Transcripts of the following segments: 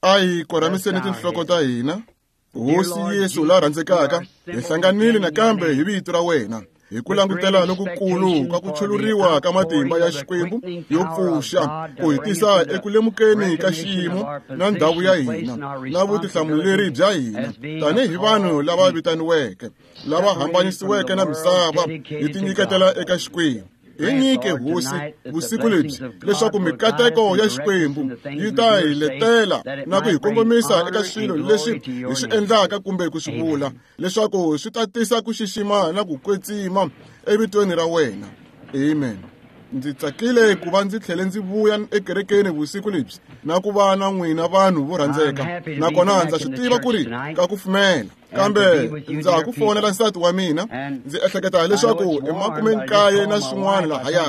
Ai koramiseni tinhloko ta hina. Hosi Yesu la rhandzekaka, hi hlanganile nakambe hi vito ra wena. Hi ku langutela lokukulu ka ku chuluriwa ka matimba ya Xikwembu yo pfuxa ku hi tisa eku lemukeni ka xiyimo na ndhawu ya hina na vutihlamuleri bya hina tanihi vanhu lava vitaniweke, lava hambanyisiweke na misava hi tinyiketela eka Xikwembu. Hi nyike hosi vusiku lebyi leswaku mikateko ya Xikwembu yi ta hi letela na ku hi kongomisa eka swilo leswi hi swi endlaka kumbe ku swi vula, leswaku swi ta tisa ku xixima na ku kwetsima evitweni ra wena. Amen. Ndzi tsakile ku va ndzi tlhele ndzi vuya ekerekeni vusiku lebyi na ku va na n'wina vanhu vo rhandzeka, nakona ndza swi tiva ku ri ka ku pfumela. Kambe ndza ku fonela nsati wa mina, ndzi ehleketa leswaku i 90 na swin'wana lahaya,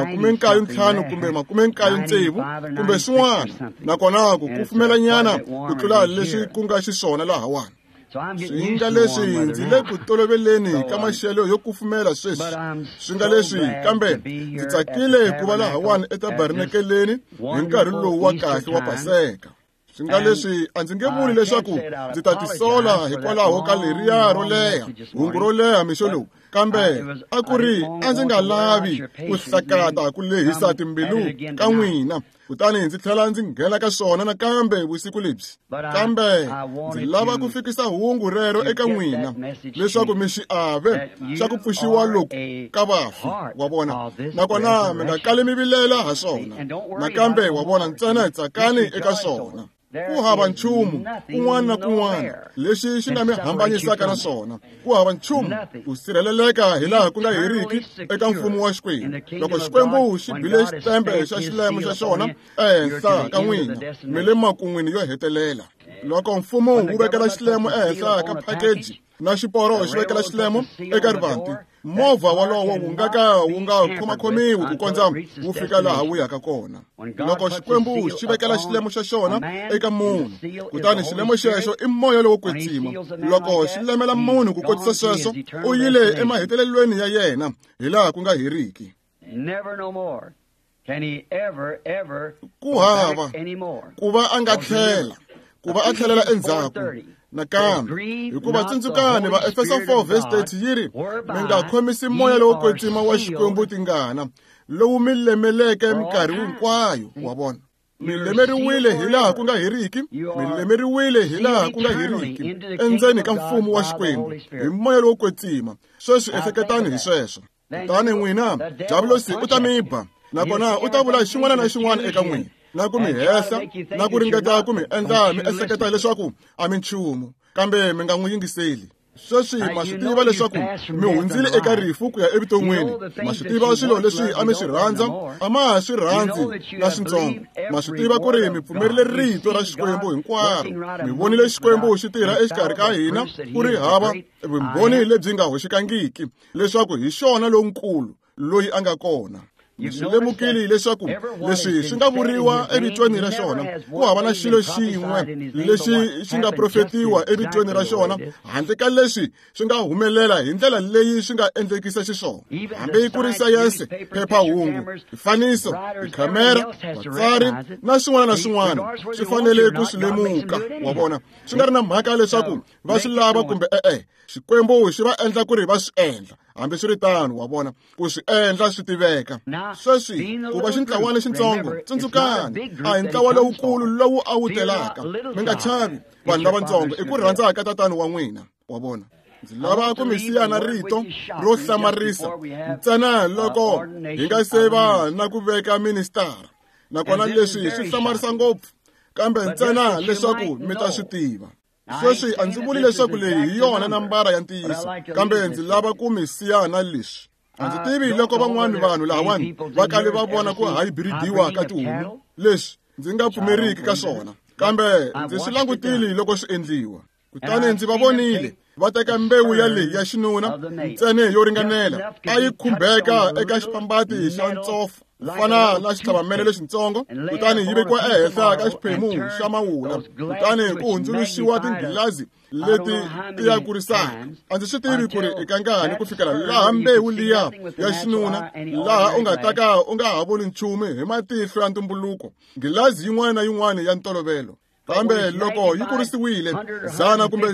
95 kumbe 96 kumbe swin'wana, nakona ku pfumela nyana ku tlula leswi ku nga xiswona lahawani. Swi nga leswi ndzi le ku toloveleni ka maxelo yo kufumela sweswi, swi nga leswi, kambe ndzi tsakile ku va lahawani etabernakeleni hi nkarhi lowu wa kahle wa Paseka. Swi nga leswi a ndzi nge vuli leswaku ndzi ta tisola hikwalaho ka leriya ro leha, hungu ro leha mixo lowu, kambe a ku ri a ndzi nga lavi ku hlakata ku lehisa timbilu ka n'wina. Kutani ndzi tlhela ndzi nghena ka swona nakambe vusiku lebyi, kambe ndzi lava ku fikisa hungu rero eka n'wina leswaku mi xiave xa ku pfuxiwa loku ka vafi, wa vona, nakona mi nga kali mi vilela ha swona, nakambe wa vona ntsena hi tsakani eka swona. Ku hava nchumu kun'wana na kun'wana lexi xi nga mi hambanyisaka na swona. Ku hava nchumu ku sirheleleka hi laha ku nga heriki eka mfumo wa Xikwembu. Loko Xikwembu xi bile xitempe xa xilemo xa xona ehenhla ka n'wina, mi le makun'wini yo hetelela. Loko mfumo wu vekela xilemo ehenhla ka phakeji na xiporo xi vekela xilemo eka rivanti, movha walowo wu nga khomakhomiwi ku kondza wu fika laha wu yaka kona. Loko Xikwembu xi vekela xilemo xa xona eka munhu, kutani xilemo xexo i moya lowo kwetsima. Loko xi lemela munhu ku kotisa sweswo, u yile emahetelelweni ya yena hi laha ku nga heriki. Ku hava ku va a nga tlhela, ku va a tlhelela endzhaku nakambe, hikuva tsundzukani va Efeso 4:30 yiri, mi nga khomisi moya lowo kwetsima wa Xikwembu tingana, lowu mi lemeleke minkarhi hinkwayo, wa vona. Mi lemeriwile hi laha ku nga heriki, mi lemeriwile hi laha ku nga heriki endzeni ka mfumo wa Xikwembu hi moya lowo kwetsima. Sweswi ehleketani hi sweswo. Kutani n'wina Diabulosi u ta mi ba, nakona u ta vula xin'wana na xin'wana eka n'wina, na ku mi hehla na ku ringeta ku mi endla mi ehleketa leswaku a mi nchumu, kambe mi nga n'wi yingiseli. Sweswi ma swi tiva leswaku mi hundzile eka rifu ku ya evuton'wini. Ma swi tiva swilo leswi a mi swi rhandza, a ma ha swi rhandzi na swintsongo. Ma swi tiva ku ri mi pfumerile rito ra Xikwembu hinkwaro. Mi vonile Xikwembu xi tirha exikarhi ka hina, ku ri hava vumbhoni lebyi nga hoxekangiki leswaku hi xona lonkulu loyi a nga kona. Swi lemukile leswaku leswi swi nga vuriwa evitweni ra xona, ku hava na xilo xin'we lexi xi nga profetiwa evitweni ra xona handle ka leswi swi nga humelela hi ndlela leyi swi nga endlekisa xiswona. Hambi ku ri sayense, phephahungu, swifaniso, tikhamera, vatsari na swin'wana na swin'wana, swi fanele ku swi lemuka, wa vona. Swi nga ri na mhaka leswaku va swi lava kumbe Xikwembu xi va endla ku ri va swi endla. Hambi swi ri tano, wa vona, ku swi endla swi tiveka. Sweswi ku va xintlawa lexintsongo, tsundzukani, a hi ntlawa lowukulu lowu a wu telaka. Mi nga chavi vanhu lavatsongo, i ku rhandza ka tatani wa n'wina, wa vona. Ndzi lava ku mi siya na rito ro hlamarisa ntsena loko hi nga se va na ku veka ministara, nakona leswi swi hlamarisa ngopfu, kambe ntsena leswaku mi ta swi tiva. Sweswi a ndzi vuli leswaku leyi hi yona nambara ya ntiyiso, kambe ndzi lava ku mi siya na leswi. A ndzi tivi loko van'wani vanhu lahawani va kale va vona ku hayibridiwa ka tihomu. Leswi ndzi nga pfumeriki ka swona, kambe ndzi swi langutile loko swi endliwa. Kutani ndzi va vonile va teka mbewu yaleyi ya xinuna ntsene yo ringanela, a yi khumbeka eka xipambati xa ntsofu fana na xitlhavamene lexintsongo, kutani yi vekiwa ehenhla ka xiphemu xa mawula, kutani ku hundzuluxiwa tinghilazi leti ti ya kurisaka. A ndzi swi tivi ku ri eka ngani ku fikela laha mbewu liya ya xinuna, laha u nga taka u nga ha voni nchumu hi matihlo ya ntumbuluko, ghilazi yin'wana na yin'wana ya ntolovelo. kambe loko yi kurisiwile 100 kumbe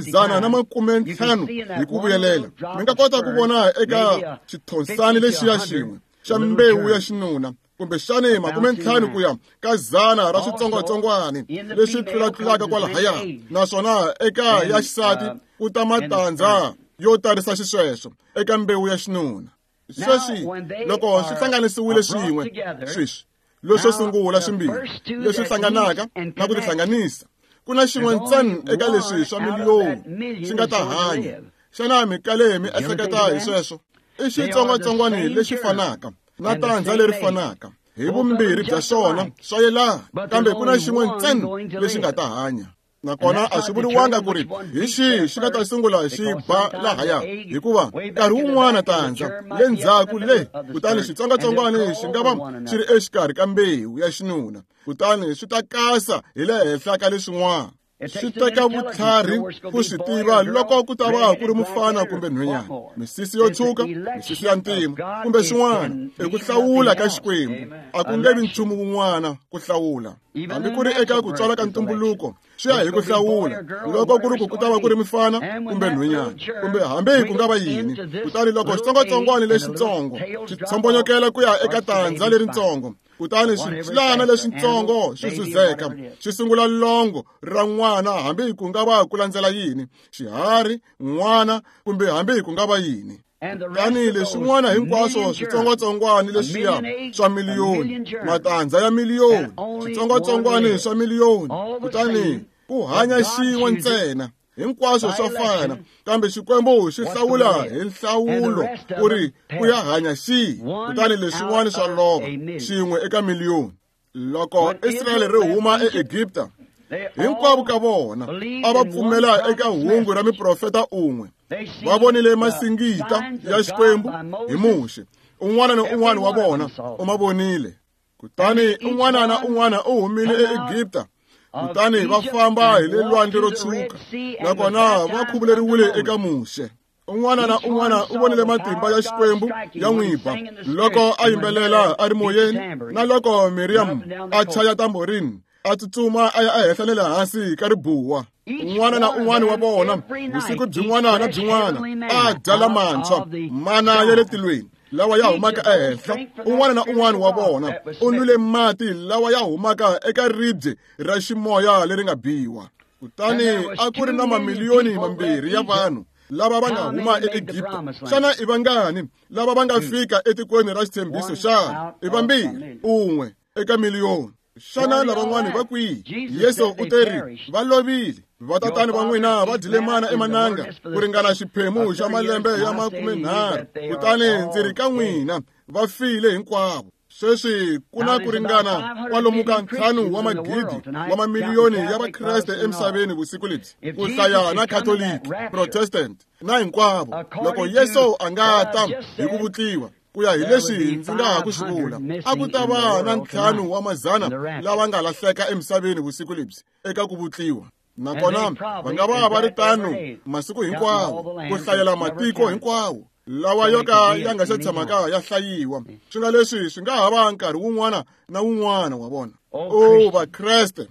150 hi ku vuyelela, mi nga kota ku vona eka xithonsani lexiya xin'we xa mbewu ya xinuna kumbe xani 50 ku ya ka 100 ra switsongwatsongwani leswi tlulatlulaka kwalahaya, naswona eka ya xisati ku ta matandza yo tarisa xisweswo eka mbewu ya xinuna. Sweswi loko swi hlanganisiwile swin'we, sweswi leswo sungula swimbirhi leswi hlanganaka na ku tihlanganisa, ku na xin'we ntsena eka leswi swa miliyoni swi nga ta hanya. Xana mikale mi ehleketa hi sweswo? I xitsongwatsongwani lexi fanaka na tandza leri fanaka, hi vumbirhi bya swona swa yelana, kambe ku na xin'we ntsena lexi nga ta hanya. Nakona a swi vuriwanga ku ri hi xihi xi nga ta sungula xi ba lahaya, hikuva nkarhi wun'wana tandza le ndzhaku kutani xitsongwatsongwani xi nga va xi ri exikarhi ka mbewu ya xinuna, kutani swi ta kasa hi le henhla ka leswin'wana. Swi teka vutlhari ku swi tiva loko ku ta va ku ri mufana kumbe nhwenyana, misisi yo tshuka, misisi ya ntima kumbe swin'wana. I ku hlawula ka Xikwembu, a ku nge vi nchumu wun'wana ku hlawula. Hambi ku ri eka ku tswala ka ntumbuluko, swi ya hi ku hlawula loko ku ri ku ta va ku ri mufana kumbe nhwenyana, kumbe hambi ku nga va yini. Kutani loko xitsongwatsongwani lexitsongo xi tshambonyokela ku ya eka tandza leritsongo, kutani swimilana leswitsongo swi suzeka, swi sungula longo ra n'wana, hambi ku nga va ku landzela yini, xiharhi, n'wana, kumbe hambi ku nga va yini. Tanihi leswin'wana hinkwaswo switsongwatsongwani leswiya swa miliyoni, matandza ya miliyoni, switsongwatsongwani swa miliyoni, kutani ku hanya xin'we ntsena. Hinkwaswo swa fana, kambe Xikwembu xi hlawula hi nhlawulo ku ri ku ya hanya xihi, kutani leswin'wana swa lova xin'we eka miliyoni. Loko Israyele ri huma eEgipta, hinkwavo ka vona a va pfumela eka hungu ra miprofeta un'we. Va vonile masingita ya Xikwembu hi muxe, un'wana na un'wana wa vona u ma vonile. Kutani un'wana na un'wana u humile eEgipta, kutani va famba hi le lwandle ro tshuka, nakona va khuvuleriwile eka muxe. Un'wana na un'wana u vonile matimba ya Xikwembu ya n'wi ba loko a yimbelela a ri moyeni, na loko Miriam a chaya tamborini, a tsutsuma a ya ehenhla ne le hansi ka ribuwa. Un'wana na un'wana wa vona vusiku byin'wana na byin'wana a dyala mantshwa, mana ya le tilweni lawa ya humaka ehenhla. Un'wana na un'wana wa vona u nwile mati lawa ya humaka eka ribye ra ximoya leri nga biwa. Kutani a ku ri na mamiliyoni mambirhi ya vanhu lava va nga huma eEgipta. Xana i vangani lava va nga fika etikweni ra xitshembiso? Xana i vambirhi, un'we eka miliyoni. Xana lavan'wani va kwihi? Yesu u te ri va lovile. Vatatani va n'wina va dyile mana emananga ku ringana xiphemu xa malembe ya 30, kutani ndzi ri ka n'wina va file hinkwavo. Sweswi ku na ku ringana kwalomu ka 5 wa magidi wa mamiliyoni ya vakreste emisaveni vusiku lebyi, ku hlaya na Katoliki, Protestant na hinkwavo. Loko Yesu a nga ta hi ku vutliwa, ku ya hi leswi ndzi nga ha ku swi vula, a ku ta va na 5 wa mazana lava nga lahleka emisaveni vusiku lebyi eka ku vutliwa. Nakona va nga va ri tano masiku hinkwawo ku hlayela matiko hinkwawo lawa yo ka ya nga se tshamaka ya hlayiwa. Swi nga leswi swi nga ha va nkarhi wun'wana na wun'wana wa vona. O vakreste,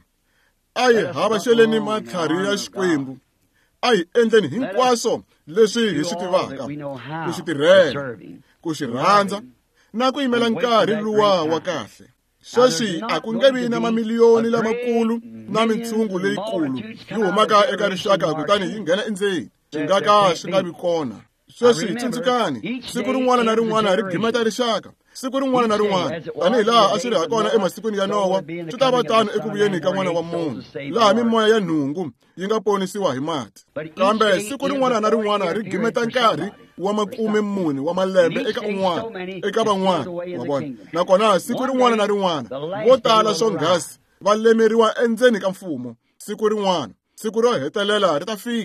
a hi hava xeleni matlhari ya Xikwembu, a hi endleni hinkwaswo leswi hi swi tivaka, ku xi tirhela, ku xi rhandza na ku yimela nkarhi luwa wa kahle. Sweswi a ku nge vi na mamiliyoni lamakulu na mitshungu leyikulu yi humaka eka rixaka kutani yi nghena endzeni. Swi nga ka swi nga vi kona. Sweswi tsundzukani, siku rin'wana na rin'wana ri gimeta rixaka, siku rin'wana na rin'wana, tanihi laha a swi ri ha kona emasikwini ya Nowa, swi ta va tano eku vuyeni ka N'wana wa Munhu, laha mimoya ya nhungu yi nga ponisiwa hi mati. Kambe siku rin'wana na rin'wana ri gimeta nkarhi wa 40 wa malembe eka un'wana, eka van'wana wa vona. Nakona siku rin'wana na rin'wana vo tala swonghasi va lemeriwa endzeni ka mfumo. Siku rin'wana, siku ro hetelela ri ta fika.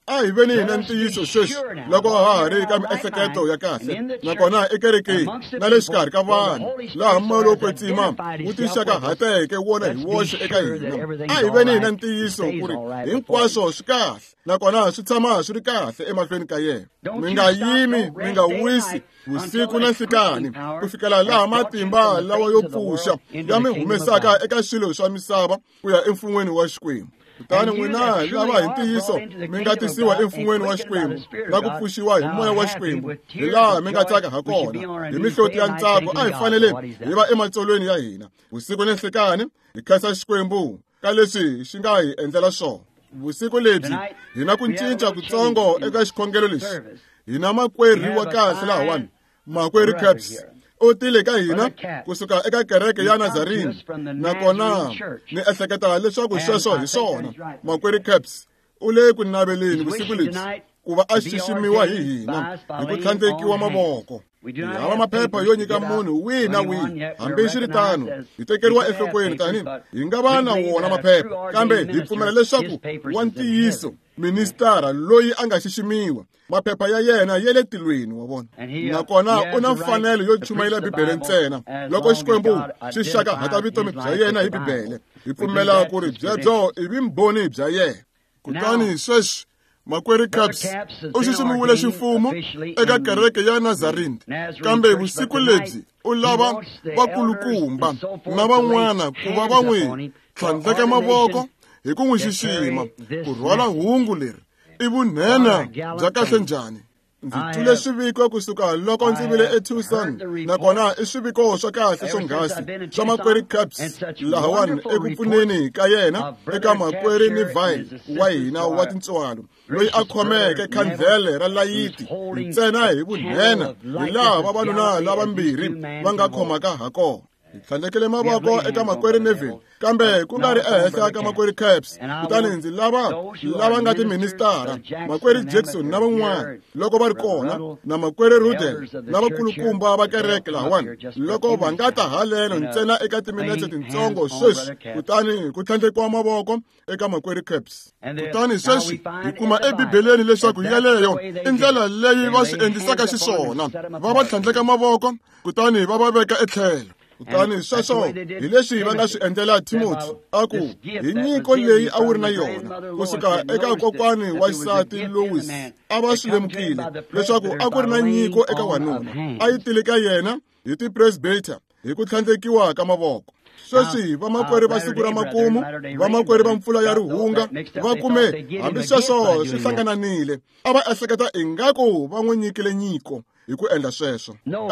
a hi veni hina ntiyiso sweswi loko ha ri eka miehleketo ya kahle nakona ekerekeni na le xikarhi ka vanhu laha moya lowo kwetsima wu tixaka hateke wona hi woxe eka hina a hi veni hina ntiyiso ku ri hinkwaswo swi kahle nakona swi tshama swi ri kahle emahlweni ka yena. Mi nga yimi mi nga wisi vusiku na nhlikani ku fikela laha matimba lawa yo pfuxa ya mi humesaka eka swilo swa misava ku ya emfun'weni wa Xikwembu. Kutani n'wina lava hi ntiyiso mi nga tisiwa emfun'weni wa Xikwembu na ku pfuxiwa hi moya wa Xikwembu hi laha mi nga tsaka ha kona hi mihloti ya ntsako a hi fanele hi va ematsolweni ya hina vusiku na nhlikani hi khensa Xikwembu ka leswi xi nga hi endlela swona. Vusiku lebyi hi na ku cinca kutsongo eka xikhongelo lexi. Hi na makwerhu wa kahle lahawani, makwerhu Caps u tile ka hina kusuka eka kereke ya Nazarini nakona ni ehleketa leswaku sweswo hi swona. Makwerhu Caps u le ku naveleni vusiku lebyi ku va a xiximiwa hi hina hi ku tlhandlekiwa mavoko. Hi hava maphepha yo nyika munhu wihi na wihi hambi swi ri tano hi tekeriwa enhlokweni tani hi nga va na wona maphepha, kambe hi pfumela leswaku wa ntiyiso ministara loyi a nga xiximiwa maphepha ya yena ya le tilweni wa vona nakona u na mfanelo yo chumayela Bibele ntsena loko Xikwembu xi xaka hata vutomi bya yena hi Bibele. Hi pfumela ku ri byebyo i vumbhoni bya yena. Kutani sweswi makwerhu Caps u xiximiwile ximfumo eka kereke ya Nazarini, kambe vusiku lebyi u lava vakulukumba na van'wana ku va va n'wi tlhandleka mavoko hi ku n'wi xixima. Ku rhwala hungu leri i vunhenha bya kahle njhani. Ndzi tule swiviko kusuka loko ndzi vile eTucson nakona i swiviko swa kahle swonghasi swa makwerhu Caps lahawani eku pfuneni ka yena eka makwerhu Neville wa hina wa tintswalo loyi a khomeke khandlele ra layiti ntsena hi vunhenha hi laha vavanuna lavambirhi va nga khomaka ha kona. Hi tlhandlekele mavoko eka makwerhu Neville kambe ku nga ri ehenhla ka makwerhu Caps. Kutani ndzi lava nga tiministara makwerhu Jackson na van'wana loko va ri kona na makwerhu Rudel na vakulukumba va kereke lahawani loko va nga ta haleno ntsena eka timinetse tintsongo sweswi kutani ku tlhandlekiwa mavoko eka makwerhu Caps. Kutani sweswi hi kuma eBibeleni leswaku yeleyo i ndlela leyi va swi endlisaka xiswona, va va tlhandleka mavoko kutani va va veka etlhelo. Kutani sweswo hi leswi va nga swi endlela Timothy a ku hi nyiko leyi a wu ri na yona kusuka eka kokwani wa xisati Lois a va swi lemukile leswaku a ku ri na nyiko eka wanuna a yi tile ka yena hi tipresbyter hi ku tlhandlekiwa ka mavoko. Sweswi vamakwerhu va siku ra makumu, vamakwerhu va mpfula ya rihunga va kume hambi sweswo swi hlangananile a va ehleketa ingaku va n'wi nyikile nyiko hi ku endla sweswo.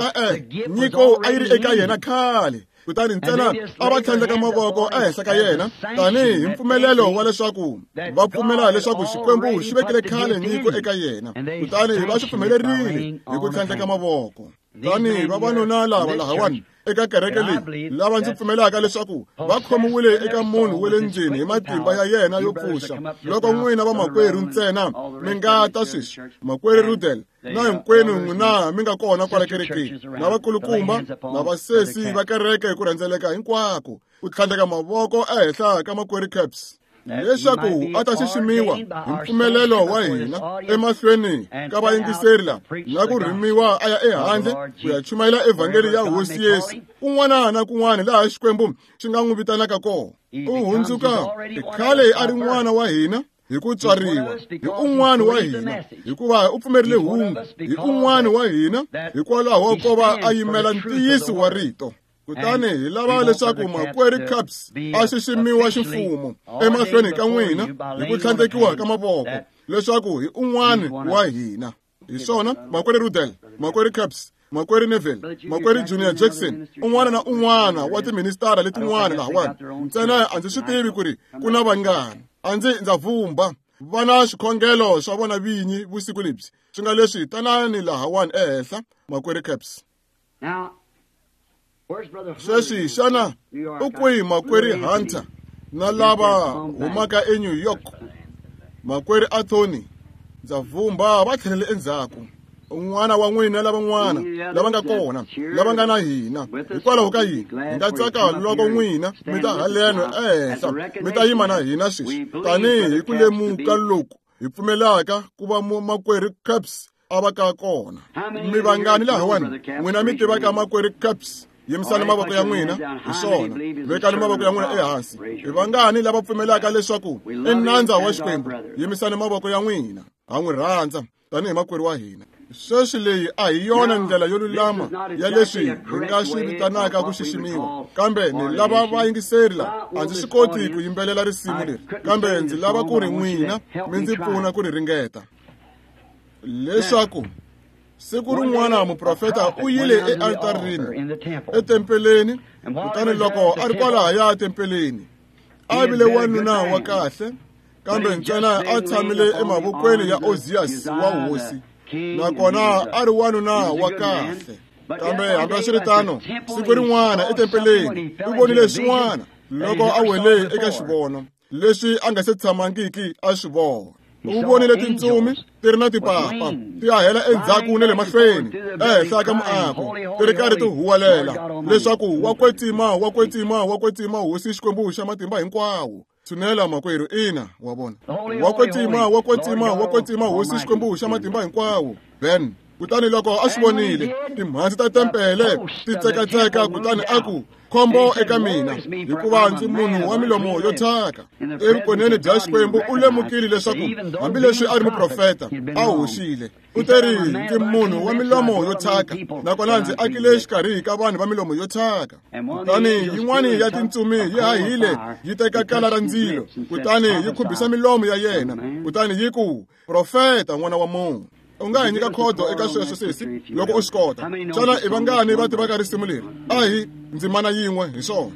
Nyiko a yi ri eka yena khale kutani ntsena a va tlhandleka mavoko ehenhla ka yena tanihi mpfumelelo wa leswaku va pfumela leswaku Xikwembu xi vekile khale nyiko eka yena kutani va swi pfumelerile hi ku tlhandleka mavoko. Tanihi vavanuna lava lahawani eka kereke leyi lava ndzi pfumelaka leswaku va khomiwile eka munhu wa le ndzeni hi matimba ya yena yo pfuxa. Loko n'wina va makwerhu ntsena mi nga ta sweswi, makwerhu Rudel na hinkwenu n'wina mi nga kona kwala kerekeni na vakulukumba na vasesi va kereke hi ku rhendzeleka hinkwako ku tlhandleka mavoko ehenhla ka makwerhu Caps leswaku a ta xiximiwa hi mpfumelelo wa hina emahlweni ka vayingiseri lava na ku rhimiwa a ya ehandle ku ya chumayela evhangeli ya Hosi Yesu kun'wana na kun'wana laha Xikwembu xi nga n'wi vitanaka kona. U hundzuka khale a ri n'wana wa hina hi ku tswariwa hi un'wana wa hina hikuva u pfumerile hungu hi un'wana wa hina hikwalaho ko va a yimela ntiyiso wa rito. Kutani hi lava leswaku makwerhu Caps a xiximiwa ximfumo emahlweni ka n'wina hi ku tlhandlekiwa ka mavoko leswaku hi un'wana wa hina. Hi swona makwerhu Rudel, makwerhu Caps, makwerhu Neville, makwerhu Junior Jackson, un'wana na un'wana wa tiministara letin'wana lahawani. Ntsena a ndzi swi tivi ku ri ku na vangani, a ndza vumba va na swikhongelo swa vona vinyi vusiku lebyi swi nga leswi tanani lahawani ehenhla makwerhu Caps. Sweswi xana u kwihi makwerhu Hunter na lava humaka eNew York? Makwerhu Anthony ndza vumba va tlhelele endzhaku. Un'wana wa n'wina lavan'wana lava nga kona lava nga na hina hikwalaho ka yini hi nga tsaka loko n'wina mi ta haleno ehenhla mi ta yima na hina sweswi tanihi ku lemuka loku hi pfumelaka ku va makwerhu Caps a va ka kona. Mi vangani lahawani n'wina mi tivaka makwerhu Caps? Yimisani mavoko ya n'wina hi swona, vekani mavoko ya n'wina ehansi. Hi vangani lava pfumelaka leswaku i nandza wa Xikwembu? Yimisani mavoko ya n'wina, ha n'wi rhandza tanihi makwerhu wa hina. Sweswi leyi a hi yona ndlela yo lulama ya leswi hi nga swi vitanaka ku xiximiwa, kambe ni lava vayingiseri la a ndzi swi koti ku yimbelela risimu leri, kambe ndzi lava ku ri n'wina mi ndzi pfuna ku ri ringeta. Leswaku siku rin'wana muprofeta u yile ealtarini etempeleni, kutani loko a ri kwalahaya tempeleni a vile wanuna wa kahle, kambe ntsena a tshamile emavokweni ya Oziyasi wa hosi, nakona a ri wanuna wa kahle. Kambe hambiswiritano siku rin'wana etempeleni u vonile swin'wana loko a wele eka xivono leswi a nga se tshamangiki a swi vona. U vonile tintsumi ti ri na tipapa ti ahela endzhaku na le mahlweni ehenhla ka muako, ti ri karhi ti huwelela leswaku wa kwetima hosi Xikwembu xa matimba hinkwawo. Tshunela makwerhu, ina wa vona, wa kwetima hosi Xikwembu xa matimba hinkwawo. Ben kutani loko a swi vonile timhandzi ta tempele ti tsekatseka, kutani a ku, khombo eka mina hikuva ndzi munhu wa milomo yo thyaka. Evukoneni bya Xikwembu u lemukile leswaku hambileswi a ri muprofeta a hoxile. U teri ndzi munhu wa milomo yo thyaka, nakona ndzi akile exikarhi ka vanhu va milomo yo thyaka. Kutani yin'wani ya tintsumi yi hahile yi teka kala ra ndzilo, kutani yi khumbisa milomo ya yena, kutani yi ku, profeta n'wana wa munhu, u nga hi nyika khodo eka sweswo sesi loko u swi kota. Xana i vangani va tivaka risimu leri? Ahi ndzimana yin'we hi swona.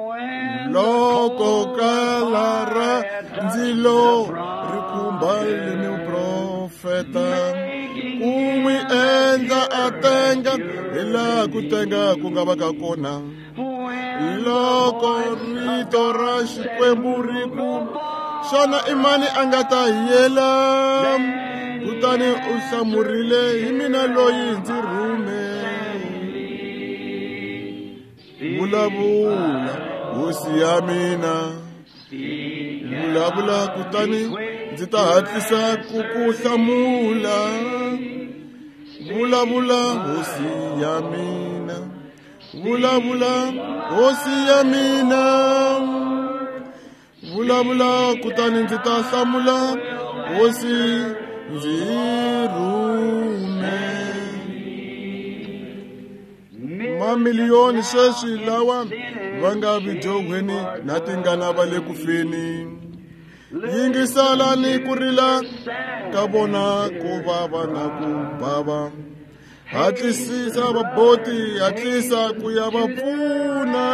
Loko kala ra ndzilo ri khumba leni muprofeta, ku n'wi endla a tenga hi laha ku tenga ku nga va ka kona. Loko rito ra Xikwembu ri ku, xana i mani a nga ta hiyela? Kutani u hlamurile, hi mina loyi ndzi rhume. Vulavula hosi ya mina, vulavula kutani ndzi ta hatlisa ku ku hlamula. Vulavula hosi ya mina, vulavula hosi ya mina, vulavula kutani ndzi ta hlamula hosi ndzi rhume. Mamiliyoni sweswi lawa va nga vidyoweni na tingana va le ku feni, yingisalani ku rila ka vona ku vava na ku bava. Hatlisisa vaboti, hatlisa ku ya va pfuna.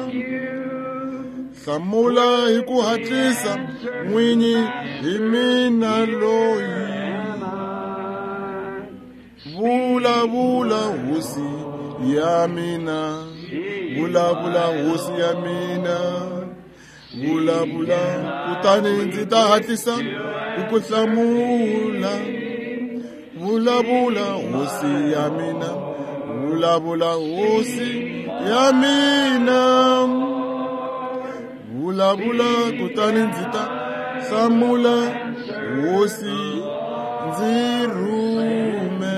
Hlamula hi ku hatlisa, n'winyi hi mina loyi. Vulavula hosi ya mina, vulavula hosi ya mina, vulavula kutani ndzi ta hatlisa ku ku hlamula. Vulavula hosi ya mina, vulavula hosi ya mina, vulavula kutani ndzi ta hlamula hosi ndzi rhume.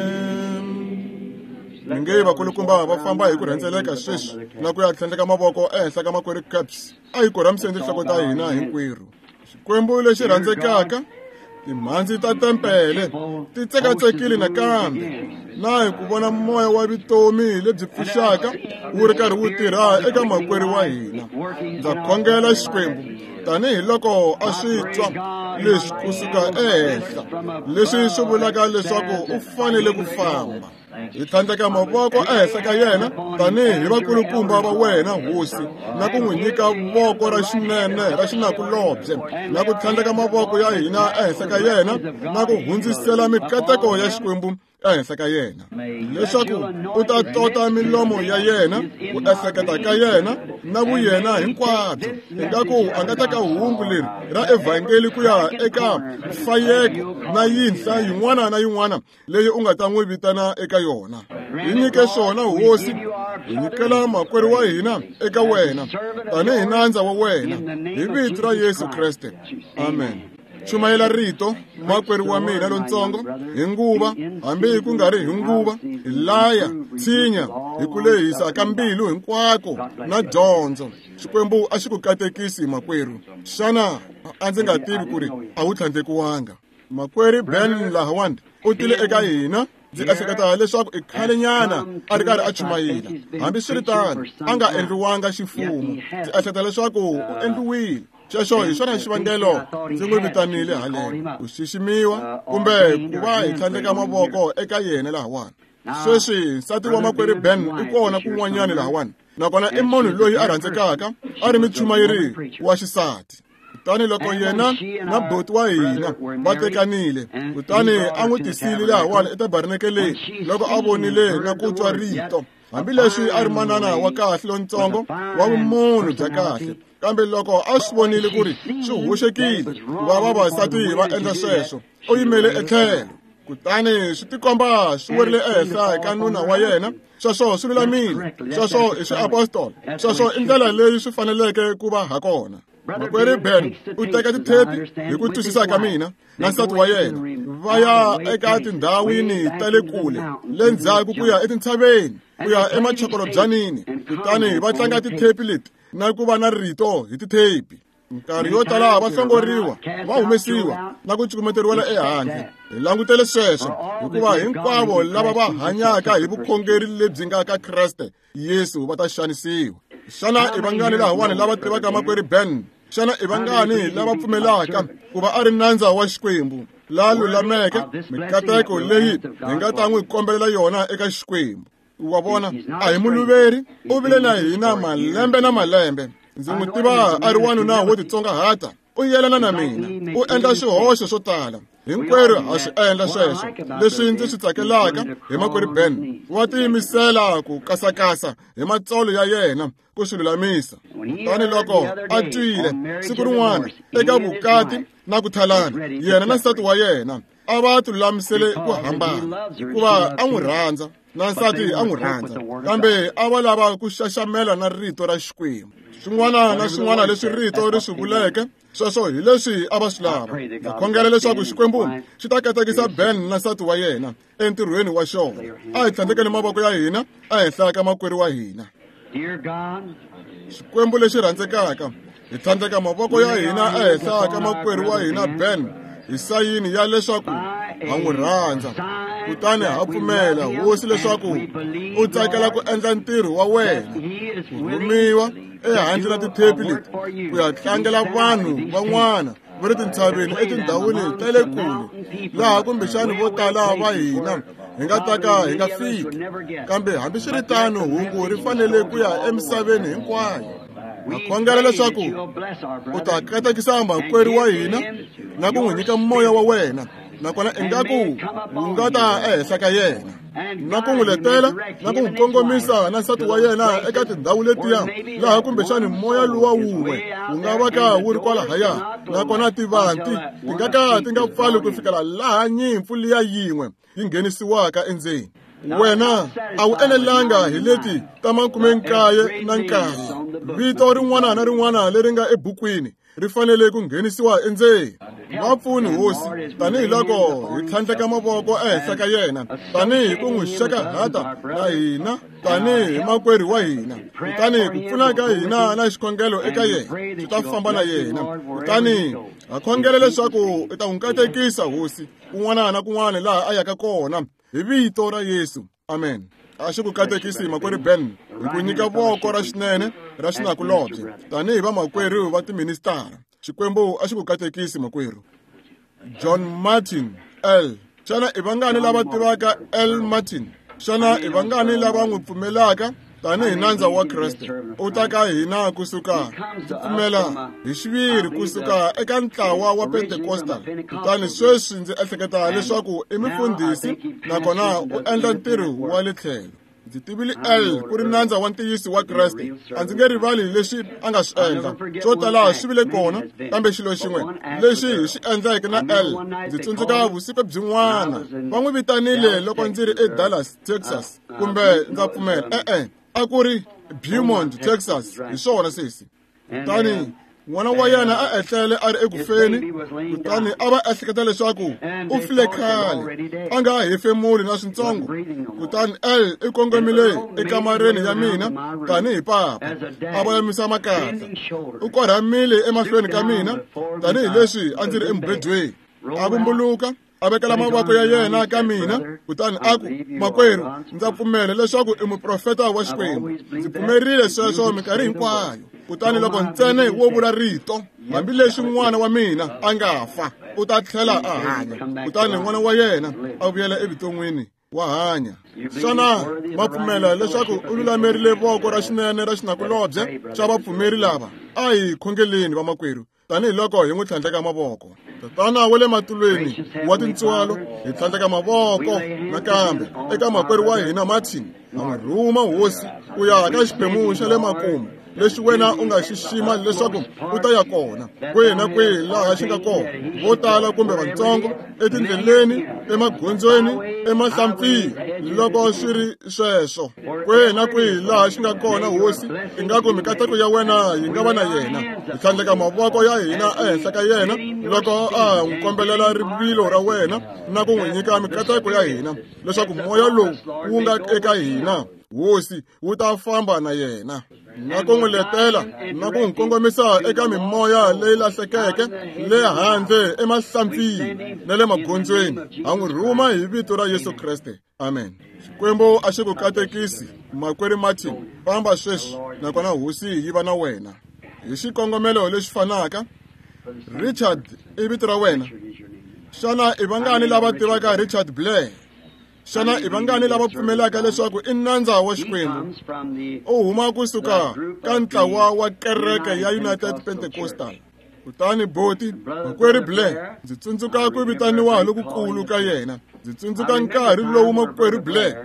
Ni nge vakulukumba va famba hi ku rhendzeleka sweswi na ku ya tlhandleka mavoko ehenhla ka makwerhu Caps. A hi korhamiseni tinhloko ta hina hinkwerhu. Xikwembu lexi rhandzekaka, timhandzi ta tempele ti tsekatsekile nakambe, na hi ku vona moya wa vutomi lebyi pfuxaka wu ri karhi wu tirha eka makwerhu wa hina. Ndza khongela Xikwembu tanihiloko a swi twa leswi kusuka ehenhla, leswi swi vulaka leswaku u fanele ku famba. Hi tlhandleka mavoko ehenhla ka yena tanihi vakulukumba va wena hosi, na ku n'wi nyika voko ra xinene ra xinakulobye, na ku tlhandleka mavoko ya hina ehenhla ka yena, na ku hundzisela mikateko ya Xikwembu ehenhla ka yena, leswaku u ta tota milomo ya yena, ku ehleketa ka yena na vuyena hinkwabyo, ingaku a nga teka hungu leri ra evhangeli ku ya eka mfayeko na yinhla yin'wana na yin'wana leyi u nga ta n'wi vitana eka yona. Hi nyike swona hosi, hi nyikela makwerhu wa hina eka wena tanihi nandza wa wena, hi vito ra Yesu Kriste, amen. chumayela rito makwerhu wa mina lontsongo hi nguva, hambi ku nga ri hi nguva, hi laya, tshinya, hi ku lehisa ka mbilu hinkwako na dyondzo. Xikwembu a xi ku katekisi makwerhu. Xana a ndzi nga tivi ku ri a wu tlhandlekiwanga. Makwerhu Ben lahawani u tile eka hina. Ndzi ehleketa leswaku i khale nyana a ri karhi a chumayela, hambi swi ri tano a nga endliwanga xifumo. Ndzi ehleketa leswaku u endliwile. Xexo hi xona xivangelo ndzi n'wi vitanile haleno, ku xiximiwa kumbe ku va hi tlhandleka mavoko eka yena lahawani. Sweswi nsati wa makwerhu Ben i kona kun'wanyana lahawani, nakona i munhu loyi a rhandzekaka, a ri muchumayeri wa xisati. Kutani loko yena na boti wa hina va tekanile, kutani a n'wi tisile lahawani etabernakeleni loko a vonile na ku twa rito. Hambileswi a ri manana wa kahle lontsongo wa vumunhu bya kahle, kambe loko a swi vonile ku ri swi hoxekile ku va vavasati va endla sweswo, u yimele etlhelo. Kutani swi tikomba swi werile ehenhla eka nuna wa yena. Sweswo swi lulamile, sweswo i swiapostoli, sweswo i ndlela leyi swi faneleke ku va ha kona. Makwerhu Ben u teka tithepi hi ku twisisa ka mina na nsati wa yena va ya eka tindhawini ta le kule, le ndzhaku ku ya etintshaveni, ku ya emachokolobyanini. Kutani va tlanga tithepi leti na ku va na rito hi tithepi. Nkarhi yo tala va hlongoriwa, va humesiwa na ku cukumeteriwela ehandle. Hi langutele sweswo hikuva hinkwavo lava va hanyaka hi vukhongeri lebyi nga ka Kreste Yesu va ta xanisiwa. Xana i vangani lahawani lava tivaka makwerhu Ben? Xana i vangani lava pfumelaka ku va a ri nandza wa Xikwembu la lulameke, mikateko leyi hi nga ta n'wi kombelela yona eka Xikwembu? Wa vona, a hi muluveri, u vile na hina malembe na malembe. Ndzi n'wi tiva a ri wanuna wo titsongahata, u yelana na mina, u endla swihoxo swo tala. Hinkwerhu ha swi endla sweswo. Leswi ndzi swi tsakelaka hi makwerhu Ben, wa tiyimisela ku kasakasa hi matsolo ya yena ku swi lulamisa. Tani loko a twile siku rin'wana eka vukati na ku thalana, yena na nsati wa yena a va tilulamisele ku hambana hikuva a n'wi rhandza na nsati a n'wi rhandza, kambe a va lava ku xaxamela na rito ra Xikwembu. Swin'wana na swin'wana leswi rito ri swi vuleke, sweswo hi leswi a va swi lava. Ndzi khongela leswaku Xikwembu xi ta katekisa Ben na nsati wa yena entirhweni wa xona. A hi tlhandlekeni mavoko ya hina ehenhla ka makwerhu wa hina. Xikwembu lexi rhandzekaka, hi tlhandleka mavoko ya hina ehenhla ka makwerhu wa hina Ben hi sayini ya leswaku ha n'wi rhandza. Kutani ha pfumela hosi leswaku u tsakela ku endla ntirho wa wena, ku rhumiwa ehandle na tithepi leti ku ya tlangela vanhu van'wana va ri tintshaveni etindhawini ta le kule, laha kumbexani vo tala va hina hi nga ta ka hi nga fiki. Kambe hambi swi ri tano hungu ri fanele ku ya emisaveni hinkwayo. Ha khongela leswaku u ta katekisa makwerhu wa hina na ku n'wi nyika moya wa wena, nakona ingaku wu nga ta ehenhla ka yena, na ku n'wi letela na ku n'wi kongomisa na nsati wa yena eka tindhawu letiya laha kumbexani moya luwa wun'we wu nga va ka wu ri kwalahaya, nakona tivanti ti nga ka ti nga pfali ku fikela laha nyimpfu liya yin'we yi nghenisiwaka endzeni. Wena a wu enelanga hi leti ta 99. Vito rin'wana na rin'wana leri nga ebukwini ri fanele ku nghenisiwa endzeni. Va pfuni hosi, tanihi loko hi tlhandleka mavoko ehenhla ka yena, tanihi ku n'wi xekahata na hina tanihi makwerhu wa hina. Kutani ku pfuna ka hina na xikhongelo eka yena swi ta famba na yena. Kutani ha khongela leswaku i ta n'wi katekisa hosi kun'wana na kun'wana laha a yaka kona hi vito ra Yesu, amen. A xi ku katekisi makwerhu Ben hi ku nyika voko ra xinene ra xinakulobye tanihi va makwerhu va tiministara. Xikwembu a xi ku katekisi makwerhu. John Martin L. Xana i vangani lava tivaka L. Martin? Xana i vangani lava n'wi pfumelaka tanihi nandza wa Kreste? U ta ka hina kusuka pfumela hi xiviri kusuka eka ntlawa wa Pentecostal. Kutani sweswi ndzi ehleketa leswaku i mufundhisi nakona u endla ntirho wa le tlhelo. Ndzi tivile L ku ri nandza wa ntiyisi wa Kreste. A ndzi nge rivali leswi a nga swi endla. Swo tala swi vile kona, kambe xilo xin'we lexi hi xi endleke na L, ndzi tsundzuka vusiku byin'wana. Va n'wi vitanile loko ndzi ri eDallas, Texas, kumbe ndza pfumela. A ku ri Beaumont, Texas, hi swona sesi. Kutani n'wana wa yena a etlele a ri ekufeni, kutani a va ehleketa leswaku u file khale a nga ha hefemuli na swintsongo. Kutani i kongomile ekamareni ya mina tanihi papa, a va yimisa makatla. U korhamile emahlweni ka mina tanihileswi a ndzi ri emubedweni. A vumbuluka a vekela mavoko ya yena ka mina, kutani a ku, makwerhu, ndza pfumela leswaku i muprofeta wa Xikwembu. Ndzi pfumerile sweswo minkarhi hinkwayo. Kutani loko ntsena wo vula rito, hambileswi n'wana wa mina a nga fa, u ta tlhela a hanya. Kutani n'wana wa yena a vuyela evuton'wini, wa hanya. Xana ma pfumela leswaku u lulamerile voko ra xinene ra xinakulobye xa vapfumeri lava? A hi khongeleni vamakwerhu tanihiloko hi n'wi tlhandleka mavoko. Tatana wa le matulweni wa tintswalo hi tlhandleka mavoko nakambe eka makwerhu wa hina Martin, ha n'wi rhuma hosi ku ya ka xiphemu xa le makumu lexi wena u nga xixima leswaku u ta ya kona kwihi na kwihi laha xi nga kona, vo tala kumbe vantsongo, etindleleni, emagondzweni, emahlampfini. Loko swi ri sweswo, kwihi na kwihi laha xi nga kona hosi, ingaku mikateko ya wena yi nga va na yena. Hi tlhandleka mavoko ya hina ehenhla ka yena loko a n'wi kombelela rivilo ra wena na ku n'wi nyika mikateko ya hina leswaku moya lowu wu nga eka hina, hosi, wu ta famba na yena, na ku n'wi letela na ku n'wi kongomisa eka mimoya leyi lahlekeke le handle emahlampfini na le magondzweni. Ha n'wi rhuma hi vito ra Yesu Kriste, amen. Xikwembu a xi ku katekisi, makwerhu Martin, famba sweswi nakona hosi yi va na wena. Hi xikongomelo lexi fanaka, Richard i vito ra wena. Xana i vangani lava tivaka Richard Blair? Xana i vangani lava pfumelaka leswaku i nandza wa Xikwembu? U huma kusuka ka ntlawa wa kereke ya United Pentecostal. Kutani Boti, makwerhu Blair, ndzi tsundzuka ku vitaniwa lokukulu ka yena. Ndzi tsundzuka nkarhi lowu makwerhu Blair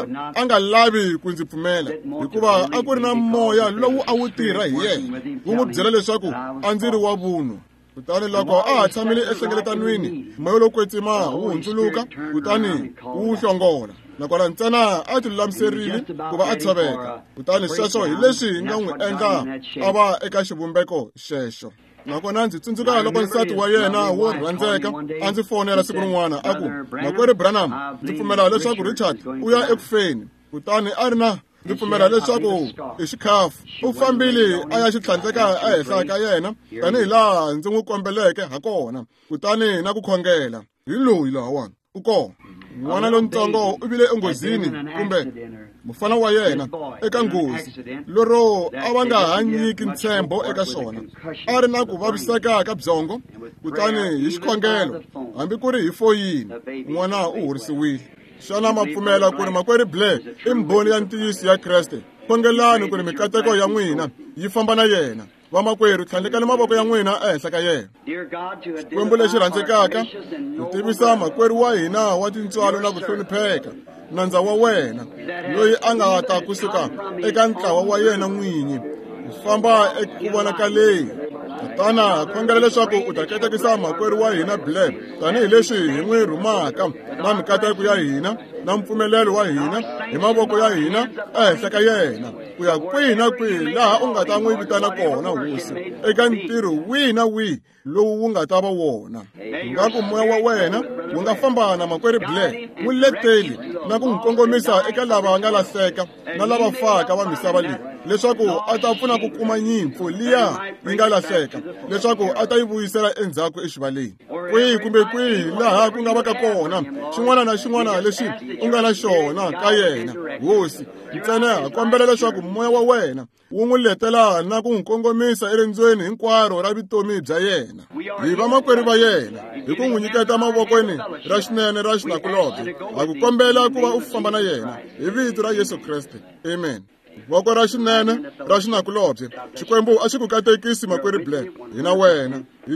a nga lavi ku ndzi pfumela, hikuva a ku ri na moya lowu a wu tirha hi yena wu n'wi byela leswaku a ndzi ri wa vun'we. Kutani loko a ha tshamile ehlengeletanwini, moya lowu kwetsima wu hundzuluka, kutani wu hlongola. Nakona ntsena a ti lulamiserile ku va a tshoveka. Kutani sweswo hi leswi hi nga n'wi endla a va eka xivumbeko xexo. Nakona ndzi tsundzuka loko nsati wa yena wo rhandzeka a ndzi fonela siku rin'wana a ku, makwerhu Branham, ndzi pfumela leswaku Richard u ya ekufeni. Kutani a ri na, ndzi pfumela leswaku i xikhafu. U fambile a ya xi tlhandleka ehenhla ka yena tanihi laha ndzi n'wi kombeleke ha kona. Kutani na ku khongela, hi loyi lahawani u kona. N'wana lontsongo u vile enghozini, kumbe mufana wa yena eka nghozi lero a va nga ha nyiki ntshembo eka swona. A ri na ku vaviseka ka byongo. Kutani hi xikhongelo, hambi ku ri hi foyini, n'wana u horisiwile. Xana ma pfumela ku ri makwerhu Blair i mbhoni ya ntiyiso ya Kreste? Khongelani ku ri mikateko ya n'wina yi famba na yena. Vamakwerhu, tlhandlekani mavoko ya n'wina ehenhla ka yena. Xikwembu lexi rhandzekaka, ku tivisa makwerhu wa hina wa tintswalo na ku hlonipheka, nandza wa wena loyi a nga ta kusuka eka ntlawa wa yena n'winyi ku famba eku vonakaleni. Tatana, khongela leswaku u ta ketekisa makwerhu wa hina Blair tanihileswi hi n'wi rhumaka na mikateko ya hina na mpfumelelo wa hina hi mavoko ya hina ehenhla ka yena, ku ya kwihi na kwihi laha u nga ta n'wi vitana kona hosi, eka ntirho wihi na wihi lowu wu nga ta va wona. Ingaku moya wa wena wu nga famba na makwerhu Blair, n'wi leteli na ku n'wi kongomisa eka lava nga lahleka na lava faka va misava leyi, leswaku a ta pfuna ku kuma nyimpfu liya yi nga lahleka, leswaku a ta yi vuyisela endzhaku exivaleni. Kwihi kumbe kwihi laha ku nga va ka kona xin'wana na xin'wana lexi u nga na xona ka yena, hosi, ntsena ha kombela leswaku moya wa wena wu n'wi letela na ku n'wi kongomisa eriendzweni hinkwaro ra vutomi bya yena. Hi vamakwerhu va yena, hi ku n'wi nyiketa mavokweni ra xinene ra xinakulobye, ha ku kombela ku va u famba na yena hi vito ra Yesu Kriste, amen. Voko ra xinene ra xinakulobye, Xikwembu a xi ku katekisi makwerhu Blair. Hina wena hi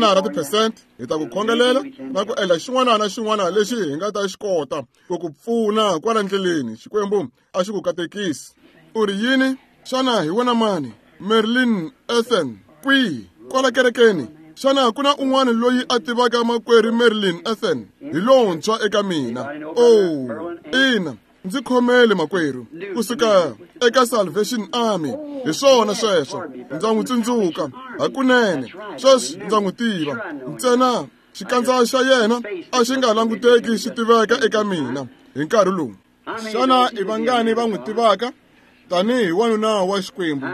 100% hi ta ku khongelela na ku endla xin'wana na xin'wana lexi hi nga ta xi kota ku ku pfuna kwala ndleleni. Xikwembu a xi ku katekisi. U ri yini? Xana hi wena mani? Marilyn Ethan, kwihi? Kwala kerekeni. Xana ku na un'wana loyi a tivaka makwerhu Marilyn Ethan? Hi lontshwa eka mina. Oh, ina. ndzi khomele makwerhu kusuka eka Salvation Army. Hi swona sweswo, ndza n'wi tsundzuka hakunene. Sweswi ndza n'wi tiva, ntsena xikandza xa yena a xi nga languteki xi tiveka eka mina hi nkarhi lowu. Xana i vangani va n'wi tivaka tanihi wanuna wa Xikwembu?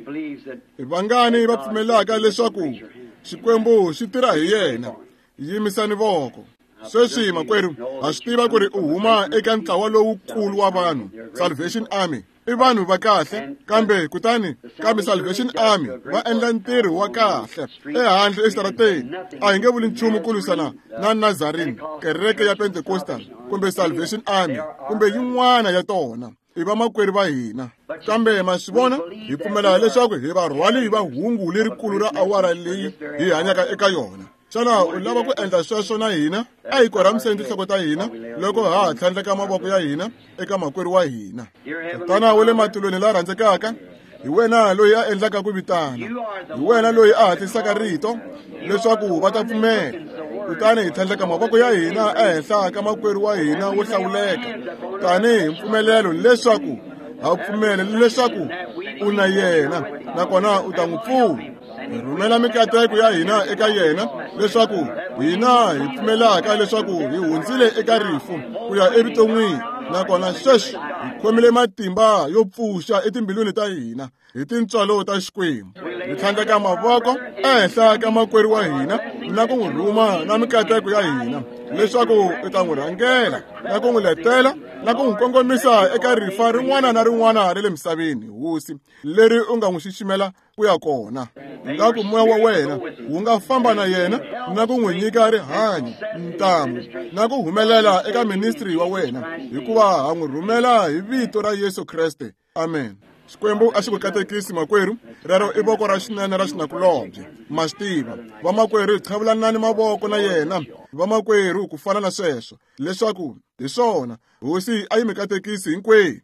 I vangani va pfumelaka leswaku Xikwembu xi tirha hi yena? Yimisani voko. Sweswi makwerhu, ha swi tiva ku ri u huma eka ntlawa lowukulu wa vanhu, Salvation Army. I vanhu va kahle, kambe Salvation Army va endla ntirho wa kahle ehandle exitarateni. A hi nge vuli nchumu ku lwisana na Nazarene, kereke ya Pentecostal, kumbe Salvation Army, kumbe yin'wana ya tona. I vamakwerhu va hina. Kambe ma swi vona, hi pfumela leswaku hi varhwali va hungu lerikulu ra awara leyi hi hanyaka eka yona. Xana u lava ku endla sweswo na hina? A hi korhamiseni tinhloko ta hina loko ha tlhandleka mavoko ya hina eka makwerhu wa hina. Tatana wa le matilweni la rhandzekaka, hi wena loyi a endlaka ku vitana. Hi wena loyi a hatlisaka rito leswaku va ta pfumela. Kutani hi tlhandleka mavoko ya hina ehenhla ka makwerhu wa hina wo hlawuleka. Tanihi mpfumelelo leswaku ha pfumela leswaku u na yena, nakona u ta n'wi pfuna. Hi rhumela mikateko ya hina eka yena leswaku hina hi pfumelaka leswaku hi hundzile eka rifu ku ya evuton'wini, nakona sweswi hi khomile matimba yo pfuxa etimbilwini ta hina hi tintswalo ta Xikwembu. Hi tlhandleka mavoko ehenhla ka makwerhu wa hina na ku n'wi rhuma na mikateko ya hina leswaku u ta n'wi rhangela na ku n'wi letela na ku n'wi kongomisa eka rifa rin'wana na rin'wana ra le misaveni, hosi, leri u nga n'wi xiximela ku ya kona. Ingaku moya wa wena wu nga famba na yena na ku n'wi nyika rihanyo, ntamu na ku humelela eka ministry wa wena, hikuva ha n'wi rhumela hi vito ra Yesu Kriste. Amen. Xikwembu a xi ku katekisi makwerhu, rero i voko ra xinene ra xinakulobye. Ma swi tiva vamakwerhu, hi tlhavulanani mavoko na yena vamakwerhu ku fana na sweswo, leswaku hi swona hosi a yi mi katekisi hinkwenu.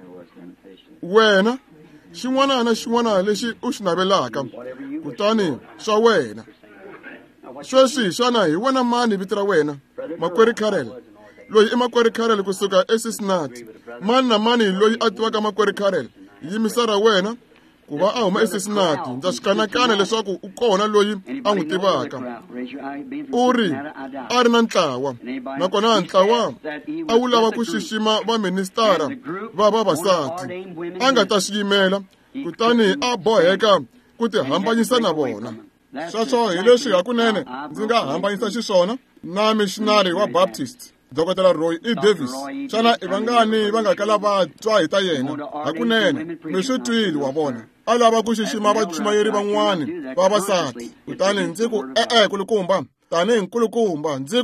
Wena xin'wana na xin'wana lexi u xi navelaka, kutani swa wena. Sweswi xana hi wena mani vito ra wena? Makwerhu Karel. Loyi i makwerhu Karel kusuka eCincinnati. Mani na mani loyi a tivaka makwerhu Karel? Yimisa ra wena ku va a huma eCincinnati. Ndza swi kanakana leswaku u kona loyi a n'wi tivaka. U ri a ri na ntlawa, nakona ntlawa a wu lava ku xixima vaministara va vavasati. A nga ta xiyimela, kutani a boheka ku tihambanyisa na vona. Sweswo hi leswi hakunene ndzi nga hambanyisa xiswona na missionary wa Baptist, Dr. Roy E. Davis. Xana i vangani va nga kala va twa hi ta yena? Hakunene mi swi twile wa vona. A lava ku xixima vachumayeri van'wani vavasati. Kutani ndzi ku kulukumba, tanihi nkulukumba ndzi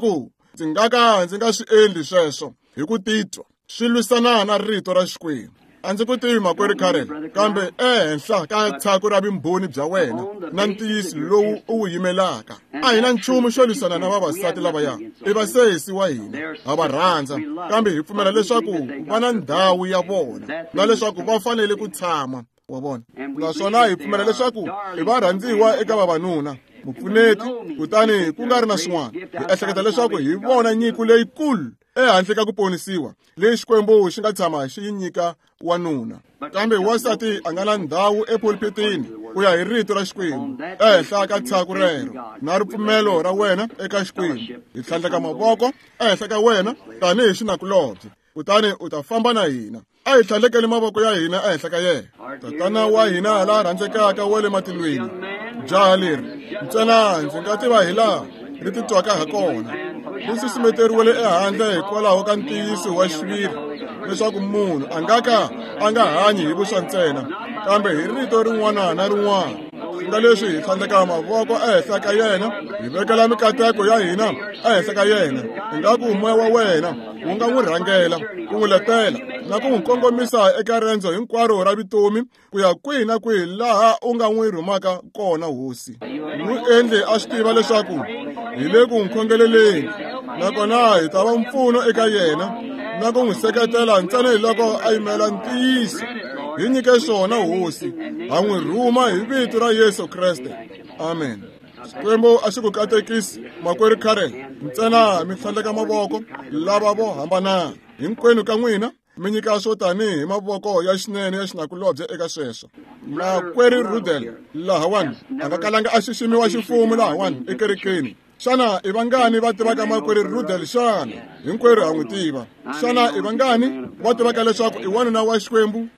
nga swi endli sweswo hi ku titwa swi lwisana na rito ra Xikwembu. A ndzi ku tivi makwerhu Karel, kambe ehenhla ka tshako ra vumbhoni bya wena na ntiyiso lowu u wu yimelaka, a hi na nchumu xo lwisana na vavasati lavaya. I vasesi wa hina, ha va rhandza, kambe hi pfumela leswaku va na ndhawu ya vona na leswaku va fanele ku tshama, wa vona. Naswona hi pfumela leswaku i varhandziwa eka vavanuna, mupfuneti, kutani ku nga ri na swin'wana. Hi ehleketa leswaku hi vona nyiko leyikulu ehandle ka ku ponisiwa leyi Xikwembu xi nga tshama xi yi nyika wanuna. Kambe wasati a nga na ndhawu epulpitini ku ya hi rito ra Xikwembu ehenhla ka tshako rero na ripfumelo ra wena eka Xikwembu. Hi tlhandleka mavoko ehenhla ka wena tanihi xinakulobye, kutani u ta famba na hina. A hi tlhandlekeli mavoko ya hina ehenhla ka yena. Tatana wa hina la rhandzekaka wa le matilweni, jaha leri ntsena ndzi nga tiva hi laha ri titwaka ha kona. Ri susumeteriwile ehandle hikwalaho ka ntiyiso wa xiviri leswaku munhu a nga hanyi hi vuswa ntsena, kambe hi rito rin'wana na rin'wana. Swi nga leswi hi tlhandleka mavoko ehenhla ka yena, hi vekela mikateko ya hina ehenhla ka yena. Ingaku moya wa wena wu nga n'wi rhangela, ku n'wi letela na ku n'wi kongomisa eka rendzo hinkwaro ra vutomi ku ya kwihi na kwihi laha u nga n'wi rhumaka kona, hosi. N'wi endle a swi tiva leswaku hi le ku n'wi khongeleleni, nakona hi ta va mpfuno eka yena na ku n'wi seketela ntsena hi loko a yimela ntiyiso. Hi nyike swona, hosi. Ha n'wi rhuma hi vito ra Yesu Kriste. Amen. Xikwembu a xi ku katekisi makwerhu Karel, ntsena mi tlhandleka mavoko lava vo hambana hinkwenu ka n'wina mi nyika swo tanihi mavoko ya xinene ya xinakulobye eka sweswo. Makwerhu Rudel lahawani a nga kalanga a xiximiwa ximfumo lahawani ekerekeni. Xana i vangani va tivaka makwerhu Rudel xana? Hinkwerhu ha n'wi tiva. Xana i vangani va tivaka leswaku i wanuna wa Xikwembu?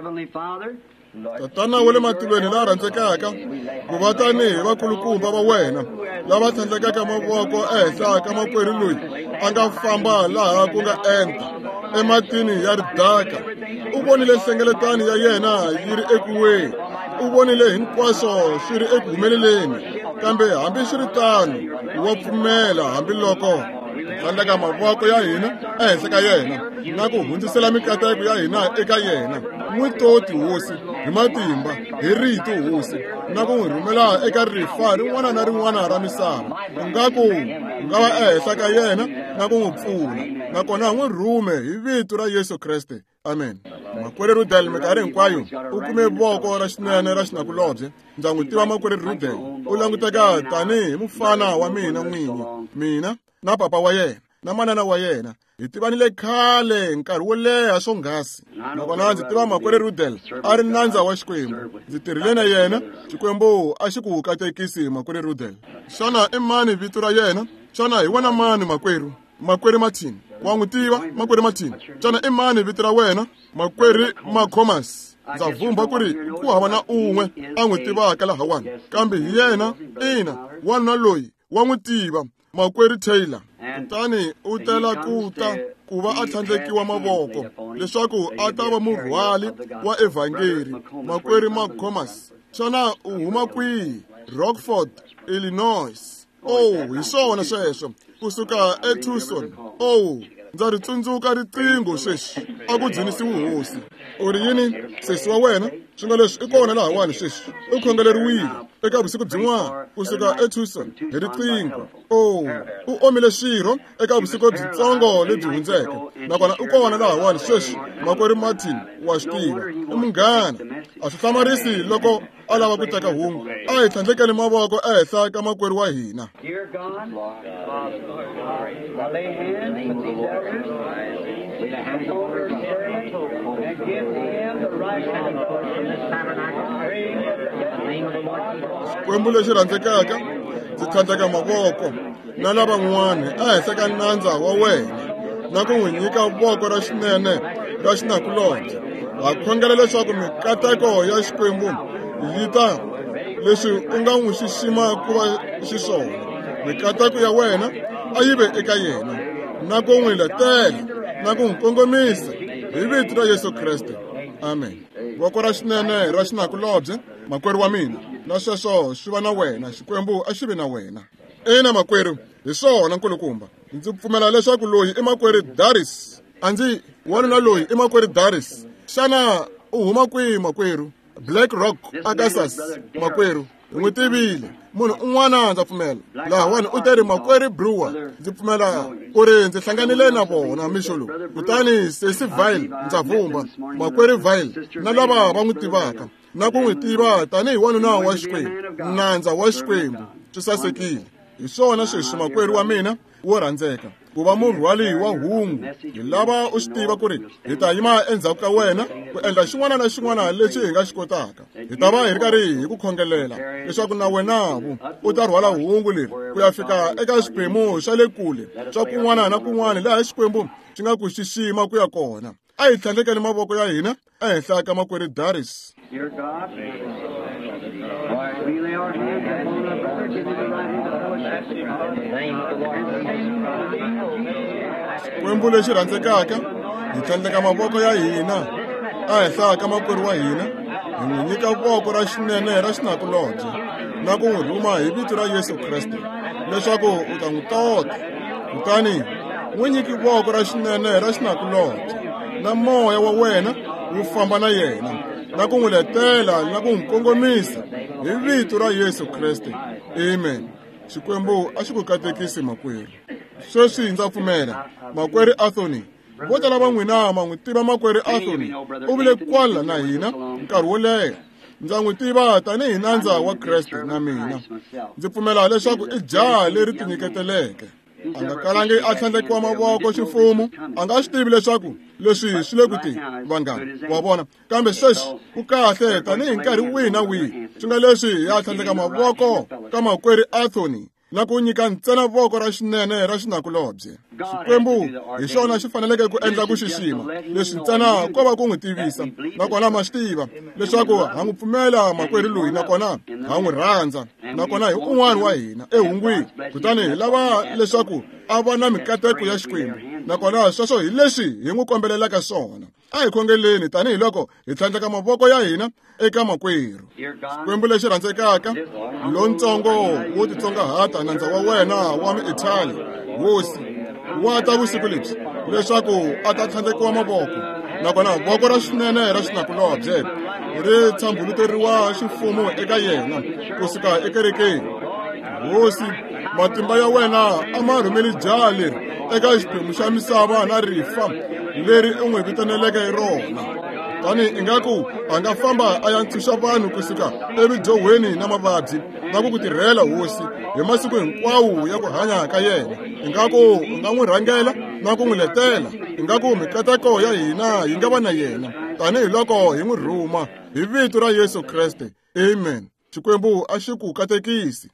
Tatana wa le matilweni la rhandzekaka, ku va tanihi vakulukumba va wena lava tlhandlekaka mavoko ehenhla ka makwerhu loyi a nga famba laha ku nga enta ematini ya ridaka. U vonile nhlengeletano ya yena yi ri ekuweni. U vonile hinkwaswo swi ri eku humeleleni. Kambe hambi swi ri tano wa pfumela hambiloko tlhandleka mavoko ya hina ehenhla ka yena na ku hundzisela mikateko ya hina eka yena. N'wi toti hosi hi matimba hi rito hosi na ku n'wi rhumela eka rifa rin'wana na rin'wana ra misava. Ingaku nga va ehenhla ka yena na ku n'wi pfuna nakona n'wi rhume hi vito ra Yesu Kriste. Amen. Makwerhu Rudel minkarhi hinkwayo u kume voko ra xinene ra xinakulobye. Ndza n'wi tiva makwerhu Rudel. U languteka tanihi mufana wa mina n'winyi. Mina na papa wa yena na manana wa yena hi tivanile khale nkarhi wo leha swonghasi. Nakona ndzi tiva makwerhu Rudel a ri nandza wa Xikwembu. Ndzi tirhile na yena. Xikwembu a xi ku katekisi makwerhu Rudel. Xana i mani vito ra yena? Xana hi wena mani makwerhu? Makwerhu Martin. Wa n'wi tiva makwerhu Martin? Xana i mani vito ra wena? Makwerhu Makhomas. Ndza vhumba ku ri ku hava na un'we a n'wi tivaka lahawani. Kambe hi yena ina wanuna loyi wa n'wi tiva makwerhu Taylor. Kutani u tela kuta ku va a tlhandlekiwa mavoko leswaku a ta va murhwali wa evhangeli. Makwerhu Makhomas. Xana u huma kwihi? Rockford, Illinois. Hi swona sweswo. Kusuka eTucson. Ndza ri tsundzuka riqingho sweswi a ku dzunisiwi hosi. U ri yini sesi wa wena? Swi nga leswi i kona lahawani sweswi. U khongeleriwile eka vusiku byin'wana kusuka eTucson hi riqingho. U omile swirho eka vusiku byitsongo lebyi hundzeke. Nakona u kona lahawani sweswi makwerhu Martin wa swi tiva. I munghana. A swi hlamarisi loko a lava ku teka hungu. A hi tlhandlekeni mavoko ehenhla ka makwerhu wa hina. Xikwembu lexi rhandzekaka ndzi tlhandleka mavoko na lavan'wana ehenhla ka nandza wa wena na ku n'wi nyika voko ra xinene ra xinakulobye. Ha khongela leswaku mikateko ya Xikwembu yi ta leswi u nga n'wi xixima ku va xiswona. Mikateko ya wena a yi ve eka yena na ku n'wi letela na ku n'wi kongomisa hi vito ra Yesu Kriste. Amen. Voko ra xinene ra xinakulobye makwerhu wa mina na sweswo swi va na wena. Xikwembu a xi vi na wena. Ina makwerhu hi swona nkulukumba. Ndzi pfumela leswaku loyi i makwerhu Daris. A ndzi wanuna loyi i makwerhu Daris. Xana u huma kwihi makwerhu? Black Rock, Arkansas makwerhu. N'wi tivile. Munhu un'wana ndza pfumela lahawani u teri makwerhu Brewer. Ndzi pfumela ku ri ndzi hlanganile na vona mixolo. Kutani sesi Vile ndza vhumba makwerhu Vile na lava va n'wi tivaka na ku n'wi tiva tanihi wanuna wa Xikwembu. Nandza wa Xikwembu. Swi sasekile. Hi swona sweswi makwerhu wa mina wo rhandzeka. Ku va murhwali wa hungu hi lava u swi tiva ku ri hi ta yima endzhaku ka wena ku endla xin'wana na xin'wana lexi hi nga xi kotaka. Hi ta va hi ri karhi hi ku khongelela leswaku na wenavu u ta rhwala hungu leri ku ya fika eka swiphemu swa le kule swa kun'wana na kun'wana laha Xikwembu xi nga ku xixima ku ya kona. A hi tlhandlekeni mavoko ya hina ehenhla ka makwerhu Daris. Xikwembu lexi rhandzekaka hi tlhandleka mavoko ya hina ehenhla ka makwerhu wa hina. Hi n'wi nyika voko ra xinene ra xinakulobye na ku n'wi rhuma hi vito ra Yesu Kriste leswaku u ta n'wi tota. Kutani n'wi nyiki voko ra xinene ra xinakulobye na moya wa wena wu famba na yena na ku n'wi letela na ku n'wi kongomisa hi vito ra Yesu Kriste. Amen. Xikwembu a xi ku katekisi makwerhu. Sweswi ndza pfumela makwerhu Anthony. Vo tala va n'wina ma n'wi tiva makwerhu Anthony. U vile kwala na hina nkarhi wo leha. Ndza n'wi tiva tanihi nandza wa Kreste na mina. Ndzi pfumela leswaku i jaha leri tinyiketeleke. a nga kalangi a tlhandlekiwa mavoko ximfumo, a nga swi tivi leswaku leswi swi le ku ti vanghana wa vona. Kambe sweswi ku kahle tanihi nkarhi wihi na wihi swi nga leswi ya tlhandleka mavoko ka makwerhu Anthony na ku nyika ntsena voko ra xinene ra xinakulobye. Xikwembu hi xona xi faneleke ku endla ku xixima leswi ntsena ko va ku n'wi tivisa, nakona ma swi tiva leswaku ha n'wi pfumela makwerhu loyi, nakona ha n'wi rhandza, nakona hi un'wana wa hina ehungwini. Kutani hi lava leswaku a va na mikateko ya Xikwembu, nakona sweswo hi leswi hi n'wi kombelelaka swona. A hi khongeleni tanihiloko hi tlhandleka mavoko ya hina eka makwerhu. Xikwembu lexi rhandzekaka, lontsongo wo titsongahata nandza wa wena wa miItali, hosi wa ta vusiku lebyi leswaku a ta tlhandlekiwa mavoko, nakona voko ra xinene ra xinakulobye ri tshambuluteriwa xifumo eka yena kusuka ekerekeni. Hosi, matimba ya wena a ma rhumeli jaha leri eka xiphemu xa misava na rifa leri u n'wi vitaneleke hi rona. Tani ingaku a nga famba a ya ntshuxa vanhu kusuka emidyohweni na mavabyi na ku ku tirhela hosi hi masiku hinkwawo ya ku hanya ka yena. Ingaku u nga n'wi rhangela na ku n'wi letela, ingaku mikateko ya hina yi nga va na yena tanihiloko hi n'wi rhuma hi vito ra Yesu Kriste. Amen. Xikwembu a xi ku katekisi.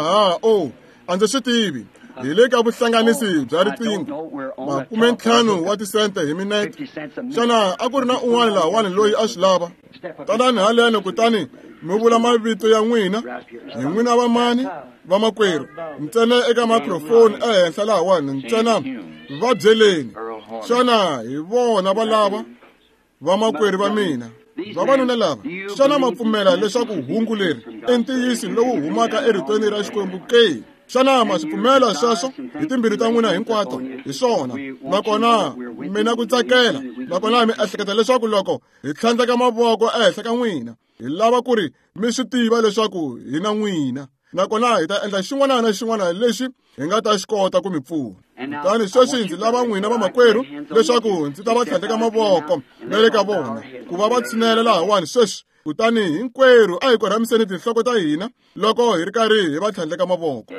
A ndzi swi tivi hi le ka vuhlanganisi bya riqingho 50 wa tisente hi minete. Xana a ku ri na un'wana lahawani loyi a swi lava? Tanani haleno kutani mi vula mavito ya n'wina hi n'wina va mani va makwerhu ntsena eka microphone ehenhla lahawani, ntsena va byeleni. Xana hi vona va lava va makwerhu va mina, vavanuna lava? Xana ma pfumela leswaku hungu leri i ntiyisi lowu humaka eritweni ra Xikwembu ke? Xana ma swi pfumela sweswo hi timbilu ta n'wina hinkwato? Hi swona, nakona mina ku tsakela, nakona mi ehleketa leswaku loko hi tlhandleka mavoko ehenhla ka n'wina hi lava ku ri mi swi tiva leswaku hi na n'wina, nakona hi ta endla xin'wana na xin'wana lexi hi nga ta xi kota ku mi pfuna. Kutani sweswi ndzi lava n'wina va makwerhu leswaku ndzi ta va tlhandleka mavoko na le ka vona ku va va tshinela lahawani sweswi. Kutani hinkwerhu a hi korhamiseni tinhloko ta hina loko hi ri karhi hi va tlhandleka mavoko.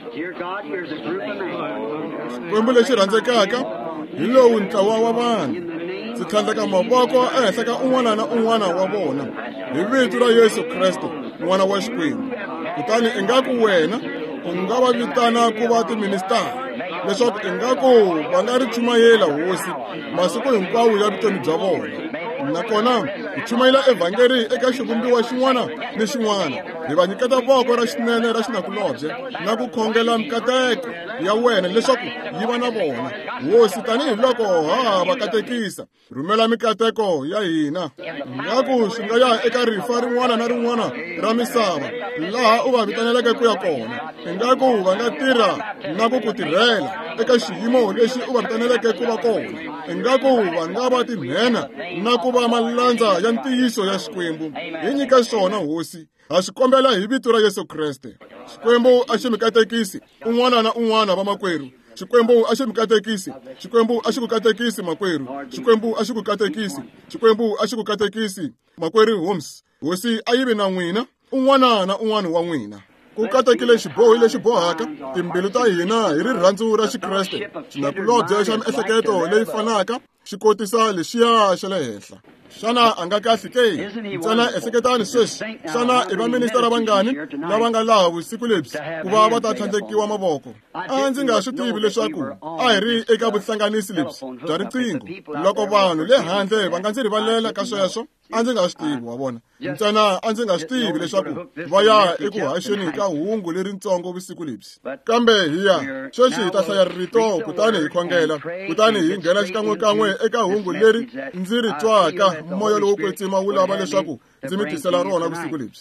Xikwembu lexi rhandzekaka hi lowu ntlawa wa vanhu, ndzi tlhandleka mavoko ehenhla ka un'wana na un'wana wa vona hi vito ra Yesu Kriste, n'wana wa Xikwembu. Kutani ingaku wena u nga va vitana ku va tiministari leswaku ingaku va nga ri chumayela hosi masiku hinkwawo ya vutomi bya vona, nakona ku chumayela evhangeli eka xivumbiwa xin'wana ni xin'wana. Hi va nyiketa voko ra xinene ra xinakulobye na ku khongela mikateko ya wena leswaku yi va na vona. Hosi, tanihiloko ha va katekisa, rhumela mikateko ya hina ingaku swi nga ya eka rifa rin'wana na rin'wana ra misava laha u va vitaneleke ku ya kona. Ingaku va nga tirha na ku ku tirhela eka xiyimo lexi u va vitaneleke ku va kona. Ingaku va nga va tinhena na ku va malandza ya ntiyiso ya Xikwembu. Hi nyika swona hosi, ha swi kombela hi vito ra Yesu Kriste. Xikwembu a xi mi katekisi un'wana na un'wana va makwerhu. Xikwembu a xi mi katekisi, Xikwembu a xi ku katekisi makwerhu, Xikwembu a xi ku katekisi, Xikwembu a xi ku katekisi makwerhu Holmes. Hosi a yi vi na n'wina un'wana na un'wana wa n'wina. Ku katekile xiboho lexi bohaka timbilu ta hina hi rirhandzu ra Xikreste, xinakulobye xa miehleketo leyi fanaka, xi kotisa lexiya xa le henhla. Xana a nga kahle ke? Ntsena ehleketani sweswi, xana i vaministara vangani lava nga laha vusiku lebyi ku va va ta tlhandlekiwa mavoko? A ndzi nga swi tivi leswaku a hi ri eka vuhlanganisi lebyi bya riqingho. Loko vanhu le handle va nga ndzi rivalela ka sweswo, a ndzi nga swi tivi wa vona. Ntsena a ndzi nga swi tivi leswaku va ya eku haxeni ka hungu leritsongo vusiku lebyi. Kambe hiya sweswi hi ta hlaya rito kutani hi khongela, kutani hi nghena xikan'wekan'we eka hungu leri ndzi ri twaka moya lowo kwetsima wu lava leswaku ndzi mi tisela rona vusiku lebyi.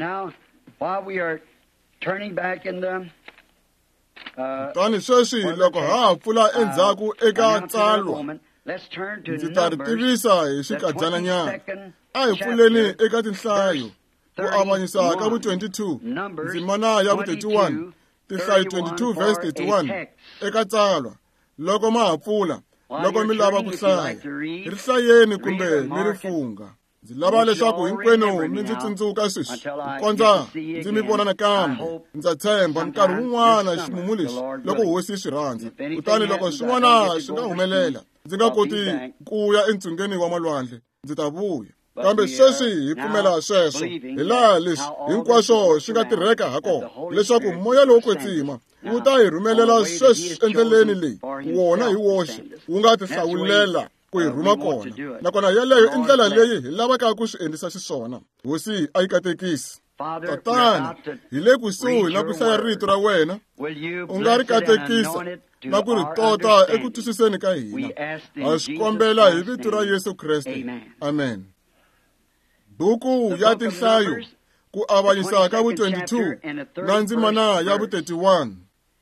Kutani sweswi loko ha pfula endzhaku eka tsalwa, ndzi ta ri tivisa hi xikadyana-nyana. A hi pfuleni eka tinhlayo ku avanyisa ka vu-22, ndzimana ya vu-31, tinhlayo 22 verse 31 eka tsalwa. Loko ma ha pfula, loko mi lava ku hlaya, ri hlayeni kumbe mi ri funga. Ndzi lava leswaku hinkwenu mi ndzi tsundzuka sweswi ku kondza ndzi mi vona nakambe. Ndza tshemba nkarhi wun'wana ximumu lexi loko hosi swi rhandza, kutani loko swin'wana swi nga humelela ndzi nga koti ku ya entsungeni wa malwandle, ndzi ta vuya. Kambe sweswi hi pfumela sweswo hi laha leswi hinkwaswo swi nga tirheka ha kona, leswaku moya lowo kwetsima wu ta hi rhumelela sweswi endleleni leyi wona hi woxe wu nga tihlawulela ku hi rhuma kona, nakona yaleyo i ndlela leyi hi lavaka ku swi endlisa xiswona. Hosi a yi katekisi. Tatana, hi le kusuhi na ku hlaya rito ra wena, u nga ri katekisa na ku ri tota eku twisiseni ka hina. Ha swi kombela hi vito ra Yesu Kreste. Amen. Buku ya tinhlayo ku avanyisa ka vu-22 na ndzimana ya vu-31.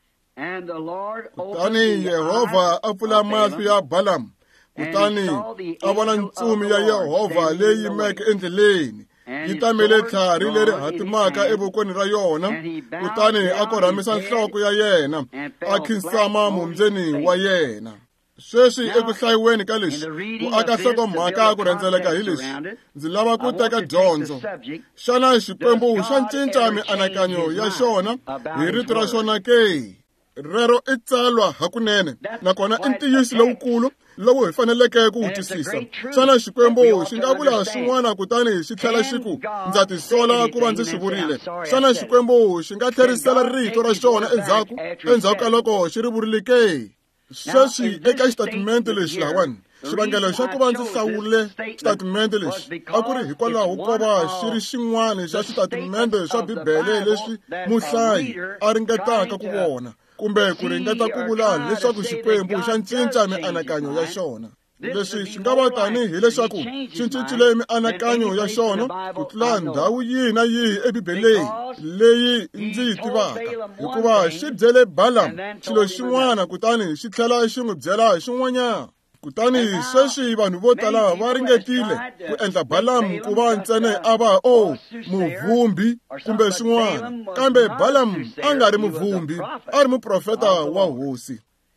Kutani Yehovha a pfula mahlo ya Balamu, kutani a vona ntsumi ya Yehovha leyi yimeke endleleni yi tamele tlhari leri hatimaka evokweni ra yona, kutani a korhamisa nhloko ya yena a khinsama mumbyeni wa yena. Sweswi eku hlayiweni ka lexi ku aka nhlokomhaka ku rhendzeleka hi leswi ndzi lava ku teka dyondzo. Xana Xikwembu xa cinca mianakanyo ya xona hi rito ra xona ke? Rero i tsalwa hakunene, nakona i ntiyiso lowukulu lowu hi faneleke ku wu twisisa. Xana Xikwembu xi nga vula swin'wana kutani xi tlhela xi ku ndza tisola ku va ndzi swi vurile? Xana Xikwembu xi nga tlherisela rito ra xona endzhaku ka loko xi ri vurile ke? Sweswi eka xitatimende lexi lawani, xivangelo xa ku va ndzi hlawule xitatimende lexi a ku ri hikwalaho ko va xi ri xin'wana xa xitatimende xa Bibele leswi muhlayi a ringetaka ku vona, kumbe ku ringeta ku vula leswaku Xikwembu xa cinca mianakanyo ya xona. Leswi swi nga va tanihi leswaku xi cincile mianakanyo ya xona ku tlula ndhawu yihi na yihi ebibeleni leyi ndzi yi tivaka, hikuva xi byele Balamu xilo xin'wana kutani xi tlhela xi n'wi byela xin'wanyana. Kutani sweswi vanhu vo tala va ringetile ku endla Balamu ku va ntsena a va muvhumbi kumbe swin'wana, kambe Balamu a nga ri muvhumbi, a ri muprofeta wa hosi.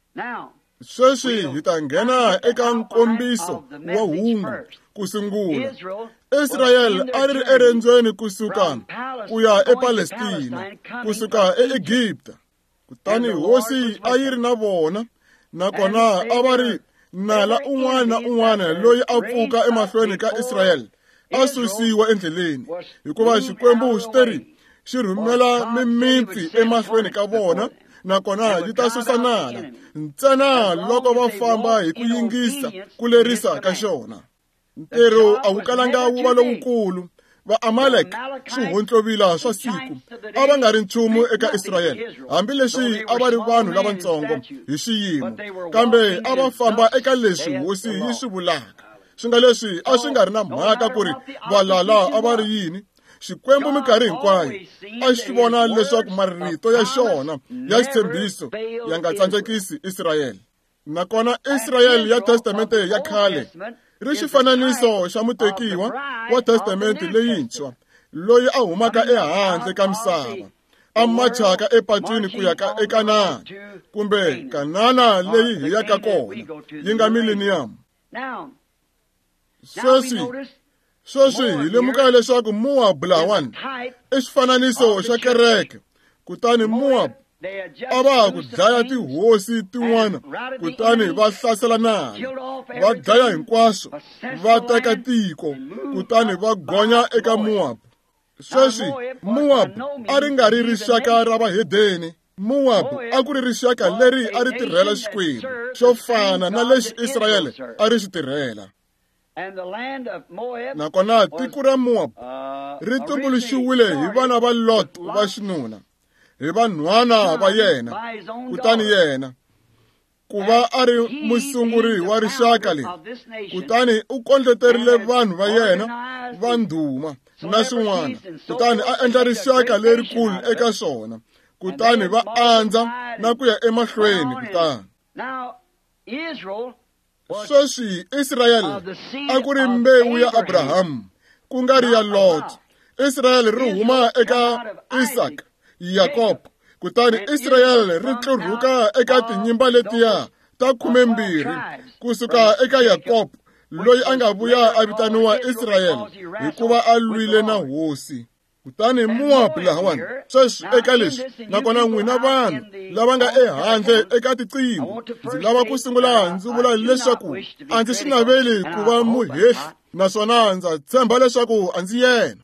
Sweswi hi ta nghena eka nkombiso wa hungu ku sungula. Israyele a ri erendzweni kusuka ku ya ePalestina, kusuka eEgipta. Kutani hosi a yi ri na vona, nakona a va ri nala un'wana na un'wana loyi a pfuka emahlweni ka Israyele a susiwa endleleni, hikuva Xikwembu xi teri xi rhumela mimitsi emahlweni ka vona, nakona yi ta susa nala ntsena loko va famba hi ku yingisa ku lerisa ka xona. Ntirho a wu kalanga wu va lowukulu. Va-Amalek swihontlovila swa siku a va nga ri nchumu eka Israyele, hambileswi a va ri vanhu lavatsongo hi xiyimo, kambe a va famba eka leswi hosi yi swi vulaka. Swi nga leswi a swi nga ri na mhaka ku ri valala a va ri yini. Xikwembu minkarhi hinkwayo a xi vona leswaku marito ya xona ya xitshembiso ya nga tsandzekisi Israyele. Nakona Israyele ya testamente ya khale ri xifananiso xa mutekiwa wa testamente leyintshwa loyi a humaka ehandle ka misava, a machaka epatwini ku ya eKanani, kumbe Kanana leyi hi yaka kona yi nga millennium. Sweswi hi lemuka leswaku Moab lawani i xifananiso xa kereke. Kutani Moab a va ku dlaya tihosi tin'wana, kutani va hlasela nala, va dlaya hinkwaswo, va teka tiko, kutani va gonya eka Moab. Sweswi Moab a ri nga ri rixaka ra vahedeni. Moab a ku ri rixaka leri a ri tirhela Xikwembu xo fana na lexi Israyele a ri xi tirhela. Nakona tiko ra Moab ri tumbuluxiwile hi vana va Lot va xinuna, hi vanhwana va yena. Kutani yena ku va a ri musunguri wa rixaka leri, kutani u kondleterile vanhu va yena va ndhuma na swin'wana, kutani a endla rixaka lerikulu eka swona, kutani va andza na ku ya emahlweni. Kutani sweswi Israyele a ku ri mbewu ya Abrahamu, ku nga ri ya Lot. Israyele ri huma eka Isaka, Yakobo. Kutani Israyele ri tlurhuka eka tinyimba letiya ta 12 kusuka eka Yakobo loyi a nga vuya a vitaniwa Israyeli hikuva a lwile na hosi. Kutani Moab lahawani sweswi eka leswi, nakona n'wina vanhu lava nga ehandle eka tiqingho, ndzi lava ku sungula ndzi vula leswaku a ndzi swi naveli ku va muhehli, naswona ndza tshemba leswaku a ndzi yena.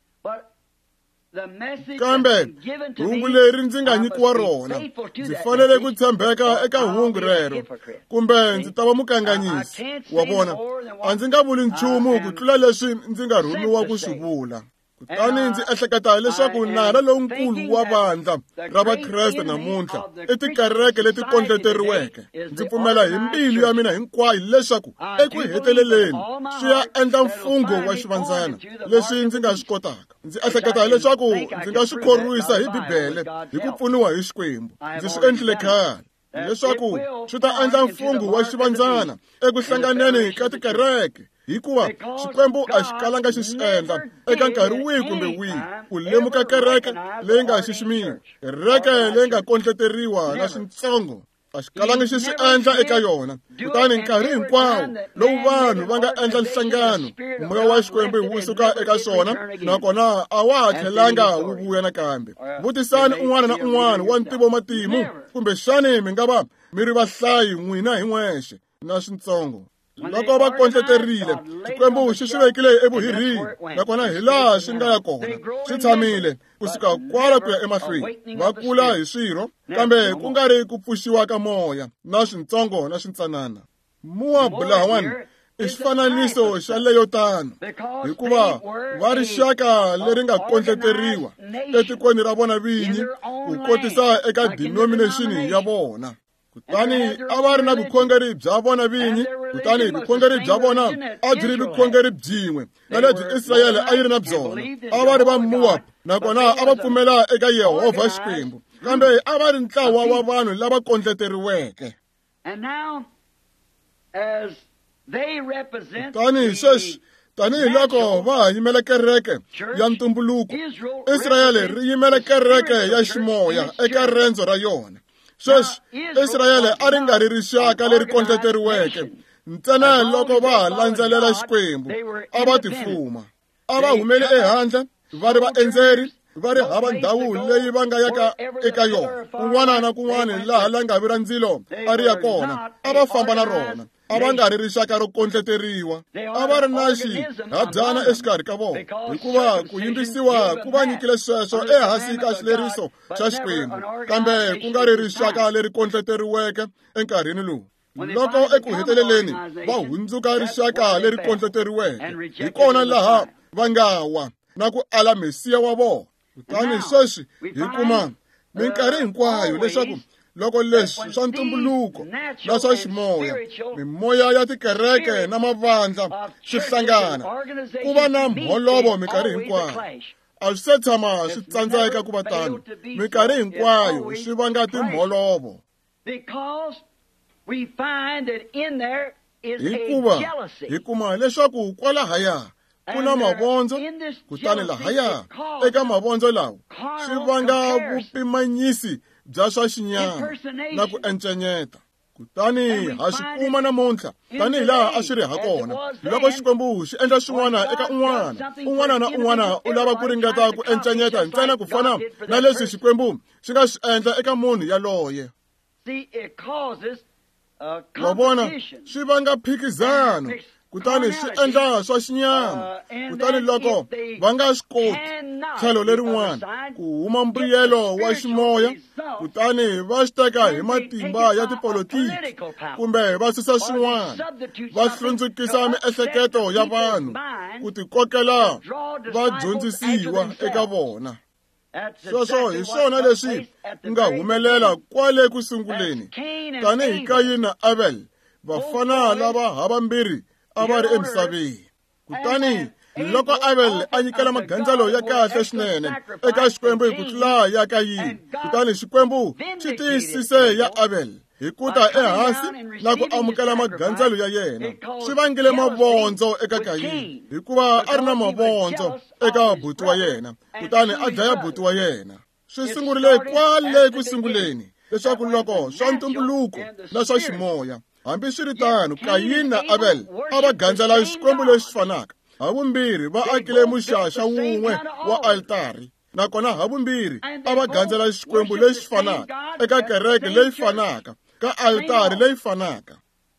Kambe hungu leri ndzi nga nyikiwa rona, ndzi fanele ku tshembeka eka hungu rero, kumbe ndzi ta va mukanganyisi wa vona. A ndzi nga vuli nchumu ku tlula leswi ndzi nga rhumiwa ku swi vula. Kutani ndzi ehleketa leswaku nala lowunkulu wa vandla ra vakreste namuntlha i tikereke leti kondleteriweke. Ndzi pfumela hi mbilu ya mina hinkwayo leswaku eku heteleleni swi ya endla mfungo wa xivandzana leswi ndzi nga swi kotaka. Ndzi ehleketa leswaku ndzi nga swi khorwisa hi Bibele hi ku pfuniwa hi Xikwembu. Ndzi swi endlile khale leswaku swi ta endla mfungo wa xivandzana eku hlanganeni ka tikereke, hikuva Xikwembu a xi kalanga xi swi endla eka nkarhi wihi kumbe wihi ku lemuka kereke leyi nga xiximiwa, kereke leyi nga kondleteriwa na swintsongo. A xi kalanga xi swi endla eka yona. Kutani nkarhi hinkwawo lowu vanhu va nga endla nhlangano, moya wa Xikwembu wu suka eka swona, nakona a wa ha tlhelanga wu vuya nakambe. Vutisani un'wana na un'wana wa ntivo-matimu, kumbe xani mi nga va mi ri vahlayi n'wina hi n'wexe na swintsongo. Loko va kondleterile, Xikwembu xi swi vekile evuhirhini, nakona hi laha swi nga ya kona. Swi tshamile kusuka kwala ku ya emahlweni. Va kula hi swirho, kambe ku nga ri ku pfuxiwa ka moya na swintsongo na swintsanana. Moab lahawani i xifananiso xa leyo tano, hikuva va rixaka leri nga kondleteriwa etikweni ra vona vinyi ku kotisa eka denomination ya vona. Kutani a va ri na vukhongeri bya vona vinyi, kutani vukhongeri bya vona a byi ri vukhongeri byin'we na lebyi Israyeli a yi ri na byona. A va ri va Moab, nakona a va pfumela eka Yehovha Xikwembu, kambe a va ri ntlawa wa vanhu lava kondleteriweke. Kutani sweswi, tanihi loko va ha yimele kereke ya ntumbuluko, Israyeli ri yimele kereke ya ximoya eka rendzo ra yona. Sweswi Israyeli a ri nga ri rixaka leri kondleteriweke, ntsena loko va ha landzelela Xikwembu a va tifuma. A va humeli ehandle, va ri vaendzeri, va ri hava ndhawu leyi va nga yaka eka yona. Kun'wana na kun'wana laha la nga vi ra ndzilo a ri ya kona, a va famba na rona. A va nga ri rixaka ro kondleteriwa. A va ri na xihabyana exikarhi ka vona, hikuva ku yimbisiwa ku va nyikile sweswo ehansi ka xileriso xa Xikwembu, kambe ku nga ri rixaka leri kondleteriweke enkarhini lowu. Loko eku heteleleni va hundzuka rixaka leri kondleteriweke, hi kona laha va nga wa na ku ala Mesiya wa vona. Kutani sweswi hi kuma minkarhi hinkwayo leswaku loko leswi swa ntumbuluko na swa ximoya, mimoya ya tikereke na mavandla swi hlangana, ku va na mholovo minkarhi hinkwayo. A swi se tshama swi tsandzeka ku va tano. Minkarhi hinkwayo swi vanga timholovo, hikuva hi kuma leswaku kwalahaya ku na mavondzo. Kutani lahaya eka mavondzo lawa swi vanga vupimanyisi bya swa xinyama na ku encenyeta. Kutani ha swi kuma namuntlha tanihi laha a swi ri hakona. Loko Xikwembu xi endla swin'wana eka un'wana na un'wana u lava ku ringeta ku encenyeta ntsena ku fana na leswi Xikwembu xi nga swi endla eka munhu yaloye. Wa vona, swi vanga phikizano. Kutani swi endla swa xinyama. Kutani loko va nga swi koti tlhelo lerin'wana ku huma mbuyelo wa ximoya, kutani va swi teka hi matimba ya tipolitiki kumbe va susa swin'wana, va hlundzukisa miehleketo ya vanhu ku tikokela vadyondzisiwa eka vona. Sweswo hi swona leswi nga humelela kwale ku sunguleni. Tanihi Kayini na Abel, vafana lava havambirhi a va ri emisaveni. Kutani loko Abel a nyikela magandzelo ya kahle swinene eka Xikwembu hi ku tlula ya Kayini, kutani Xikwembu xi tiyisise ya Abel hi ku ta ehansi na ku amukela magandzelo ya yena. Swi vangile mavondzo eka Kayini hikuva a ri na mavondzo eka buti wa yena, kutani a dlaya buti wa yena. Swi sungurile kwale ku sunguleni leswaku loko swa ntumbuluko na swa ximoya hambiswiritano Kayini na Abel a va gandzela xikwembu lexi fanaka. Havumbirhi va akile muxaxa wun'we wa altari, nakona havumbirhi a va gandzela xikwembu lexi fanaka eka kereke leyi fanaka ka altari leyi fanaka.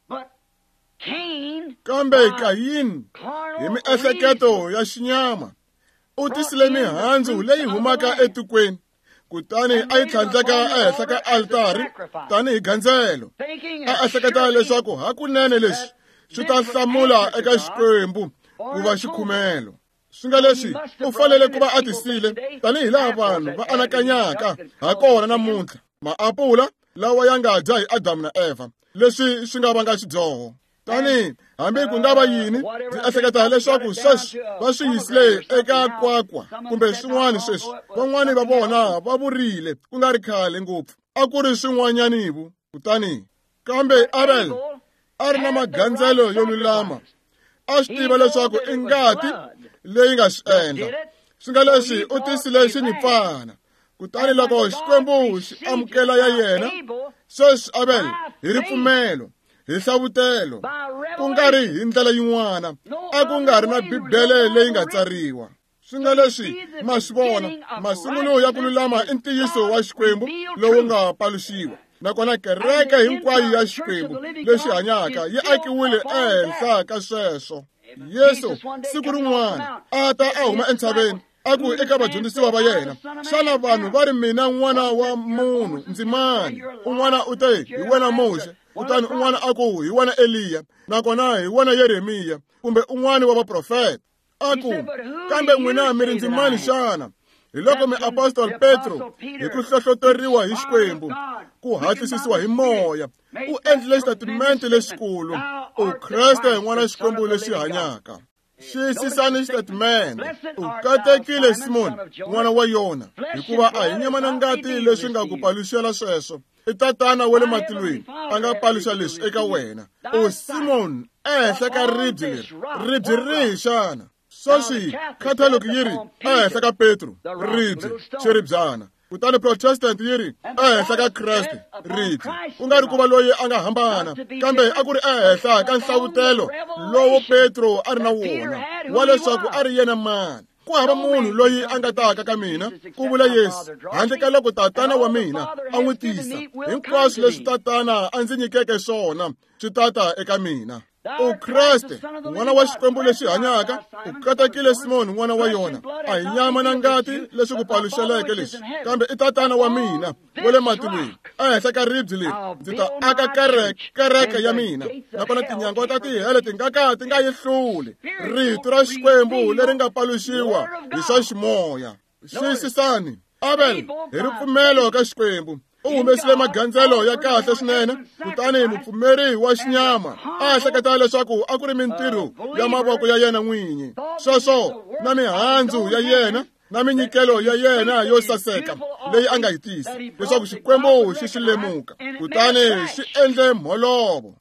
Kambe Kayini hi miehleketo ya xinyama u tisile mihandzu leyi humaka etikweni, kutani a yi tlhandleka ehenhla ka altari tanihi gandzelo. A ehleketa leswaku hakunene leswi swi ta hlamula eka xikwembu ku va xikhumelo. Swi nga leswi u fanele ku va a tisile tanihi laha vanhu va anakanyaka ha kona namuntlha. Maapula lawa ya nga dya hi Adamu na Eva, leswi swi nga vanga xidyoho. Tanihi hambi ku nga va yini, ndzi ehleketa leswaku sweswi va swi yisile eka kwakwa kumbe swin'wana sweswi. Van'wani va vona va vurile ku nga ri khale ngopfu, a ku ri swin'wanyanivu. Kutani kambe Abel a ri na magandzelo yo lulama, a swi tiva leswaku i ngati leyi nga swi endla. Swi nga leswi u tisile xinipfana, kutani loko xikwembu xi amukela ya yena, sweswi Abel hi ripfumelo, hi hlavutelo, ku nga ri hi ndlela yin'wana, a ku nga ri na Bibele leyi nga tsariwa. Swi nga leswi ma swi vona, masungulo ya ku lulama i ntiyiso wa xikwembu lowu nga paluxiwa, nakona kereke hinkwayo ya xikwembu lexi hanyaka yi akiwile ehenhla ka sweswo. Yesu siku rin'wana a ta a huma entshaveni a ku eka vadyondzisiwa va yena, xana vanhu va ri mina n'wana wa munhu ndzi mani? Un'wana u te hi wena Mose, kutani un'wana a ku hi wena Eliya, nakona hi wena Yeremiya, kumbe un'wana wa vaprofeta. A ku kambe n'wina mi ri ndzi mani xana? Hi loko apostoli Petro hi ku hlohloteriwa hi xikwembu, ku hatlisisiwa hi moya, u endlile xitatimende lexikulu, u Kreste n'wana xikwembu lexi hanyaka. Xiyisisani xitatimende, u katekile Simoni n'wana wa Yona, hikuva a hi nyama na ngati leswi nga ku paluxela sweswo. I tatana wa le matilweni a nga paluxa leswi eka wena. U Simoni ehenhla ka ribye leri, ribye rihi xana? Sweswi Catholic yi ri ehenhla ka Petro, ribye xiribyana. Kutani Protestant yi ri ehenhla ka Kreste, ribye. Ku nga ri ku va loyi a nga hambana, kambe a ku ri ehenhla ka nhlavutelo lowo Petro a ri na wona, wa leswaku a ri yena mani. Ku hava munhu loyi a nga taka ka mina, ku vula Yesu, handle ka loko tatana wa mina a n'wi tisa. Hinkwaswo leswi tatana a ndzi nyikeke swona swi tata eka mina. U Kreste n'wana wa xikwembu lexi hanyaka, u katekile Simoni n'wana wa Yona, a hi nyama na ngati leswi ku paluxeleke leswi, kambe i tatana wa mina wa le matilweni. Ehenhla ka ribye leri ndzi ta aka kereke ya mina, nakona tinyango ta tihele ti nga yi hluli. Rito ra xikwembu leri nga paluxiwa hi swa ximoya. Xiyisisani Abel hi ripfumelo ka xikwembu u humesile magandzelo ya kahle swinene, kutani mupfumeri wa xinyama a ehleketa leswaku a ku ri mintirho ya mavoko ya yena n'winyi. Sweswo na mihandzu ya yena na minyikelo ya yena yo saseka leyi a nga yi tisa leswaku xikwembu xi xi lemuka, kutani xi endle mholovo.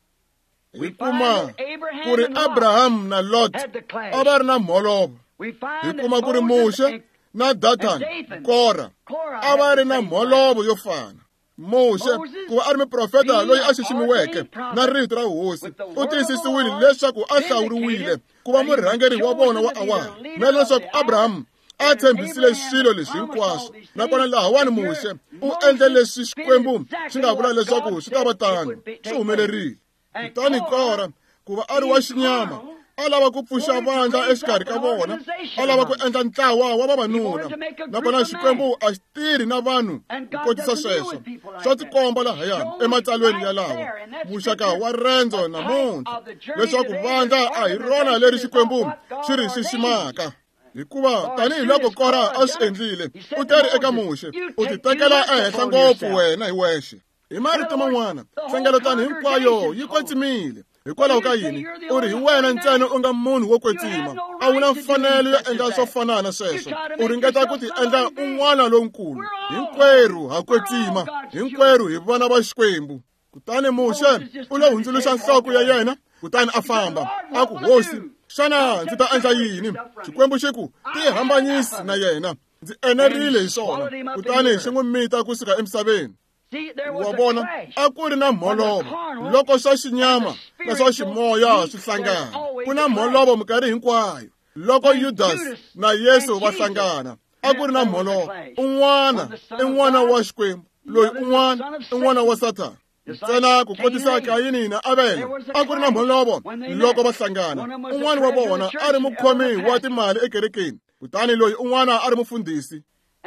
Hi kuma ku ri Abrahamu na Lot a va ri na mholovo. Hi kuma ku ri Moshe na Datani, Kora a va ri na mholovo yo fana. Moshe ku va a ri muprofeta loyi a xiximiweke na rito ra hosi, u tiyisisiwile leswaku a hlawuriwile ku va murhangeri wa vona wa awara, na leswaku Abrahamu a tshembisile swilo leswi hinkwaswo, nakona lahawani Moshe u endle leswi xikwembu xi nga vula leswaku swi ta va tano, swi humelerile. Kutani Kora ku va a ri wa xinyama a lava ku pfuxa vandla exikarhi ka vona, a lava ku endla ntlawa wa vavanuna, nakona xikwembu a xi tirhi na vanhu ku kotisa sweswo. Swa tikomba lahayani ematsalweni yalawa, vuxaka wa rendzo namuntlha, leswaku vandla a hi rona leri xikwembu xi ri xiximaka. Hikuva tanihiloko Kora a swi endlile, u teri eka Moshe, u ti tekela ehenhla ngopfu wena hi wexe. Hi marito man'wana, nhlengeletano hinkwayo yi kwetsimile. Hikwalaho ka yini u ri hi wena ntsena u nga munhu wo kwetsima, a wu na mfanelo yo endla swo fana na sweswo. U ringeta ku ti endla un'wana lonkulu. Hinkwerhu ha kwetsima, hinkwerhu hi vana va xikwembu. Kutani Moshe u lo hundzuluxa nhloko ya yena, kutani a famba. A ku hosi, xana ndzi ta endla yini? Xikwembu xi ku tihambanyisi na yena, ndzi enerile hi swona. Kutani xi n'wi mita kusuka emisaveni. wa vona a ku ri na mholovo loko swa xinyama na swa ximoya swi hlangana. Ku na mholovo minkarhi hinkwayo. Loko Judas na Yesu va hlangana a ku ri na mholovo. Un'wana i n'wana wa Xikwembu, loyi un'wana i n'wana wa Satana. Ntsena ku kotisa Kayini na Abele a ku ri na mholovo loko va hlangana. Un'wana wa vona a ri mukhomi wa timali ekerekeni, kutani loyi un'wana a ri mufundhisi.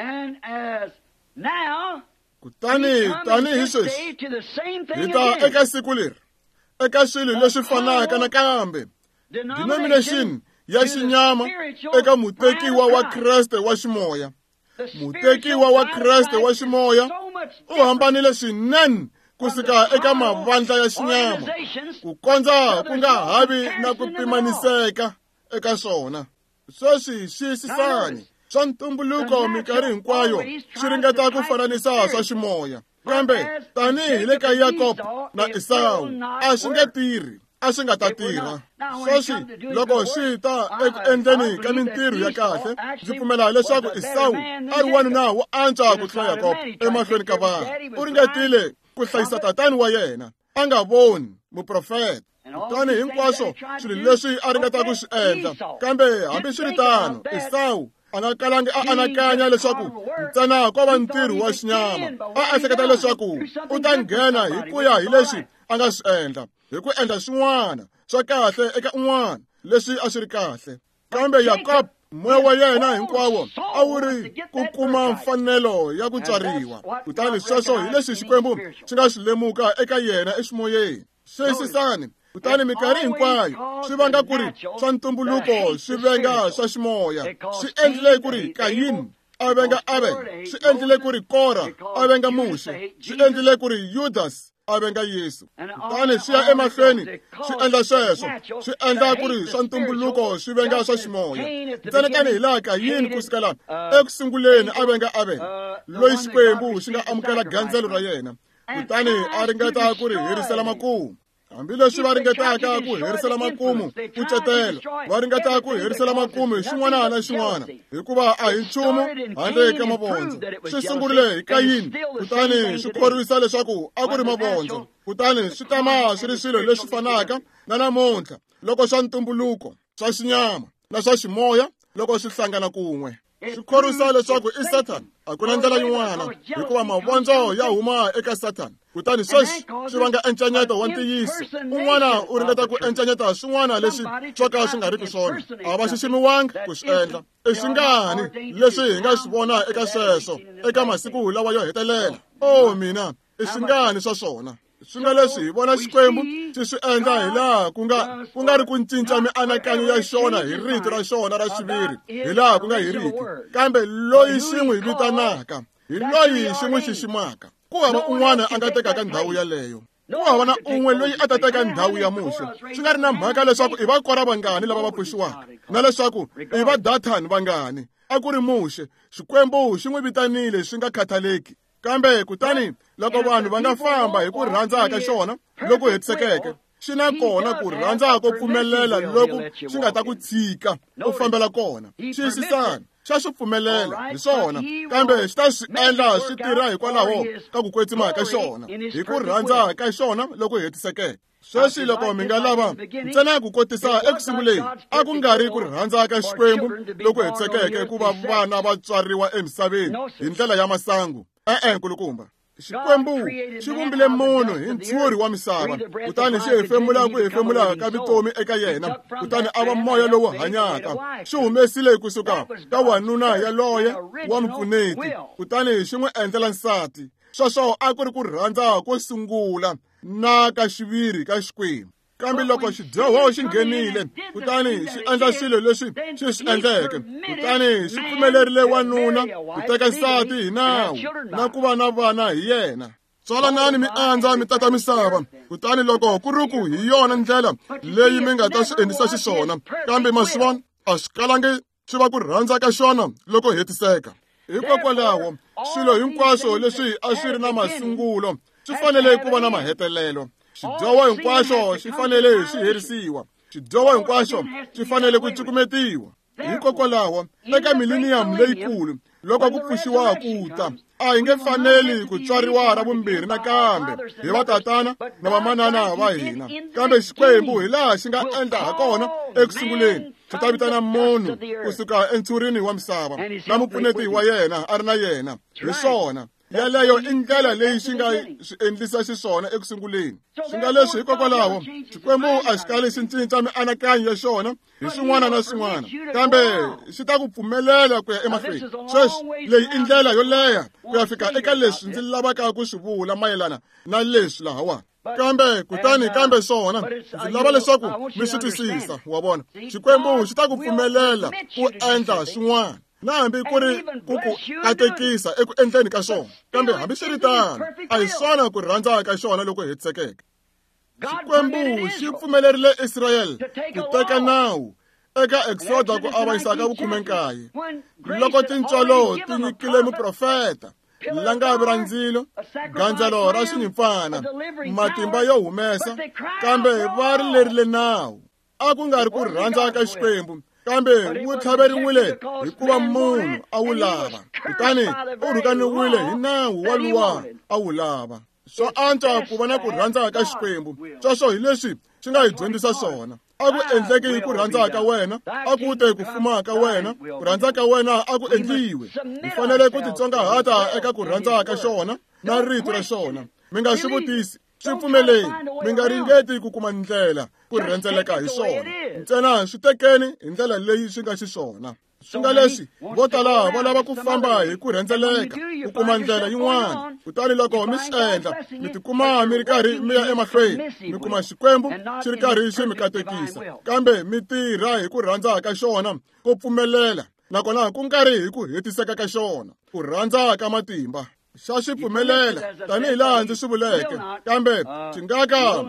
Tanihi sweswi hi ta eka siku leri eka swilo leswi fanaka nakambe. Denomination ya xinyama eka mutekiwa wa Kreste wa ximoya. Mutekiwa wa Kreste wa ximoya u hambanile swinene kusuka eka mavandla ya xinyama, ku kondza ku nga havi na ku pimaniseka eka swona. Sweswi xiyisisani swa ntumbuluko minkarhi hinkwayo swi ringeta ku fananisa swa ximoya, kambe tanihi le ka Yakobo na Esau a swi nge tirhi, a swi nga ta tirha. Sweswi loko swi ta eku endleni ka mintirho ya kahle, ndzi pfumela leswaku Esau a ri wanuna wo antswa ku tlula Yakobo emahlweni ka vanhu. U ringetile ku hlayisa tatani wa yena, a nga voni muprofeta. Kutani hinkwaswo swilo leswi a ringeta ku swi endla, kambe hambi swi ri tano Esau a nga kalangi a anakanya leswaku ntsena ko va ntirho wa xinyama. A ehleketa leswaku u ta nghena hi ku ya hi leswi a nga swi endla, hi ku endla swin'wana swa kahle eka un'wana leswi a swi ri kahle. Kambe Yakobo moya wa yena hinkwawo a wu ri ku kuma mfanelo ya ku tswariwa. Kutani sweswo hi leswi Xikwembu xi nga swi lemuka eka yena eximoyeni. Xiyisisani, kutani minkarhi hinkwayo swi vanga ku ri swa ntumbuluko swi venga swa ximoya. Swi endlile ku ri Kayini a venga Abele, swi endlile ku ri Kora a venga Mose, swi endlile ku ri Judas a venga Yesu. Kutani swi ya emahlweni swi endla sweswo, swi endla ku ri swa ntumbuluko swi venga swa ximoya. Ntsena tanihi laha Kayini kusukela ekusunguleni a venga Abele, loyi Xikwembu xi nga amukela gandzelo ra yena, kutani a ringeta ku ri herisela makumu. Hambileswi va ringetaka ku herisela makumu kucetela, va ringetaka ku herisela makumu hi xin'wana na xin'wana, hikuva a hi nchumu handle ka mavondzo. Swi sungurile hi Kayini, kutani swi khorwisa leswaku a ku ri mavondzo. Kutani swi tama swi ri swilo leswi fanaka na namuntlha loko swa ntumbuluko, swa xinyama na swa ximoya loko swi hlangana kun'we. Swi khorwisa leswaku i Satani, a ku na ndlela yin'wana, hikuva mavondzo ya huma eka Satani. Kutani sweswi swi vanga encanyeto wa ntiyiso. Un'wana u ringeta ku encanyeta swin'wana leswi swo ka swi nga ri ki swona. A va xiximiwangi ku swi endla. I xingani leswi hi nga swi vona eka sweswo eka masiku lawa yo hetelela. Mina i xingani swa swona. Swi nga leswi hi vona Xikwembu xi swi endla hi laha ku nga ri ku cinca mianakanyo ya xona hi rito ra xona ra xiviri, hi laha ku nga hi riki. Kambe loyi xi n'wi vitanaka hi loyi xi n'wi xiximaka. Ku hava un'wana a nga tekaka ndhawu yaleyo. Ku hava na un'we loyi a ta teka ndhawu ya Mose. Swi nga ri na mhaka leswaku i va Kora vangani lava va pfuxiwaka, na leswaku i va Dathani vangani. A ku ri Mose. Xikwembu xi n'wi vitanile swi nga khataleki. Kambe kutani loko vanhu va nga famba hi ku rhandza ka xona loku hetisekeke, xi na kona ku rhandza ko pfumelela loku xi nga ta ku tshika u fambela kona. Xiyisisani, xa swi pfumelela hi swona, kambe xi ta swi endla swi tirha hikwalaho ka ku kwetsima ka xona, hi ku rhandza ka xona loku hetisekeke. Sweswi loko mi nga lava ntsena ku kotisa ekusunguleni, a ku nga ri ku rhandza ka Xikwembu loku hetisekeke ku va vana va tswariwa emisaveni hi ndlela ya masangu. Nkulukumba Xikwembu xi vumbile munhu hi ntshuri wa misava, kutani xi hefemula ku hefemula ka vutomi eka yena, kutani a va moya lowu hanyaka. Xi humesile kusuka ka wanuna yaloye wa mpfuneti, kutani xi n'wi endlela nsati. Sweswo a ku ri ku rhandza ko sungula na ka xiviri ka Xikwembu. Kambe loko xidyoho xi nghenile, kutani xi endla swilo leswi xi swi endleke. Kutani xi pfumelerile wanuna ku teka nsati hi nawu na ku va na vana hi yena. Tswalanani mi andza mi tata misava. Kutani loko ku ri ku hi yona ndlela leyi mi nga ta swi endlisa xiswona, kambe ma swi vona a swi kalangi swi va ku rhandza ka xona loko hetiseka. Hikokwalaho swilo hinkwaswo leswi a swi ri na masungulo swi fanele ku va na mahetelelo. Xidyoho hinkwaxo xi fanele xi herisiwa. Xidyoho hinkwaxo xi fanele ku cukumetiwa. Hikokwalaho eka millennium leyikulu loko ku pfuxiwa kuta a hi nge faneli ku tswariwa ra vumbirhi nakambe hi vatatana na vamanana va hina, kambe Xikwembu hi laha xi nga endla ha kona ekusunguleni xi ta vitana munhu kusuka entshurini wa misava na mupfuneti wa yena a ri na yena. Hi swona yaleyo i ndlela leyi xi nga swi endlisa xiswona ekusunguleni. Swi nga leswi hikokwalaho Xikwembu a xi kali xi cinca mianakanyo ya xona hi swin'wana na swin'wana, kambe xi ta ku pfumelela ku ya emahlweni. Sweswi leyi i ndlela yo leha ku ya fika eka leswi ndzi lavaka ku swi vula mayelana na leswi lahawani. Kambe swona ndzi lava leswaku mi swi twisisa. Wa vona, Xikwembu xi ta ku pfumelela ku endla swin'wana na hambi ku ri ku ku katekisa eku endleni ka swona, kambe hambi swi ri tano a hi swona ku rhandza ka xona loko hetisekeke. Xikwembu xi pfumelerile Israyele ku teka nawu eka Exoda ku avanyisa ka 19 loko tintswalo ti nyikile muprofeta langavi ra ndzilo, gandzelo ra xinyimpfana, matimba yo humesa, kambe va ri lerile nawu. A ku nga ri ku rhandza ka Xikwembu, kambe wu tlhaveriwile hikuva munhu a wu lava, kutani u rhukaniwile hi nawu wa luwa a wu lava. Swa antswa ku va na ku rhandza ka Xikwembu. Sweswo hi leswi xi nga hi dyondzisa swona. A ku endleki hi ku rhandza ka wena, a ku te ku fuma ka wena, ku rhandza ka wena a ku endliwe. Hi fanele ku titsongahata eka ku rhandza ka xona na rito ra xona. Mi nga swi vutisi, swi pfumeleni, mi nga ringeti ku kuma ndlela ku rhendzeleka hi swona. Ntsena swi tekeni hi ndlela leyi swi nga xiswona. Swi nga leswi vo tala va lava ku famba hi ku rhendzeleka, ku kuma ndlela yin'wana. Kutani loko mi swi endla, mi tikuma mi ri karhi mi ya emahlweni, mi kuma Xikwembu xi ri karhi xi mi katekisa, kambe mi tirha hi ku rhandza ka xona ko pfumelela, nakona ku nga ri hi ku hetiseka ka xona, ku rhandza ka matimba. Xa xi pfumelela tanihi laha ndzi swi vuleke, kambe xi nga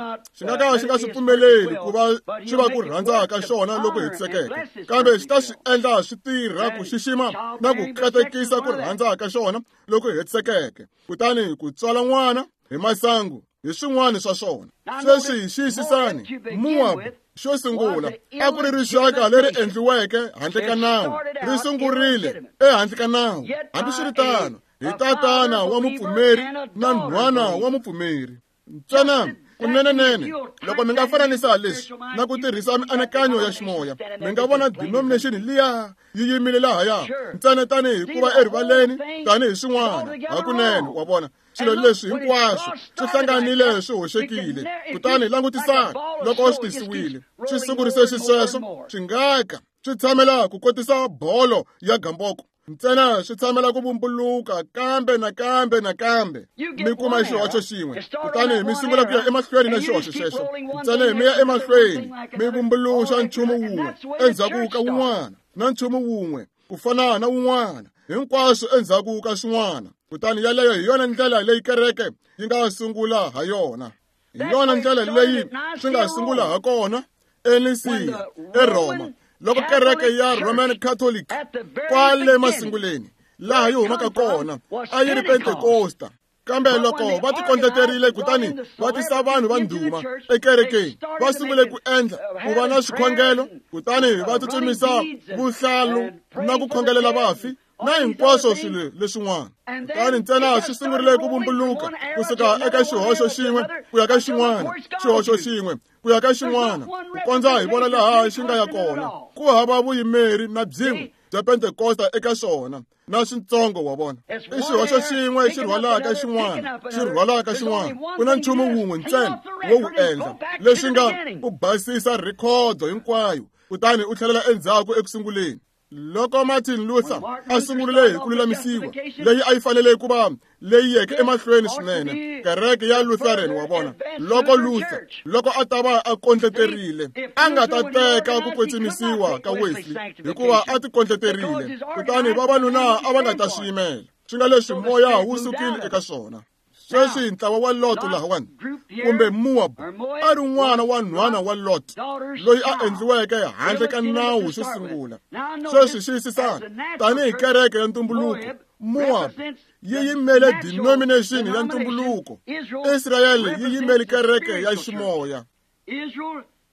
ka xi nga swi pfumeleli ku va xi va ku rhandza ka xona loko hetisekeke, kambe xi ta swi endla swi tirha ku xixima na ku katekisa ku rhandza ka xona loko hetisekeke, kutani ku tswala n'wana hi masangu hi swin'wana swa swona. Sweswi xiyisisani, Mowabu xo sungula a ku ri rixaka leri endliweke handle ka nawu, ri sungurile ehandle ka nawu. Hambi swi ri tano hi tatana wa mupfumeri na nhwana wa mupfumeri. Ntsena kunenenene loko mi nga fananisa leswi na ku tirhisa mianakanyo ya ximoya, mi nga vona denomination liya yi yimile lahaya ntsena tanihi ku va erivaleni tanihi swin'wana. Hakunene wa vona swilo leswi hinkwaswo swi hlanganile swi hoxekile. Kutani langutisani, loko swi tisiwile swi sungurise xisweswo, swi nga ka swi tshamela ku kotisa bolo ya gamboko, ntsena swi tshamela ku vumbuluka kambe nakambe. Mi kuma xihoxo xin'we, kutani mi sungula ku ya emahlweni na xihoxo xexo. Ntsena mi ya emahlweni mi vumbuluxa nchumu wun'we endzhaku ka wun'wana, na nchumu wun'we ku fana na wun'wana, hinkwaswo endzhaku ka swin'wana. Kutani yaleyo hi yona ndlela leyi kereke yi nga sungula ha yona. Hi yona ndlela leyi swi nga sungula ha kona eNisiya, eRoma, loko kereke ya Roman Catholic kwale masunguleni laha yi humaka kona a yi ri Pentecosta. Kambe loko va tikondleterile kutani va tisa vanhu va ndhuma ekerekeni, va sungule ku endla ku va na swikhongelo, kutani va tsutsumisa vuhlalu na ku khongelela vafi na hinkwaswo swilo leswin'wana. Kutani ntsena swi sungurile ku vumbuluka kusuka eka xihoxo xin'we ku ya ka xin'wana, xihoxo xin'we ku ya ka xin'wana, ku kondza hi vona laha xi nga ya kona. Ku hava vuyimeri na byin'we bya Pentecosta eka swona na swintsongo. Wa vona, i xihoxo xin'we xi rhwalaka xin'wana, ku na nchumu wun'we ntsena wo wu endla, leswi nga ku basisa rhekhodo hinkwayo, kutani u tlhelela endzhaku ekusunguleni. Loko Martin Luther a sungurile hi ku lulamisiwa leyi a yi fanele ku va leyi yeke emahlweni swinene, kereke ya Lutheran. Wa vona, loko a ta va a kondleterile, a nga ta teka ku kwetsimisiwa ka Wesley hikuva a ti kondleterile, kutani vavanuna a va nga ta swi yimela. Swi nga leswi moya wu sukile eka swona. Sweswi ntlawa wa Lot lahawani, kumbe Mowabu, a ri n'wana wa nhwana wa Lot loyi a endliweke handle ka nawu xo sungula. Sweswi xiyisisana, tanihi kereke ya ntumbuluko, Mowabu yi yimele denomination ya ntumbuluko, Israyeli yi yimele kereke ya ximoya.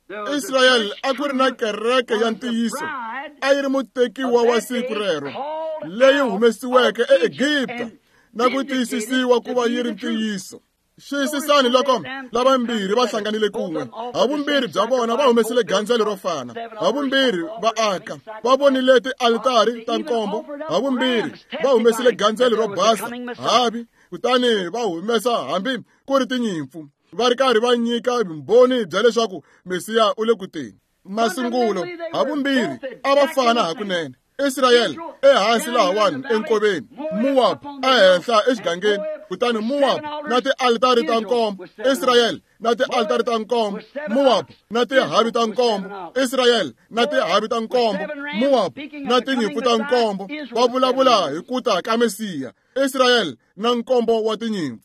Israyeli a ku ri na kereke ya ntiyiso, a yi ri mutekiwa wa siku rero. leyi humesiweke eEgipta na ku tiyisisiwa ku va yi ri ntiyiso. Xiyisisani loko lavambirhi va hlanganile kun'we, havumbirhi bya vona va humesile gandzelo ro fana, havumbirhi va aka, va vonile tialitari ta nkombo, havumbirhi va humesile gandzelo ro basa havi, kutani va humesa hambi ku ri tinyimpfu, va ri karhi va nyika vumbhoni bya leswaku Mesiya u le kuteni. Masungulo havumbirhi a va fana hakunene. Israyele ehansi lahawani enkoveni, Moab ehenhla exigangeni, kutani Moab na tialitari ta nkombo, Israyele na tialitari ta nkombo, Moab na tihavi ta nkombo, Israyele na tihavi ta nkombo, Moab na tinyimpfu ta nkombo. Va vulavula hi ku ta ka Mesiya, Israyele na nkombo wa tinyimpfu.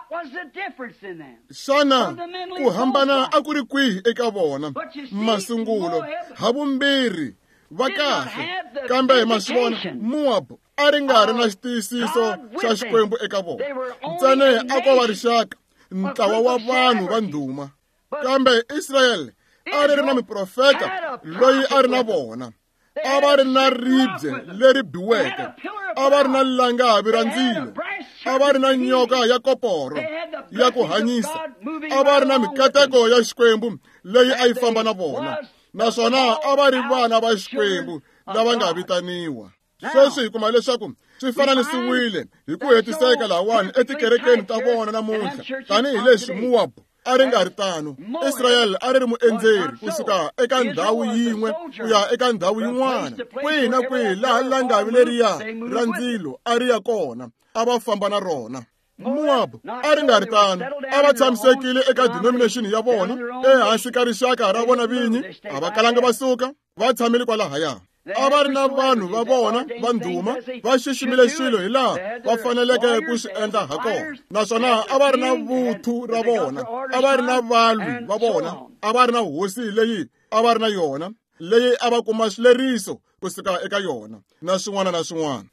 Xana ku hambana a ku ri kwihi eka vona? Masungulo havumbirhi va kahle, kambe ma swi vona Moab a ri nga ri na xitiyisiso xa Xikwembu eka vona. Ntsena a ko va rixaka, ntlawa wa vanhu va ndhuma, kambe Israyele a ri na miprofeta loyi a ri na vona. A va ri na ribye leri biweke, a va ri na langavi ra ndzilo, a va ri na nyoka ya koporo ya ku hanyisa, a va ri na mikateko ya Xikwembu leyi a yi famba na vona, naswona a va ri vana va Xikwembu lava nga vitaniwa. Sweswi hi kuma leswaku swi fananisiwile hi ku hetiseka lahawani etikerekeni ta vona namuntlha, tanihileswi Moab a ri nga ri tano, Israyele a ri muendzeri kusuka eka ndhawu yin'we ku ya eka ndhawu yin'wana, kwihi na kwihi laha langavi leriya ra ndzilo a ri ya kona, a va famba na rona. Moab a ri nga ri tano, a va tshamisekile eka denomination ya vona ehansi ka rixaka ra vona vinyi, a va kalanga va suka, va tshamile kwalahaya. A va ri na vanhu va vona va ndhuma, va xiximile swilo hi laha va faneleke ku swi endla hakona, naswona a va ri na vuthu ra vona, a va ri na valwi va vona, a va ri na hosi leyi a va ri na yona, leyi a va kuma swileriso kusuka eka yona na swin'wana na swin'wana.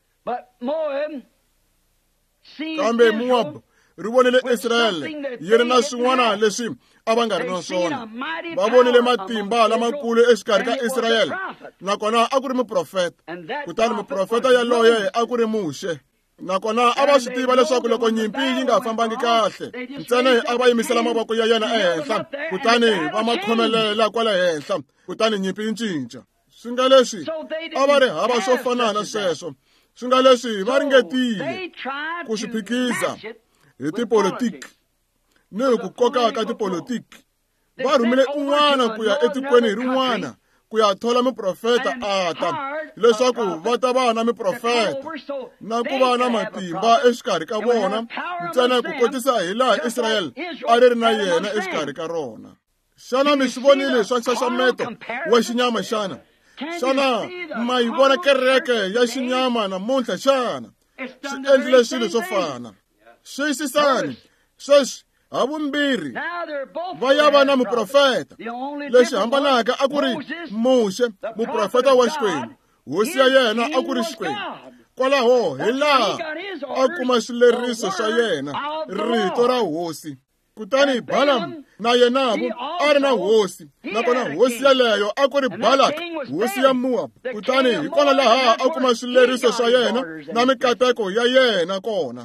Kambe Moab ri vonile Israyele yi ri na swin'wana leswi a va nga ri na swona. Va vonile matimba lamakulu exikarhi ka Israyele, nakona a ku ri muprofeta, kutani muprofeta yaloye a ku ri Muxe, nakona a va swi tiva leswaku loko nyimpi yi nga fambangi kahle, ntsena a va yimisela mavoko ya yena ehenhla, kutani va ma khomelela kwale henhla, kutani nyimpi yi cinca. Swi nga leswi a va ri hava swo fanana sweswo, swi nga leswi va ringetile ku swi phikiza hi tipolitiki ni hi ku koka ka tipolitiki. Va rhumile un'wana ku ya etikweni rin'wana ku ya thola miprofeta a ta, leswaku va ta va na miprofeta na ku va na matimba exikarhi ka vona, ntsena ku kotisa hi laha Israyele a ri ri na yena exikarhi ka rona. Xana mi swi vonile swa nxaxameto wa xinyama xana? Xana ma yi vona kereke ya xinyama namuntlha xana? Swi endlile swilo swo fana. Xiyisisani, sweswi havumbirhi va ya va na muprofeta. Lexi hambanaka a ku ri Muxe, muprofeta wa Xikwembu, hosi ya yena a ku ri Xikwembu. Kwalaho hi laha a kuma swileriso swa yena, rito ra hosi. Kutani Balaam na yenavu a ri na hosi, nakona hosi yaleyo a ku ri Balak, hosi ya Moab. Kutani hi kona laha a kuma swileriso swa yena na mikateko ya yena kona.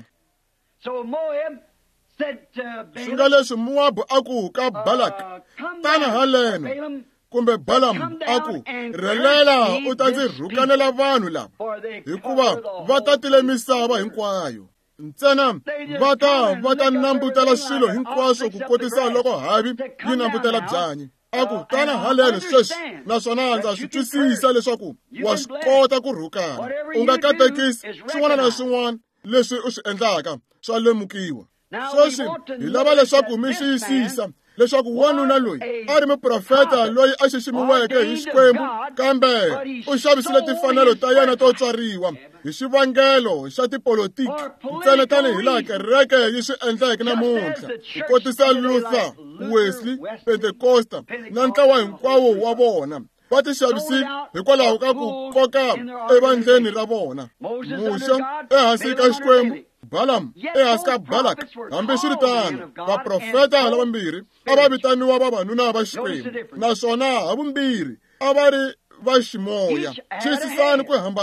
Swi nga leswi Moab a ku ka Balak, tana haleno, kumbe Balaam a ku, relela u ta ndzi rhukanela vanhu lava, hikuva va tatile misava hinkwayo. Ntsena va ta nambutela swilo hinkwaswo ku kotisa loko havi yi nambutela byanyi. A ku tana haleno sweswi, naswona ndza swi twisisa leswaku wa swi kota ku rhukana. U nga katekisi swin'wana na swin'wana leswi u swi endlaka swa lemukiwa. Sweswi hi lava leswaku mi xiyisisa leswaku wanuna loyi a ri muprofeta loyi a xiximiweke hi Xikwembu, kambe u xavisile timfanelo ta yena to tswariwa hi xivangelo xa tipolitiki, ntsena tanihi laha kereke yi swi endleke namuntlha, ku kotisa Luther, Wesley, Pentecosta na ntlawa hinkwawo wa vona. Va ti xavisi hikwalaho ka ku koka evandleni ra vona. Muxe ehansi ka Xikwembu, Balaam ehansi ka Balak. Hambi swi ri tano, vaprofeta lavambirhi a va vitaniwa vavanuna va Xikwembu, naswona havumbirhi a va ri va ximoya. Xiyisisani ku hambana.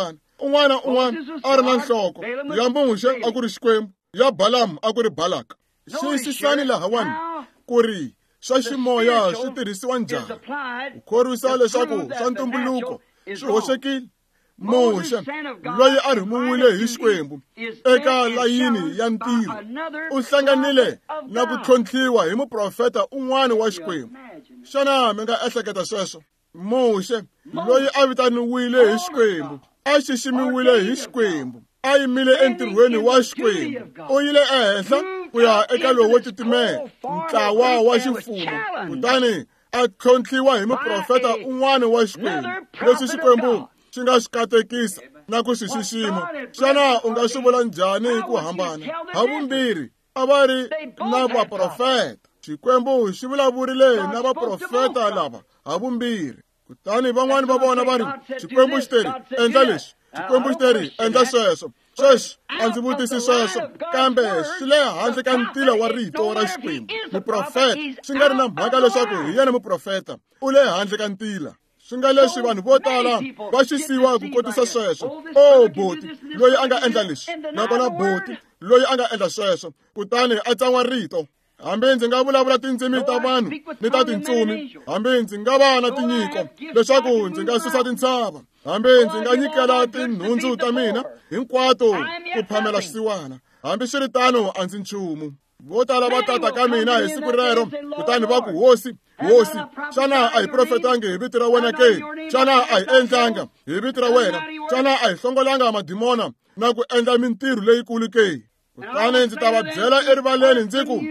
un'wana a ri na nhloko ya Muxe a ku ri Xikwembu, ya Balamu a ku ri Balaka. Xiyisisani lahawani ku ri swa ximoya swi tirhisiwa njhani ku khorwisa leswaku swa ntumbuluko swi hoxekile. Muxe loyi a rhumiwile hi Xikwembu eka layini ya ntirho u hlanganile na ku tlhontlhiwa hi muprofeta un'wana wa Xikwembu. Xana mi nga ehleketa sweswo? Muxe loyi a vitaniwile hi Xikwembu, a xiximiwile hi Xikwembu, a yimile entirhweni wa Xikwembu, u yile ehenhla ku ya eka lowo titimela, ntlawa wa ximfumo, kutani a tlhontlhiwa hi muprofeta un'wana wa Xikwembu, leswi Xikwembu xi nga swi katekisa na ku swi xixima. Xana u nga swi vula njhani hi ku hambana? Havumbirhi a va ri na vaprofeta. Xikwembu xi vulavurile na vaprofeta lava havumbirhi, kutani van'wani va vona va ri Xikwembu xi teri endla lexi, Xikwembu xi teri endla sweswo. Sweswi a ndzi vutisi sweswo, kambe swi le handle ka ntila wa rito ra Xikwembu. Muprofeta swi nga ri na mhaka leswaku hi yena muprofeta, u le handle ka ntila. Swi nga leswi vanhu vo tala va xisiwa ku kotisa sweswo. O boti loyi a nga endla lexi, nakona boti loyi a nga endla sweswo, kutani a tsan'wa rito. Hambi ndzi nga vulavula tindzimi ta vanhu ni ta tintsumi, hambi ndzi nga va na tinyiko leswaku ndzi nga susa tintshava, hambi ndzi nga nyikela tinhundzu ta mina hinkwato ku phamela swisiwana, hambi swi ri tano a ndzi nchumu. Vo tala va tata ka mina hi siku rero, kutani va ku hosi, hosi, xana a hi profetangi hi vito ra wena ke? Xana a hi endlanga hi vito ra wena? Xana a hi hlongolanga madimona na ku endla mintirho leyikulu ke? Kutani ndzi ta va byela erivaleni ndzi ku,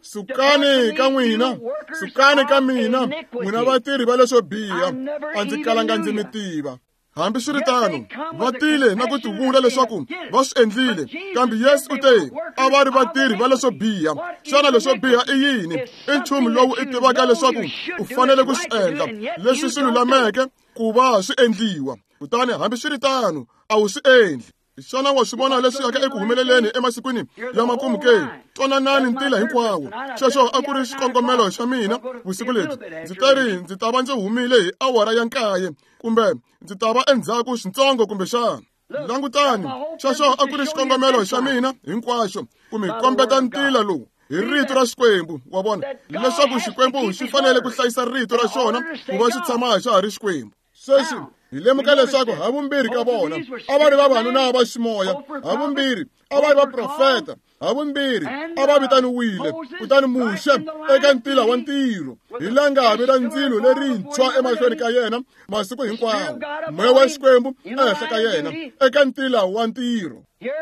sukani ka n'wina, sukani ka mina, n'wina vatirhi va leswo biha, a ndzi kalanga ndzi mi tiva. Hambi swi ri tano va tile na ku tivula leswaku va swi endlile, kambe Yesu u te a va ri vatirhi va leswo biha. Xana leswo biha i yini? I nchumu lowu i tivaka leswaku u fanele ku swi endla, leswi swi lulameke ku va swi endliwa, kutani hambi swi ri tano a wu swi endli. Xana wa swi vona leswi yaka eku humeleleni emasikwini ya makumu ke? Twananani ntila hinkwawo. Xexo a ku ri xikongomelo xa mina vusiku lebyi. Ndzi ta va ndzi humile hi awara ya 9, kumbe ndzi ta va endzhaku xintsongo kumbe xana. Langutani, xexo a ku ri xikongomelo xa mina hinkwaxo ku mi kombeta ntila lowu hi rito ra Xikwembu. Wa vona leswaku Xikwembu xi fanele ku hlayisa rito ra xona ku va xi tshama xa ha ri Xikwembu. Sweswi hi lemuka leswaku havumbirhi ka vona a va ri vavanuna va ximoya, havumbirhi a va ri vaprofeta, havumbirhi a va vitaniwile, kutani Muxe eka ntila wa ntirho hi langavi ra ndzilo lerintshwa emahlweni ka yena masiku hinkwawo. Moya wa Xikwembu ehenhla ka yena eka ntila wa ntirho.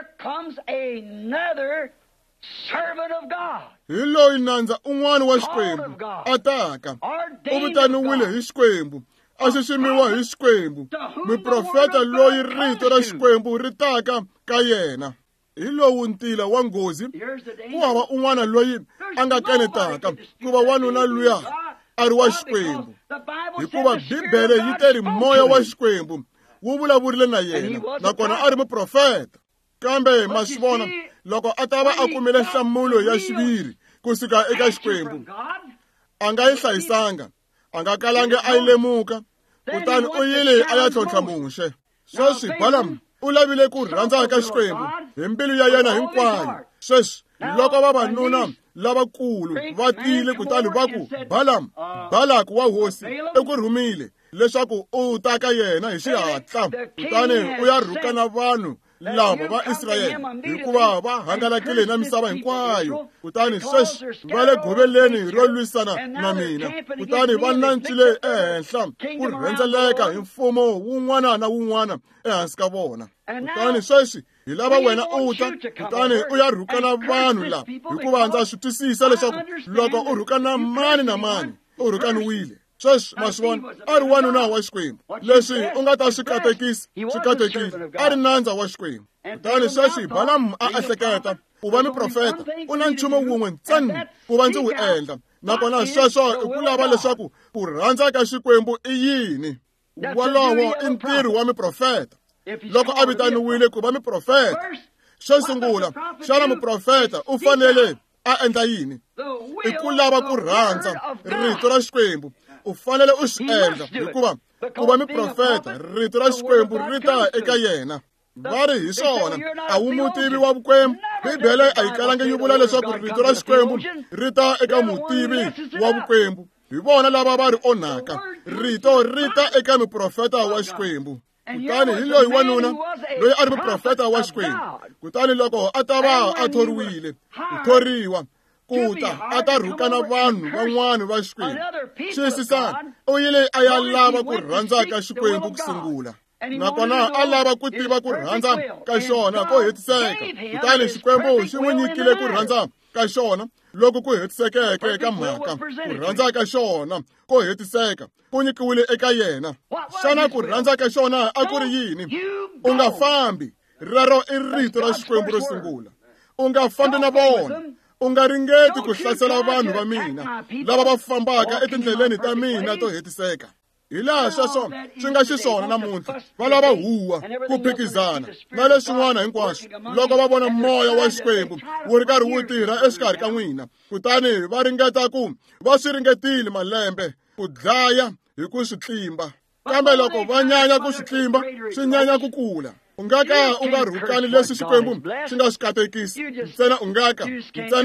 Hi loyi nandza un'wana wa Xikwembu a taka, u vitaniwile hi Xikwembu, a xiximiwa hi Xikwembu, muprofeta loyi rito ra Xikwembu ri taka ka yena. Hi lowu ntila wa nghozi ku hava un'wana loyi a nga kanetaka ku va wanuna luya a ri wa Xikwembu, hikuva Bibele yi teri moya wa Xikwembu wu vulavurile na yena, nakona a ri muprofeta. Kambe ma swi vona, loko a ta va a kumile nhlamulo ya xiviri kusuka eka Xikwembu, a nga yi hlayisanga, a nga kalangi a yi lemuka, kutani u yile a ya tlhontlha Muxe. Sweswi Balamu u lavile ku rhandza ka Xikwembu hi mbilu ya yena hinkwayo. Sweswi loko vavanuna lavakulu va tile kutani va ku Balamu, Balaki wa hosi eku rhumile leswaku u ta ka yena hi xihatla, kutani u ya rhuka na vanhu lava va Israyele hikuva va hangalakile na misava hinkwayo. Kutani sweswi va le goveleni ro lwisana na mina, kutani va nancile ehenhla ku rhendzeleka hi mfumo wun'wana na wun'wana ehansi ka vona. Kutani sweswi hi lava wena u ta, kutani u ya rhuka na vanhu lava, hikuva ndza swi twisisa leswaku loko u rhuka na mani na mani u rhukaniwile. Sweswi ma swi vona a ri wanuna wa Xikwembu, leswi u nga ta swi katekile, a ri nandza wa Xikwembu. Kutani sweswi Balamu a ehleketa ku va miprofeta u na nchumu wun'we ntsena ku va ndzi wu endla, nakona sweswo i ku lava leswaku ku rhandza ka Xikwembu i yini. Wolowo i ntirho wa miprofeta. Loko a vitaniwile ku va miprofeta, xo sungula, xana muprofeta u fanele a endla yini? I ku lava ku rhandza rito ra Xikwembu. U fanele u swi endla hikuva ku va miprofeta rito ra Xikwembu ri ta eka yena. va ri hi swona a wu mutivi wa vukwembu. Bibele a yi kalanga yi vula leswaku rito ra Xikwembu ri ta eka mutivi wa vukwembu. Hi vona lava va ri onhaka. Rito ri ta eka muprofeta wa Xikwembu. Kutani hi loyi wanuna loyi a ri muprofeta wa Xikwembu. Kutani loko a ta va a thoriwile ku thoriwa kuta a ta rhuka na vanhu van'wana va Xikwembu. Xiyisisani u yile a ya lava ku rhandza ka Xikwembu ku sungula, nakona a lava ku tiva ku rhandza ka xona ko hetiseka. Kutani Xikwembu xi n'wi nyikile ku rhandza ka xona loko ku hetisekeke eka mhaka. Ku rhandza ka xona ko hetiseka ku nyikiwile eka yena. Xana ku rhandza ka xona a ku ri yini? U nga fambi, rero i rito ra Xikwembu ro sungula. U nga fambi na vona. U nga ringeti ku hlasela vanhu va mina lava va fambaka etindleleni ta mina to hetiseka. Hi laha sweswo swi nga xiswona namuntlha. Va lava huwa, ku phikizana na leswin'wana hinkwaswo loko va vona moya wa Xikwembu wu ri karhi wu tirha exikarhi ka n'wina. Kutani va ringeta ku va swi ringetile malembe ku dlaya hi ku swi tlimba. Kambe loko va nyanya ku swi tlimba, swi nyanya ku kula. U nga ka u nga rhukani leswi Xikwembu xi nga swi katekisi. Ntsena u nga ka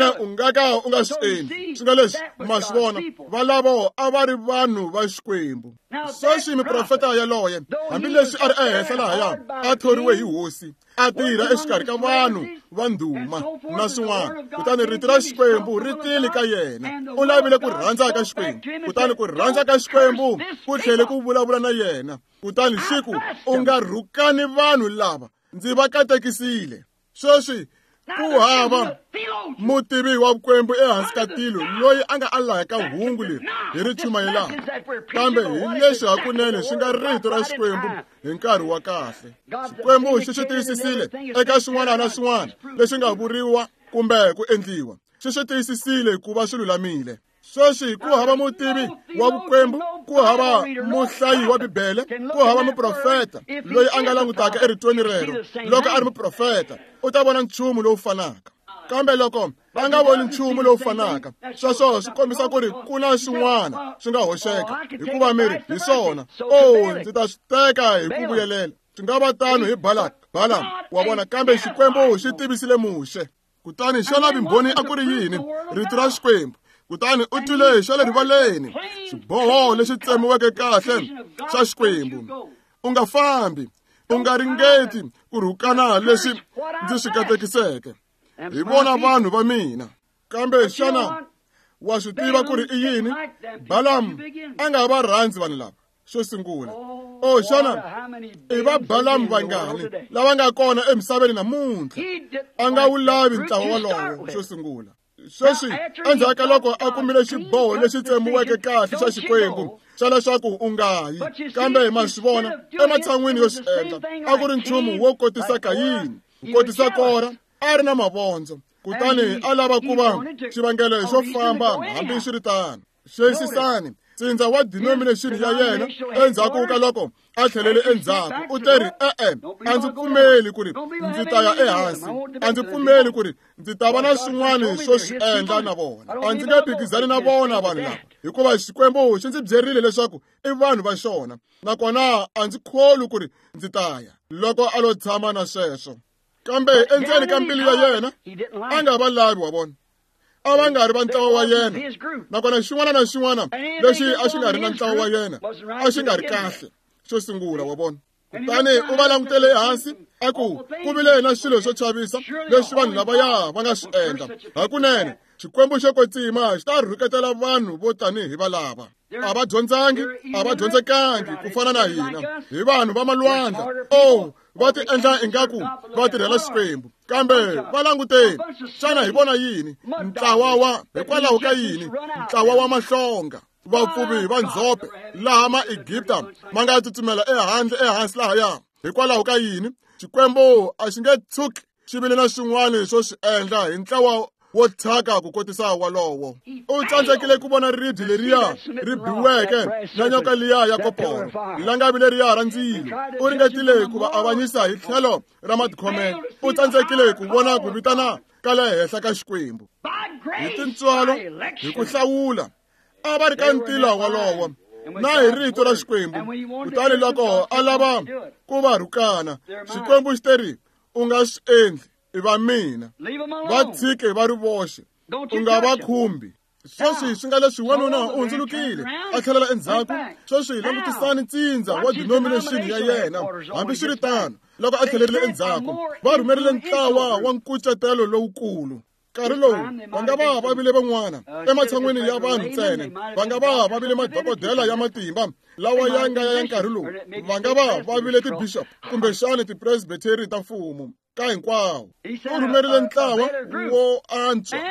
u nga swi endli. Swi nga leswi ma swi vona valavo a va ri vanhu va Xikwembu. Sweswi muprofeta yaloye hambileswi a ri ehenhla lahaya a thoriwe hi hosi, a tirha exikarhi ka vanhu va ndhuma na swin'wana. Kutani rito ra Xikwembu ri tile ka yena. U lavile ku rhandza ka Xikwembu. Kutani ku rhandza ka Xikwembu ku tlhele ku vulavula na yena. Kutani xiku u nga rhukani vanhu lava ndzi va katekisile. Sweswi ku hava mutivi wa vukwembu ehansi ka tilo loyi a nga alaka hungu leri hi ri chumayelaka. Kambe hi leswi hakunene swi nga rito ra Xikwembu hi nkarhi wa kahle. Xikwembu xi swi tiyisisile eka swin'wana na swin'wana leswi nga vuriwa kumbe ku endliwa. Xi swi tiyisisile ku va swi lulamile. Sweswi ku hava mutivi wa vukwembu, ku hava muhlayi wa Bibele, ku hava muprofeta loyi a nga langutaka eritweni rero. Loko a ri muprofeta u ta vona nchumu lowu fanaka. Kambe loko a nga voni nchumu lowu fanaka, sweswo swi kombisa ku ri ku na swin'wana swi nga hoxeka. Hikuva miri hi swona, ndzi ta swi teka hi ku vuyelela. Swi nga va tano hi Balaam wa vona, kambe Xikwembu xi tivisile Muxe. Kutani xana vumbhoni a ku ri yini? Rito ra Xikwembu. Kutani u twile xa le rivaleni xiboho lexi tsemiweke kahle xa Xikwembu. U nga fambi, u nga ringeti ku rhukana leswi ndzi swi katekiseke. Hi vona vanhu va mina. Kambe xana wa swi tiva ku ri i yini? Balaam a nga va rhandzi vanhu lava. Xo sungula, xana i va Balaam vangani lava nga kona emisaveni namuntlha? A nga wu lavi ntlawa walowo. Xo sungula, sweswi endzhaku loko a kumile xiboho lexi tsemiweke kahle xa Xikwembu xa leswaku u nga yi, kambe ma swi vona ematshan'wini yo swi endla a ku ri nchumu wo kotisa Kayini, ku kotisa Kora. A ri na mavondzo. Kutani a lava ku va xivangelo xo famba hambi swi ri tano. Xiyisisani tsindza wa denomination ya yena endzhaku ka loko a tlhelele endzhaku u teri a ndzi pfumeli ku ri ndzi ta ya ehansi, a ndzi pfumeli ku ri ndzi ta va na swin'wana swo swi endla na vona. A ndzi nge phikizani na vona vanhu lava, hikuva Xikwembu xi ndzi byerile leswaku i vanhu va xona, nakona a ndzi kholi ku ri ndzi ta ya loko a lo tshama na sweswo. Kambe endzeni ka mbilu ya yena a nga va lavi wa vona. A va nga ri va ntlawa wa yena, nakona xin'wana na xin'wana lexi a xi nga ri na ntlawa wa yena a xi nga ri kahle. Xo sungula wa vona. Kutani u va langutele hansi a ku vile na swilo swo chavisa leswi vanhu lavaya va nga swi endla. Hakunene Xikwembu xo kwetsima xi ta rhuketela vanhu vo tanihi valava. A va dyondzangi, a va dyondzekangi ku fana na hina. Hi vanhu va malwandla. Va ti endla ingaku va tirhela Xikwembu. Kambe va languteni, xana hi vona yini? Hikwalaho ka yini? Ntlawa wa mahlonga, vapfuvi va ndzhope laha ma-Egipta ma nga tsutsumela ehansi lahaya. Hikwalaho ka yini? Xikwembu a xi nge tshuki xi vile na swin'wana swo swi endla hi ntlawa wo thyaka ku kotisa walowo. U tsandzekile ku vona ridhi leriya ri biweke na nyoka liya ya koporo, langavi leriya ra ndzilo. U ringetile ku va avanyisa hi tlhelo ra matikhomelo. U tsandzekile ku vona ku vitana ka le henhla ka Xikwembu. Hi tintswalo, hi ku hlawula, a va ri ka ntila walowo. na hi rito ra Xikwembu. Kutani loko a lava ku va rhukana, Xikwembu xi teri u nga swi endli, i va mina, va tshike va ri voxe, u nga va khumbi. Sweswi swi nga leswi wanuna u hundzulukile a tlhelela endzhaku. Sweswi langutisani ntsindza wa denomination ya yena. Hambi swi ri tano, loko a tlhelerile endzhaku, va rhumerile ntlawa wa nkucetelo lowukulu. Nkarhi lowu va nga va vile van'wana ematshan'wini ya vanhu ntsena, va nga va vile madokodela ya matimba lawa ya nga ya nkarhi lowu, va nga va vile tibishop kumbe xana tipresbiteri ta mfumo. Ka hinkwawo u rhumerile ntlawa wo antswa,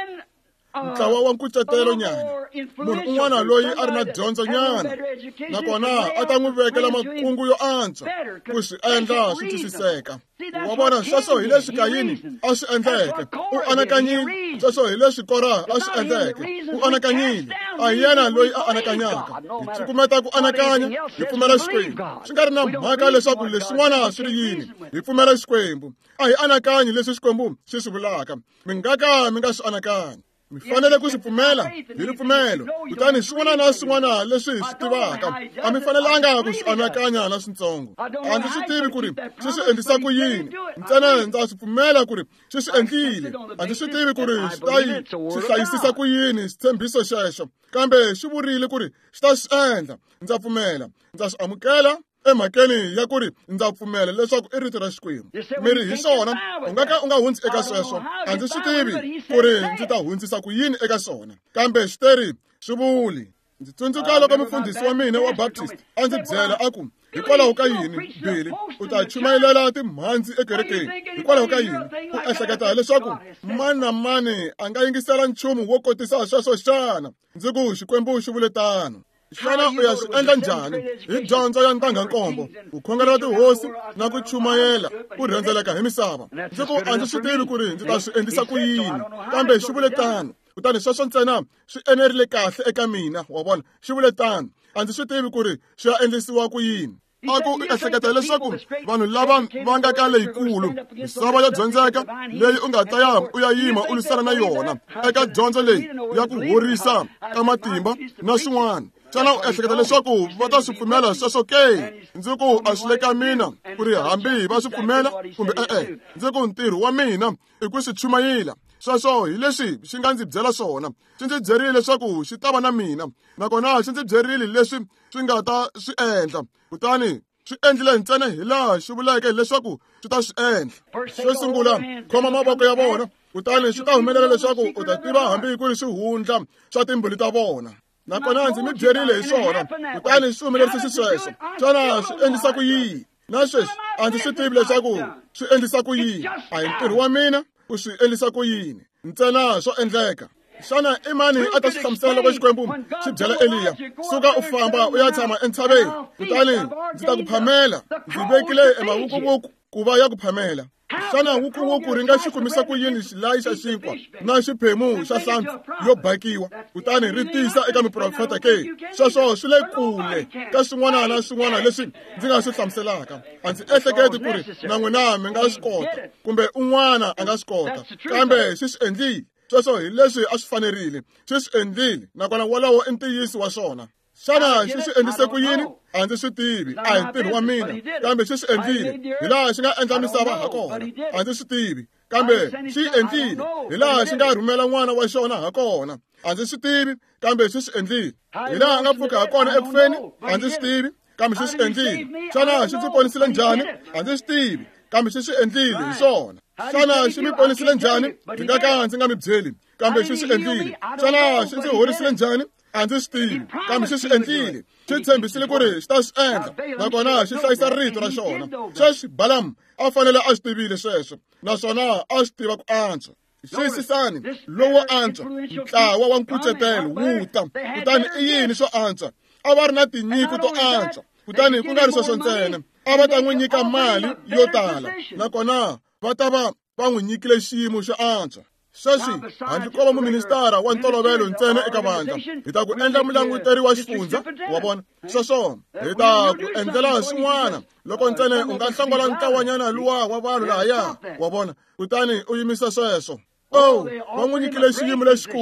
ntlawa wa nkucetelo nyana, munhu un'wana loyi a ri na dyondzo nyana, nakona a ta n'wi vekela makungu yo antswa ku swi endla swi twisiseka. Wa vona, sweswo hi leswi Kayini a swi endleke, u anakanyile. Sweswo hi leswi Kora a swi endleke, u anakanyile. A hi yena loyi a anakanyaka. Hi cukumeta ku anakanya, hi pfumela Xikwembu. Swi nga ri na mhaka leswaku leswin'wana swi ri yini, hi pfumela Xikwembu. A hi anakanyi leswi Xikwembu xi swi vulaka. Mi nga ka mi nga swi anakanyi. Mi fanele ku swi pfumela hi ripfumelo. Kutani swin'wana na swin'wana leswi hi swi tivaka, a mi fanelanga ku swi anakanya na swintsongo. A ndzi swi tivi ku ri swi swi endlisa ku yini, ntsena ndza swi pfumela ku ri swi swi endlile. A ndzi swi tivi ku ri swi ta yi swi hlayisisa ku yini xitshembiso xexo, kambe swi vurile ku ri swi ta swi endla. Ndza pfumela, ndza swi amukela emhakeni ya ku ri ndza pfumela leswaku i rito ra Xikwembu. Miri hi swona, u nga hundzi eka sweswo. A ndzi swi tivi ku ri ndzi ta hundzisa ku yini eka swona, kambe swi teri swi vuli. Ndzi tsundzuka loko mufundhisi wa mina wa Baptist a ndzi byela a ku, hikwalaho ka yini Billy u ta chumayelela timhandzi ekerekeni? Hikwalaho ka yini u ehleketa leswaku mani na mani a nga yingisela nchumu wo kotisa sweswo xana? Ndzi ku Xikwembu xi vule tano. Xana u ya swi endla njhani? Hi dyondzo ya ntanghankombo, ku khongela tihosi na ku chumayela ku rhendzeleka hi misava. Ndzi ku a ndzi swi tivi ku ri ndzi ta swi endlisa ku yini, kambe xi vule tano. Kutani sweswo ntsena swi enerile kahle eka mina. Wa vona, xi vule tano. A ndzi swi tivi ku ri swi ya endlisiwa ku yini. A ku ehleketa leswaku vanhu lava va nga ka leyikulu, misava yo dyondzeka leyi u nga ta ya u ya yima u lwisana na yona eka dyondzo leyi ya ku horisa ka matimba na swin'wana. Xana u ehleketa leswaku va ta swi pfumela sweswo ke? Ndzi ku a swi le ka mina ku ri hambi va swi pfumela kumbe e-e. Ndzi ku ntirho wa mina i ku swi chumayela. Sweswo hi leswi xi nga ndzi byela swona. Xi ndzi byerile leswaku xi ta va na mina, nakona xi ndzi byerile leswi swi nga ta swi endla. Kutani swi endlile ntsena hi laha xi vuleke leswaku swi ta swi endla. Xo sungula, khoma mavoko ya vona, kutani swi ta humelela leswaku u ta tiva hambi ku ri swihundla swa timbuli ta vona. Nakona ndzi mi byerile hi swona, kutani swi humelerisa xisweswo. Xana swi endlisa ku yini? Na sweswi a ndzi swi tivi leswaku swi endlisa ku yini. A hi ntirho wa mina ku swi endlisa ku yini, ntsena swo endleka. Xana i mani a ta swi hlamusela loko Xikwembu xi byela Eliya, suka u famba u ya tshama entshaveni, kutani ndzi ta ku phamela. Ndzi vekile emavukuvuku ku va ya ku phamela. Xana vukuvuku ri nga xi kumisa ku yini xilayi xa xinkwa na xiphemu xa hlampfi yo bakiwa, kutani ri tisa eka miprofeta ke? Sweswo swi le kule ka swin'wana na swin'wana leswi ndzi nga swi hlamuselaka. A ndzi ehleketi ku ri na n'wina mi nga swi kota, kumbe un'wana a nga swi kota, kambe xi swi endlile. Sweswo hi leswi a swi fanerile, xi swi endlile, nakona wolowo i ntiyisi wa swona. Xana xi swi endlise ku yini? A ndzi swi tivi, a hi ntirho wa mina, kambe xi swi endlile hi laha xi nga endla misava ha kona. A ndzi swi tivi, kambe xi endlile hi laha xi nga rhumela n'wana wa xona ha kona. A ndzi swi tivi, kambe xi swi endlile hi laha a nga pfuka ha kona ekufeni. A ndzi swi tivi, kambe xi swi endlile. Xana xi ndzi ponisile njhani? A ndzi swi tivi, kambe xi swi endlile hi swona. Xana xi mi ponisile njhani? Ndzi nga ka ndzi nga mi byeli, kambe xi swi endlile. Xana xi ndzi horisile njhani? A ndzi swi tivi, kambe xi swi endlile. Xi tshembisile ku ri xi ta swi endla, nakona xi hlayisa rito ra xona. Sweswi Balamu a fanele a swi tivile sweswo, naswona a swi tiva ku antswa. Xiyisisani lowo antswa, ntlawa wa nkucetelo wu ta. Kutani i yini swo antswa? A va ri na tinyiko to antswa. Kutani ku nga ri sweswo ntsena, a va ta n'wi nyika mali yo tala, nakona va ta va n'wi nyikile xiyimo xo antswa. Sweswi handle ko va muministara wa ntolovelo ntsena eka vandla, hi ta ku endla mulanguteri wa xifundza. Wa vona, sweswo hi ta ku endlela swin'wana loko ntsena u nga hlangola ntlawanyana luwa wa vanhu lahaya. Wa vona, kutani u yimisa sweswo. Va n'wi nyikile xiyimo lexikulu.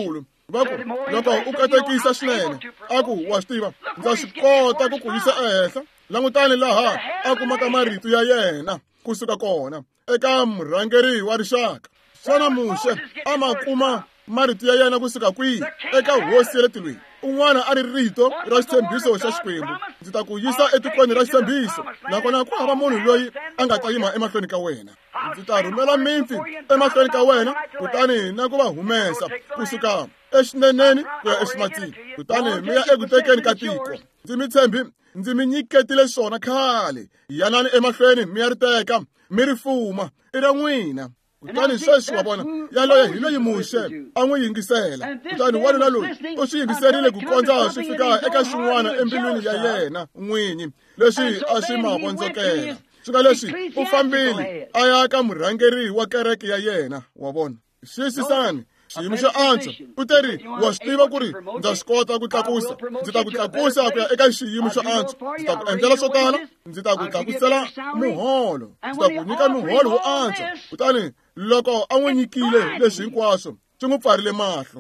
va ku loko u katekisa swinene a ku wa swi tiva ndza swi kota ku ku yisa ehenhla. Langutani laha a kumaka marito ya yena kusuka kona eka murhangeri wa rixaka. Xana Muxe a ma kuma marito ya yena kusuka kwihi? Eka hosi ya le tilweni. Un'wana a ri rito ra xitshembiso xa Xikwembu, ndzi ta ku yisa etikweni ra xitshembiso, nakona ku hava munhu loyi a nga ta yima emahlweni ka wena. Ndzi ta rhumela mimpi emahlweni ka wena, kutani na ku va humesa kusuka exineneni ku ya eximatsini, kutani mi ya eku tekeni ka tiko. Ndzi mi tshembi, ndzi mi nyiketile swona khale. Yanani emahlweni mi ya ri teka, mi ri fuma, i ra n'wina. Kutani sweswi wa vona yaloye hi loyi Muxe a n'wi yingisela. Kutani wanuna loyi u swi yingiserile ku kondza swi fika eka xin'wana embilwini ya yena n'winyi leswi a swi ma vondzokela. Swi nga leswi u fambile a ya ka murhangeri wa kereke ya yena wa vona. Xiyisisani xiyimo xo antswa. U teri wa swi tiva ku ri ndza swi kota ku tlakusa, ndzi ta ku tlakusa ku ya eka xiyimo xo antswa, ndzi ta ku endlela swo tala, ndzi ta ku tlakusela muholo, ndzi ta ku nyika muholo wo antswa. Kutani loko a n'wi nyikile leswi hinkwaswo swi n'wi pfarile mahlo.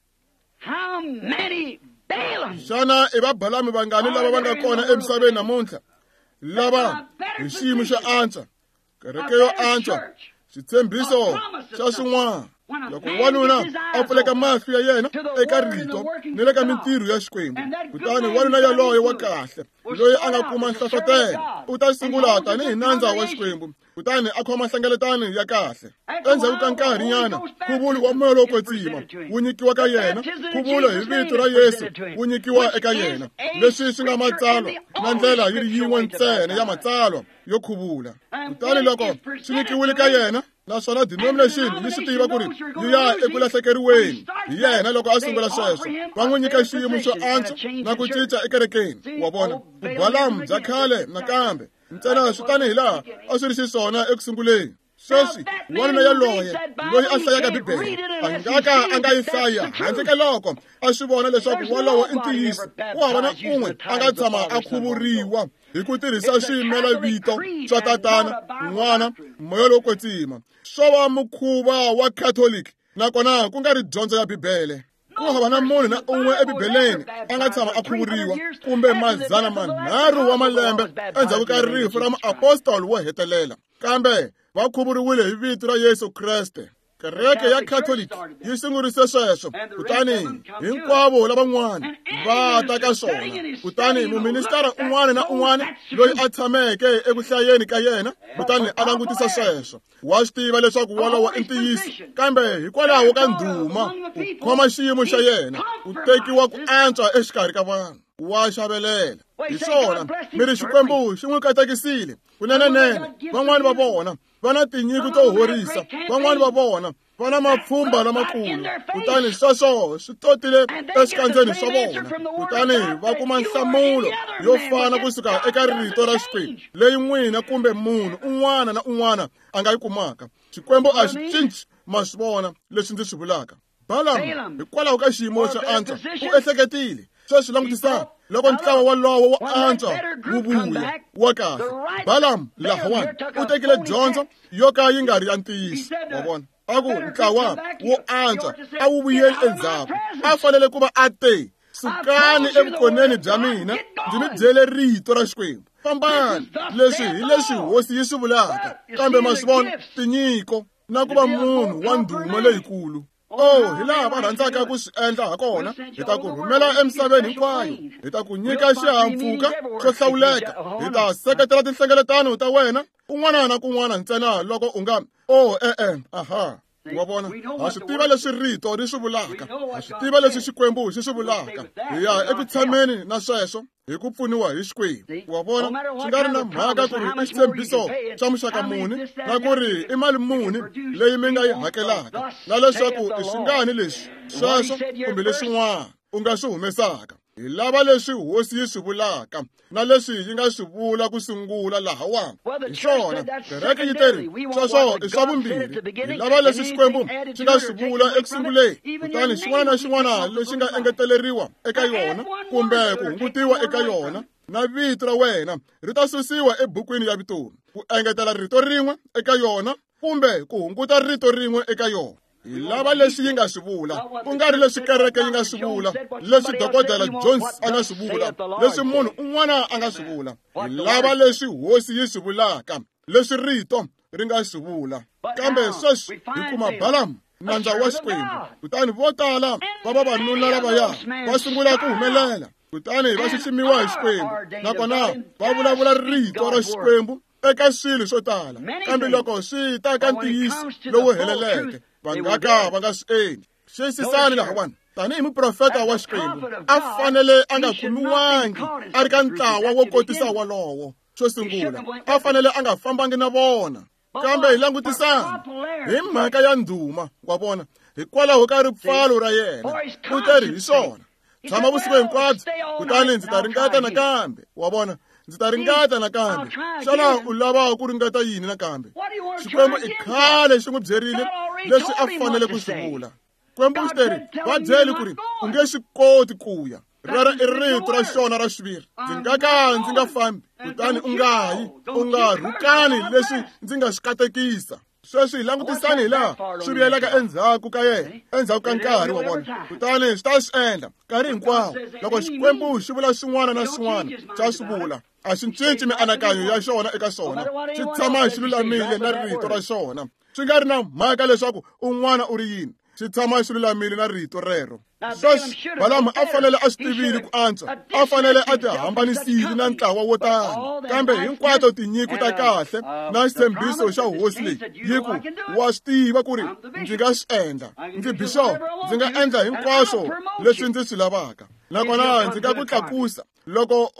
Xana i va Balami vangani lava va nga kona emisaveni namuntlha lava hi xiyimo xo antswa, kereke yo antswa, xitshembiso xa swin'wana? Loko wanuna a pfuleka mahlo ya yena eka rito ni le ka mintirho ya Xikwembu, kutani wanuna yaloye wa kahle loyi a nga kuma nhlohlotelo u ta sungula tanihi nandza wa Xikwembu, kutani a khoma nhlengeletano ya kahle. Endzhaku ka nkarhinyana nkhuvulo wa moya lowo kwetsima wu nyikiwa ka yena, nkhuvulo hi vito ra Yesu wu nyikiwa eka yena. Leswi swi nga matsalwa na ndlela yi ri yin'we ntsena ya matsalwa yo khuvula. Kutani loko swi nyikiwile ka yena, naswona denomination yi swi tiva ku ri yi ya eku lahlekeriweni hi yena loko a sungula sweswo, va n'wi nyika xiyimo xo antswa na ku cinca ekerekeni. Wa vona Balamu bya khale nakambe ntsena swi tanihi laha a swi ri xiswona ekusunguleni. Sweswi wanuna yaloye loyi a hlayaka Bibele a nga yi hlaya handle ka loko a swi vona leswaku walowo i ntiyiso. Ku hava na un'we a nga tshama a khuvuriwa hi ku tirhisa swiyimela vito swa Tatana, N'wana, Moya lowo kwetsima. Swo va mukhuva wa Catholic, nakona ku nga ri dyondzo ya Bibele. Ku hava na munhu na un'we ebibeleni a nga tshama a khuvuriwa kumbe 300 wa malembe endzhaku ka rifu ra muapostoli wo hetelela, kambe va khuvuriwile hi vito ra Yesu Kreste. Kereke ya Catholic yi sungurise sweswo, kutani hinkwavo lavan'wana va ta ka swona. Kutani muministara un'wana na un'wana loyi a tshameke eku hlayeni ka yena, kutani a langutisa sweswo, wa swi tiva leswaku walowo i ntiyiso, kambe hikwalaho ka ndhuma ku khoma xiyimo xa yena, ku tekiwa ku antswa exikarhi ka vanhu, wa xavelela. Hi swona miri Xikwembu xi n'wi katekisile kunenenene. Van'wani va vona va na tinyiko to horisa, van'wani va vona va na mapfhumba lamakulu, kutani sweswo swi totile exikandzeni swa vona, kutani va kuma nhlamulo yo fana kusuka eka rito ra Xikwembu leyi n'wina kumbe munhu un'wana na un'wana a nga yi kumaka. Xikwembu a xi cinci, ma swi vona leswi ndzi swi vulaka. Balamu hikwalaho ka xiyimo xa antswa u ehleketile. Sweswi langutisani, loko ntlawa walowo wo antswa wu vuya wa kahle, Balamu lahawani u tekile dyondzo yo ka yi nga ri ya ntiyiso. Wa vona a ku ntlawa wo antswa a wu vuyeli endzhaku, a fanele ku va a te, sukani evukoneni bya mina, ndzi mi byele rito ra Xikwembu, fambani. Leswi hi leswi hosi yi swi vulaka, kambe ma swi vona tinyiko na ku va munhu wa ndhuma leyikulu. Hi laha va rhandzaka ku swi endla ha kona. Hi ta ku rhumela emisaveni hinkwayo, hi ta ku nyika xihahampfhuka xo hlawuleka, hi ta seketela tinhlengeletano ta wena un'wana na kun'wana ntsena loko u nga wa vona ha swi tiva leswi rito ri swi vulaka, ha swi tiva leswi Xikwembu xi swi vulaka. Hi ya eku tshameni na sweswo hi ku pfuniwa hi Xikwembu. Wa vona swi nga ri na mhaka ku ri i xitshembiso xa muxaka muni na ku ri i mali muni leyi mi nga yi hakelaka, na leswaku i swingani leswi sweswo kumbe leswin'wana u nga swi humesaka. Hi lava leswi hosi yi swi vulaka na leswi yi nga swi vula ku sungula lahawani. Hi swona kereke yi teri sweswo i swa vumbirhi. Hi lava leswi Xikwembu xi nga swi vula ekusunguleni, kutani xin'wana na xin'wana lexi nga engeteleriwa eka yona kumbe ku hungutiwa eka yona, na vito ra wena ri ta susiwa ebukwini ya vutomi, ku engetela rito rin'we eka yona kumbe ku hunguta rito rin'we eka yona. hi lava leswi yi nga swi vula, ku nga ri leswi kereke yi nga swi vula, leswi dokodela Jones a nga swi vula, leswi munhu un'wana a nga swi vula. Hi lava leswi hosi yi swi vulaka, leswi rito ri nga swi vula. Kambe sweswi hi kuma Balaam nandza wa Xikwembu, kutani vo tala va vavanuna lavaya va sungula ku humelela, kutani va xiximiwa hi Xikwembu, nakona va vulavula rito ra Xikwembu eka swilo swo tala. Kambe loko swi ta ka ntiyiso lowu heleleke, va nga swi endli. Xiyisisani lahawani, tanihi muprofeta wa Xikwembu a fanele a nga kumiwangi a ri ka ntlawa wo kotisa walowo. Xo sungula, a fanele a nga fambangi na vona. Kambe hi langutisani hi mhaka ya ndhuma, wa vona, hikwalaho ka ripfalo ra yena u teri hi swona. Tshama vusiku hinkwabyo, kutani ndzi ta ringeta nakambe, wa vona, ndzi ta ringeta nakambe. Xana u lava ku ringeta yini nakambe? Xikwembu i khale xi n'wi byerile leswi a fanele ku swi vula. Xikwembu xi teri va byeli ku ri u nge swi koti ku ya. Rero i rito ra xona ra xiviri, ndzi nga fambi, kutani u nga rhukani leswi ndzi nga swi katekisa. Sweswi hi langutisani hi laha swi vuyelaka endzhaku ka yena, endzhaku ka nkarhi, wa vona. Kutani swi ta swi endla nkarhi hinkwawo. Loko Xikwembu xi vula swin'wana na swin'wana xa swi vula, a xi cinci mianakanyo ya xona eka swona. Xi tshama xi lulamile na rito ra xona, swi nga ri na mhaka leswaku un'wana u ri yini. Xi tshama xi lulamile na rito rero. Sweswi Balaam a fanele a swi tivile ku antswa, a fanele a ti hambanisile na ntlawa wo tani. Kambe hinkwato tinyiko ta kahle na xitshembiso xa hosi leyi yi ku wa swi tiva ku ri ndzi nga swi endla, ndzi bishop, ndzi nga endla hinkwaswo leswi ndzi swi lavaka, nakona ndzi nga ku tlakusa loko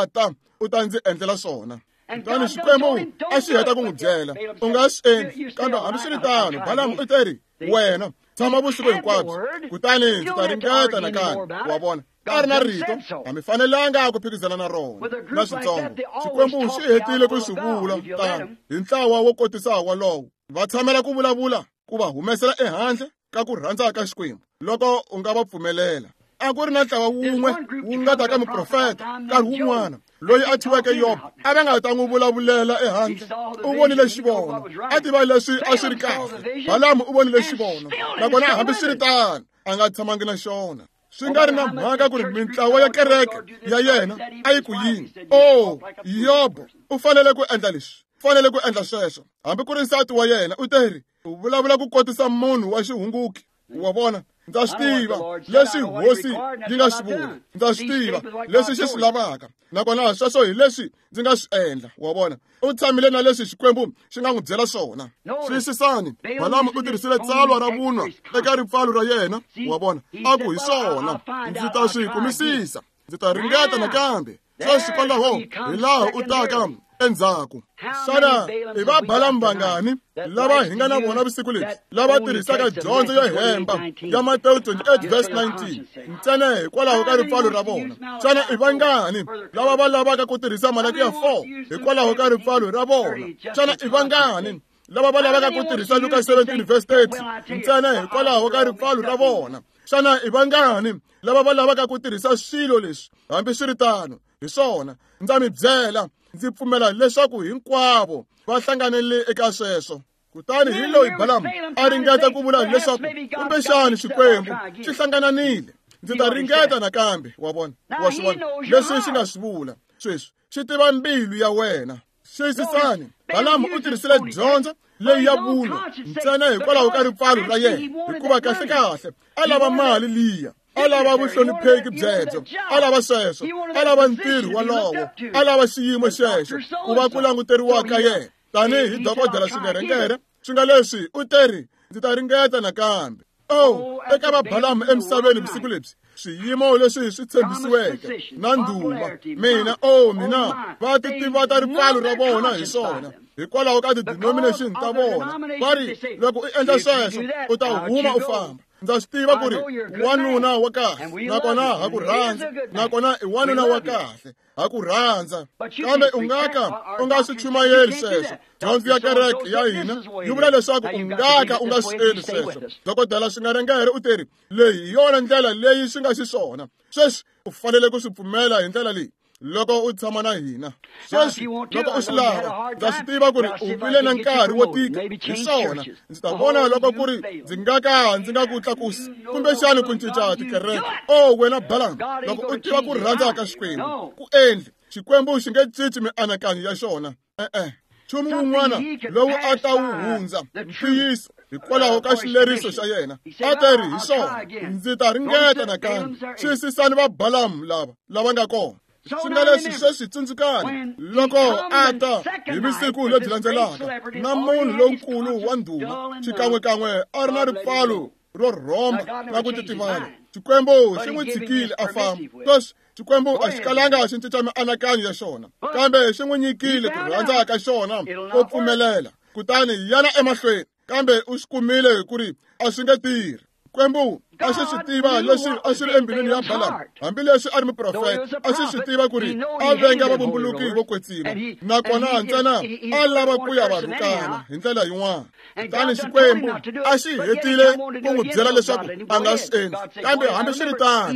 u ta ndzi endlela swona. Kutani Xikwembu a xi heta ku n'wi byela, u nga swi endli. Kambe hambiswiritano Balaam u teri, wena tshama vusiku hinkwabyo, kutani ndzi ta ringeta nakambe, wa vona. A ri na rito, a mi fanelanga ku phikizana na rona na switsongo. Xikwembu xi hetile ku swi vula tani hi ntlawa wo kotisa walowo. Va tshamela ku vulavula ku va humesela ehandle ka ku rhandza ka Xikwembu. Loko u nga va pfumelela, a ku ri na ntlawa wun'we wu nga ta ka muprofeta nkarhi wun'wana loyi a thyiweke Yobu, a va nga ta n'wi vulavulela ehandle. U vonile xivono, a tiva leswi a swi ri kahle. Balaam u vonile xivono, nakona hambi swi ri tano a nga tshamangi na xona. Swi nga ri na mhaka ku ri mintlawa ya kereke ya yena a yi ku yini. Yobu u fanele ku endla leswi, fanele ku endla sweswo. Hambi ku ri nsati wa yena u teri u vulavula ku kotisa munhu wa xihunguki, wa vona. Ndza swi tiva leswi hosi yi nga swi vula, ndza swi tiva leswi xi swi lavaka, nakona sweswo hi leswi ndzi nga swi endla, wa vona. U tshamile na leswi Xikwembu xi nga n'wi byela swona. Xiyisisani, Balaam u tirhisile tsalwa ra vunwa eka ripfalo ra yena, wa vona. A ku hi swona ndzi ta swi kumisisa, ndzi ta ringeta nakambe. Sweswi kwalaho hi laha u taka endzhaku. Xana i va Balaam vangani lava hi nga na vona vusiku lebyi, lava tirhisaka dyondzo yo hemba ya Mateyu 28:19 ntsena hikwalaho ka ripfalo ra vona? Xana i vangani lava va lavaka ku tirhisa Malaki ya 4 hikwalaho ka ripfalo ra vona? Xana i vangani lava va lavaka ku tirhisa Luka 17:30 ntsena hikwalaho ka ripfalo ra vona? Xana i vangani lava va lavaka ku tirhisa swilo leswi hambi swi ri tano? Hi swona ndza mi byela, ndzi pfumela leswaku hinkwavo va hlanganele eka sweswo. Kutani hi loyi Balaam a ringeta ku vula leswaku kumbexani Xikwembu xi hlangananile. Ndzi ta ringeta nakambe, wa vona, wa swi vona leswi xi nga swi vula. Sweswi xi tiva mbilu ya wena. Xiyisisani, Balaam u tirhisile dyondzo leyi ya vunwa ntsena hikwalaho ka ripfalo ra yena, hikuva kahlekahle a lava mali liya, a lava vuhlonipheki byebyo, a lava sweswo, a lava ntirho walowo, a lava xiyimo xexo ku va ku languteriwaka yena. Tanihi dokodela Swingerekere, swi nga leswi u teri ndzi ta ringeta nakambe. Eka va Balaam emisaveni vusiku lebyi, swiyimo leswi swi tshembisiweke na ndhuma, mina va titiva ta ripfalo ra vona hi swona, hikwalaho ka ti-denomination ta vona. Va ri loko u endla sweswo u ta huma u famba. Ndza swi tiva ku ri wanuna wa kahle, nakona ha ku rhandza, nakona i wanuna wa kahle, ha ku rhandza. Kambe u nga swi chumayeli sweswo. Dyondzo ya kereke ya hina yi vula leswaku u nga swi endli sweswo. Dokodela Swingerekere u teri leyi hi yona ndlela leyi swi nga xiswona. Sweswi u fanele ku swi pfumela hi ndlela leyi. loko u tshama na hina. Sweswi loko u swi lava ndza swi tiva ku ri u vile na nkarhi wo tika, hi swona ndzi ta vona loko ku ri ndzi nga ku tlakusa kumbexani ku cinca tikereke. Wena Balaam, loko u tiva ku rhandza ka Xikwembu, ku endli Xikwembu xi nge cinci mianakanyo ya xona. Nchumu wun'wana lowu a ta wu hundza ntiyiso hikwalaho ka xileriso xa yena. A ta ri hi swona ndzi ta ringeta nakambe. Xiyisisani va Balaam lava nga kona. Swi nga leswi sweswi tsundzukani loko a ta hi masiku lebyi landzelaka na munhu lonkulu wa ndhuma xikan'wekan'we a ri na ripfalo ro rhomba na ku titimala. Xikwembu xi n'wi tshikile a famba. Sweswi Xikwembu a xi kalanga xi cinca mianakanyo ya xona, kambe xi n'wi nyikile ku rhandza ka xona ko pfumelela. Kutani yana emahlweni, kambe u swi kumile ku ri a swi nge tirhi. Xikwembu a xi swi tiva leswi a swi ri embilwini ya Balaam, hambileswi a ri muprofeta. A xi swi tiva ku ri a venga vavumbuluki vo kwetsima, nakona ntsena a lava ku ya va rhukana hi ndlela yin'wana. Kutani Xikwembu a xi hetile ku n'wi byela leswaku a nga swi endli, kambe hambi swi ri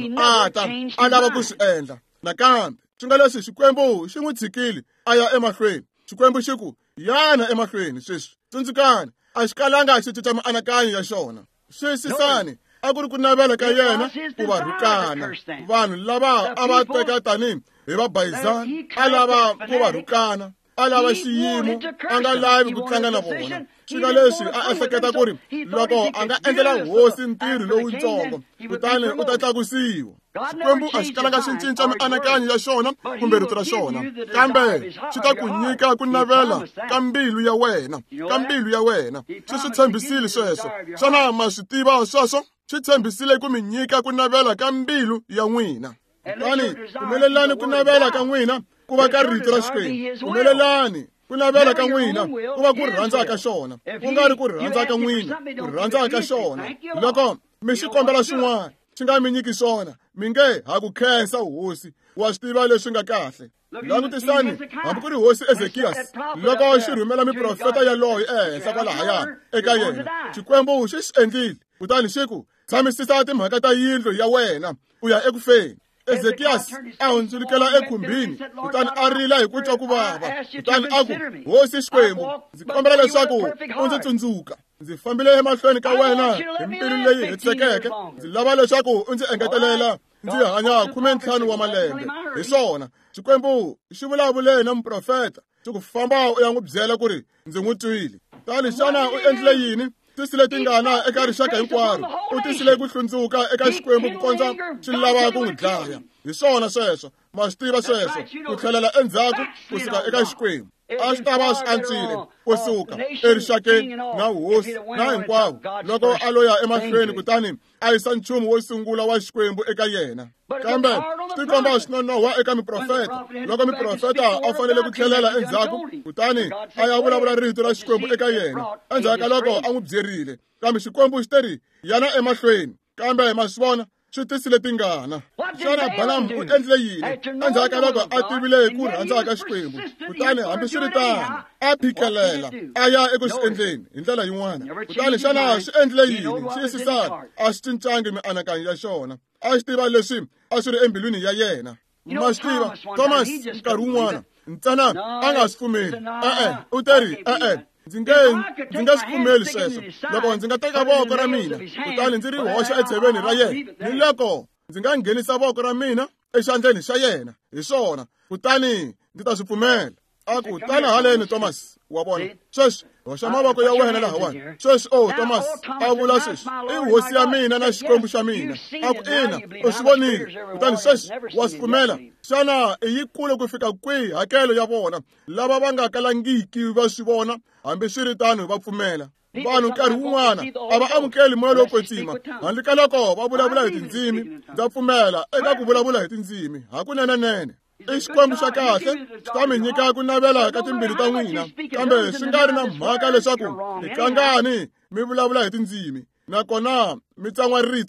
tano a lava ku swi endla nakambe. Swi nga leswi Xikwembu xi n'wi tshikile a ya emahlweni. Xikwembu xi ku yana emahlweni. Sweswi tsundzukani a xi kalanga xi cinca mianakanyo ya xona. Xiyisisani a ku ri ku navela ka yena ku va rhukana. Vanhu lava a va teka tanihi hi vabayizani a lava ku va rhukana, a lava xiyimo, a nga lavi ku tlanga na vona. Swi nga leswi a ehleketa ku ri loko a nga endlela hosi ntirho lowutsongo kutani u ta tlakusiwa. Xikwembu a xi kalanga xi cinca mianakanyo ya xona kumbe rito ra xona, kambe xi ta ku nyika ku navela ka mbilu ya wena, ka mbilu ya wena. Swi tshembisile sweswo. Xana ma swi tiva sweswo? Swi tshembisile ku mi nyika ku navela ka mbilu ya n'wina. Kutani pfumelelani ku navela ka n'wina ku va ka rito ra Xikwembu. Pfumelelani ku navela ka n'wina ku va ku rhandza ka xona, ku nga ri ku rhandza ka n'wina, ku rhandza ka xona. Loko mi xi kombela xin'wana xi nga mi nyiki swona, mi nge ha ku khensa hosi. Wa swi tiva leswi nga kahle. Langutisani, hambi ku ri hosi Ezekiyasi, loko xi rhumela miprofeta yaloye ehenhla kwalahayani eka yena, Xikwembu xi swi endlile. Kutani xi ku tshamisisa timhaka ta yindlu ya wena u ya ekufeni. Ezekiyasi a hundzulikela ekhumbini, kutani a rila hi ku twa ku vava. Kutani a ku, hosi Xikwembu, ndzi kombela leswaku u ndzi tsundzuka. Ndzi fambile emahlweni ka wena hi mbilu leyi hetsekeke. Ndzi lava leswaku u ndzi engetelela ndzi hanya 15 wa malembe. Hi swona Xikwembu xi vulavule na muprofeta xi ku famba u ya n'wi byela ku ri ndzi n'wi twile. Tani xana u endlile yini? Tisile tingana eka rixaka hinkwaro. U tisile ku hlundzuka eka Xikwembu ku kondza xi lava ku n'wi dlaya. Hi swona sweswo, ma swi tiva sweswo, ku tlhelela endzhaku kusuka eka Xikwembu. A swi ta va swi antswile kusuka erixakeni na hosi na hinkwavo loko a lo ya emahlweni kutani a yisa nchumu wo sungula wa Xikwembu eka yena. Kambe swi tikomba swi nonoha eka miprofeta loko miprofeta a fanele ku tlhelela endzhaku kutani a ya vulavula rito ra Xikwembu eka yena endzhaku ka loko a n'wi byerile. Kambe Xikwembu xi teri yana emahlweni, kambe ma swi vona swi tisile tingana. Xana Balaam u endlile yini endzhaku ka loko a tivile ku rhandza ka Xikwembu? Kutani hambi swi ri tano a phikelela a ya eku swi endleni hi ndlela yin'wana. Kutani xana swi endlile yini? Xiyisisani a xi cincangi mianakanyo ya xona. A xi tiva leswi a swi ri embilwini ya yena. Ma swi tiva Thomas nkarhi wun'wana ntsena a nga swi pfumeli. U teri ndzi nga swi pfumeli sweswo. Loko ndzi nga teka voko ra mina kutani ndzi ri hoxa etsheveni ra yena, ni loko ndzi nga nghenisa voko ra mina exandleni xa yena, hi swona kutani ndzi ta swi pfumela. A ku tana haleni Thomas, wa vona sweswi hoxa mavoko ya wena lahawani. Sweswi Thomas a vula sweswi, i hosi ya mina na Xikwembu xa mina. A ku ina u swi vonile, kutani sweswi wa swi pfumela. Xana i yikulu ku fika kwihi hakelo ya vona lava va nga kalangiki va swi vona hambi swi ri tano va pfumela? Vanhu nkarhi wun'wana a va amukeli moya lowo kwetsima handle ka loko va vulavula hi tindzimi. Ndza pfumela eka ku vulavula hi tindzimi hakunenenene. I Xikwembu xa kahle xi ta mi nyika ku navela ka timbilu ta n'wina, kambe swi nga ri na mhaka leswaku mi tlangani mi vulavula hi tindzimi nakona mi tsan'wa rito leri.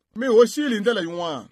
mi hoxile hi ndlela yin'wana.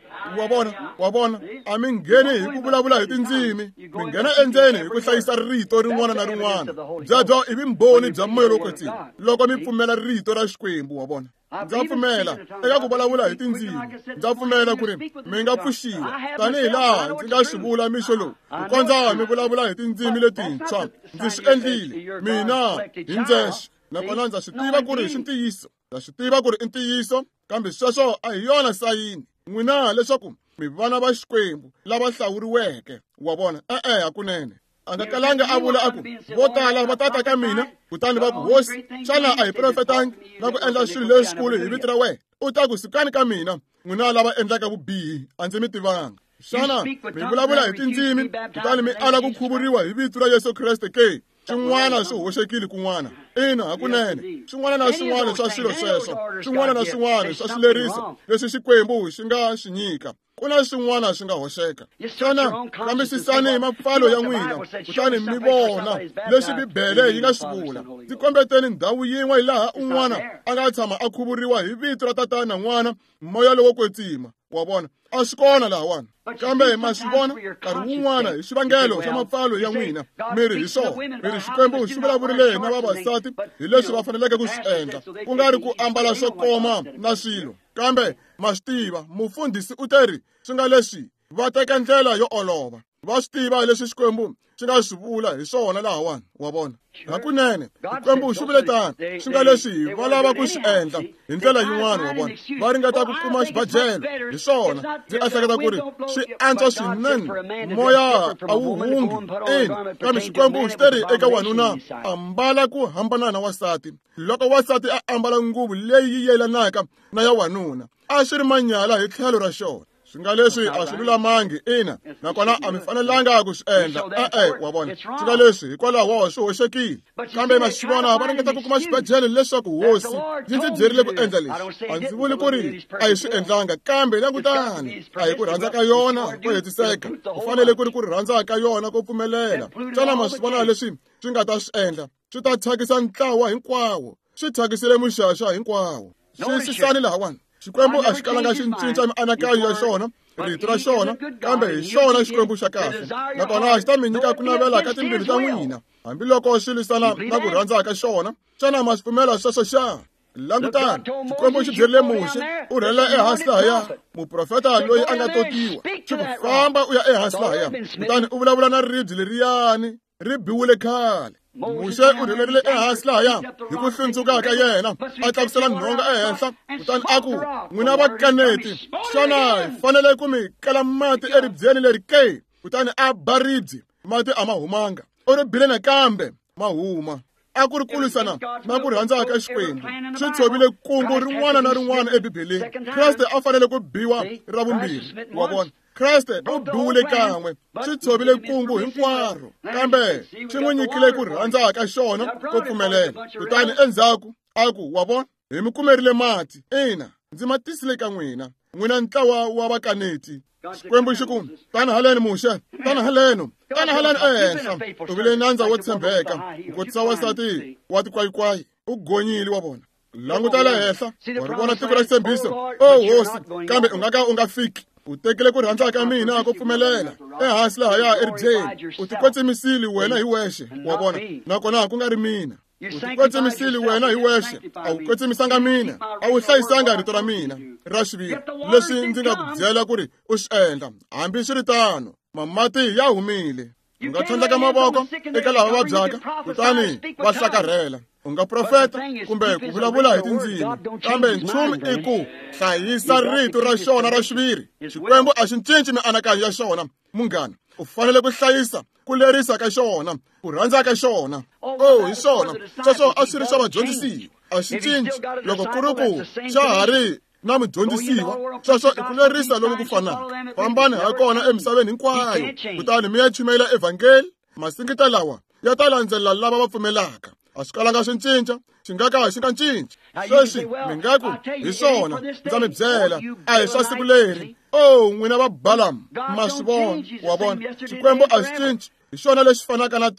Wa vona a mi ngheni hi ku vulavula hi tindzimi, mi nghena endzeni hi ku hlayisa rito rin'wana na rin'wana. Byebyo i vumbhoni bya moya lowo kwetsima loko mi pfumela rito ra Xikwembu. Wa vona ndza pfumela eka ku vulavula hi tindzimi, ndza pfumela ku ri mi nga pfuxiwa tanihi laha ndzi nga swi vula mixo lowu, ku kondza mi vulavula hi tindzimi letintshwa. Ndzi swi endlile mina hi ndzexe, nakona ndza swi tiva ku ri i ntiyiso. Ndza swi tiva ku ri i ntiyiso, kambe sweswo a hi yona sayini n'wina leswaku mi vana va Xikwembu lava hlawuriweke. Wa vona hakunene a nga kalanga a vula a ku vo tala va tata ka mina kutani va ku hosi xana a hi profetangi na ku endla swilo leswikulu hi vito ra wena. U ta ku sukani ka mina n'wina lava endlaka vubihi, a ndzi mi tivanga. Xana mi vulavula hi tindzimi kutani mi ala ku khuvuriwa hi vito ra Yesu Kreste ke? Swin'wana swi hoxekile kun'wana. Ina hakunene swin'wana na swin'wana swa swilo sweswo, swin'wana na swin'wana swa swileriso leswi Xikwembu xi nga swi nyika, ku na swin'wana swi nga hoxeka. Xana kambisisani hi mapfalo ya n'wina kutani mi vona leswi Bibele yi nga swi vula. Ndzi kombeteni ndhawu yin'we laha un'wana a nga tshama a khuvuriwa hi vito ra Tatana na N'wana moya lowo kwetsima. Wa vona a swi kona lahawani, kambe ma swi vona nkarhi wun'wana hi xivangelo xa mapfalo ya n'wina mi ri hi swona. Mi ri Xikwembu xi vulavurile na vavasati hi leswi va faneleke ku swi endla, ku nga ri ku ambala swo koma na swilo. Kambe ma swi tiva mufundhisi u te ri swi nga leswi va teka ndlela yo olova, va swi tiva leswi Xikwembu xi nga swi vula hi swona lahawani. Wa vona hakunene Xikwembu xi vule tani, swi nga leswi va lava ku swi endla hi ndlela yin'wana. Wa vona va ringeta ku kuma xibajelo hi swona. Ndzi ehleketa ku ri swi antswa swinene, moya a wu hungi. Ina kambe Xikwembu xi te ri eka wanuna ambala ku hambana na wasati. Loko wasati a ambala nguvu leyi yelanaka na ya wanuna, a swi ri manyala hi tlhelo ra xona. Swi nga leswi a swi lulamangi. Ina nakona a mi fanelanga ku swi endla. Wa vona swi nga leswi hikwalaho swi hoxekile, kambe ma swi vona va ringeta ku kuma xibedhlele leswaku hosi yi ndzi byerile ku endla leswi. A ndzi vuli ku ri a hi swi endlanga, kambe langutani a hi ku rhandza ka yona ko hetiseka, ku fanele ku ri ku rhandza ka yona ko pfumelela. Xana ma swi vona leswi swi nga ta swi endla swi ta thyakisa ntlawa hinkwawo, swi thyakisile muxaxa hinkwawo. Xiyisisani lahawani Xikwembu a xi kalanga xi cinca mianakanyo ya xona, rito ra xona, kambe hi xona Xikwembu xa kahle. Nakona xi ta mi nyika ku navela ka timbilu ta n'wina hambiloko swi lwisana na ku rhandza ka xona. Xana ma swi pfumela sweswo xana? Langutani Xikwembu xi byerile Muxe u rhela ehansi lahaya, muprofeta loyi a nga totiwa xi ku famba u ya ehansi lahaya kutani u vulavula na ribye leriyani ri biwile khale. Muxe u rhelerile ehansi lahaya hi ku hlundzuka ka yena, a tlakusela nhonga ehenhla kutani a ku n'wina vakaneti xana hi fanele ku mi kala mati eribyeni leri ke? Kutani a ba ribye, mati a ma humanga. U ri bile nakambe ma huma. A ku ri ku lwisana na ku rhandza ka Xikwembu. Swi tshovile kungu rin'wana na rin'wana eBibeleni. Kreste a fanele ku biwa ra vumbirhi. Wa vona Kreste u biwile kan'we, swi tshovile kungu hinkwaro, kambe swi n'wi nyikile ku rhandza ka xona ko pfumelela. Kutani endzhaku a ku wa vona hi mi kumerile mati. Ina ndzi ma tisile ka n'wina ntlawa wa vakaneti. Xikwembu xi ku tana haleni Muxe, tana haleni ehenhla. U vile nandza wo tshembeka, u kotisa wasati wa tikwayikwayi, u gonyile. Wa vona languta la henhla, wa ri vona tiko ra xitshembiso. Hosi kambe u nga ka u nga fiki. U tekile ku rhandza ka mina ko pfumelela ehansi lahaya eribyeni. U tikwetsemisile wena hi wexe. Wa vona nakona ku nga ri mina. U tikwetsemisile wena hi wexe, a wu kwetsemisanga mina, a wu hlayisanga rito ra mina ra xiviri leswi ndzi nga ku byela ku ri u swi endla. Hambi swi ri tano mamati ya humile. U nga tlhandlaka mavoko eka lava vabyaka kutani va hlakarhela. U nga profeta kumbe ku vulavula hi tindzimi, kambe nchumu i ku hlayisa rito ra xona ra xiviri. Xikwembu a xi cinci mianakanyo ya xona. Munghana u fanele ku hlayisa ku lerisa ka xona, ku rhandza ka xona. Hi swona sweswo a swi ri swa vadyondzisiwa, a xi cinci. Loko ku ri ku xa ha ri na mudyondzisiwa, sweswo i ku lerisa loku ku fanaka. Fambani ha kona emisaveni hinkwayo kutani mi ya chimela evhangeli. Masingita lawa ya ta landzelela lava va pfumelaka. A swi kalanga swi cinca, xi nga ka xi nga cinci. Sweswi mi nga ku hi swona ndza mi byela a hi swa siku leri. N'wina va Balaam ma swi vona. Wa vona Xikwembu a xi cinci, hi xona lexi fanaka na tolo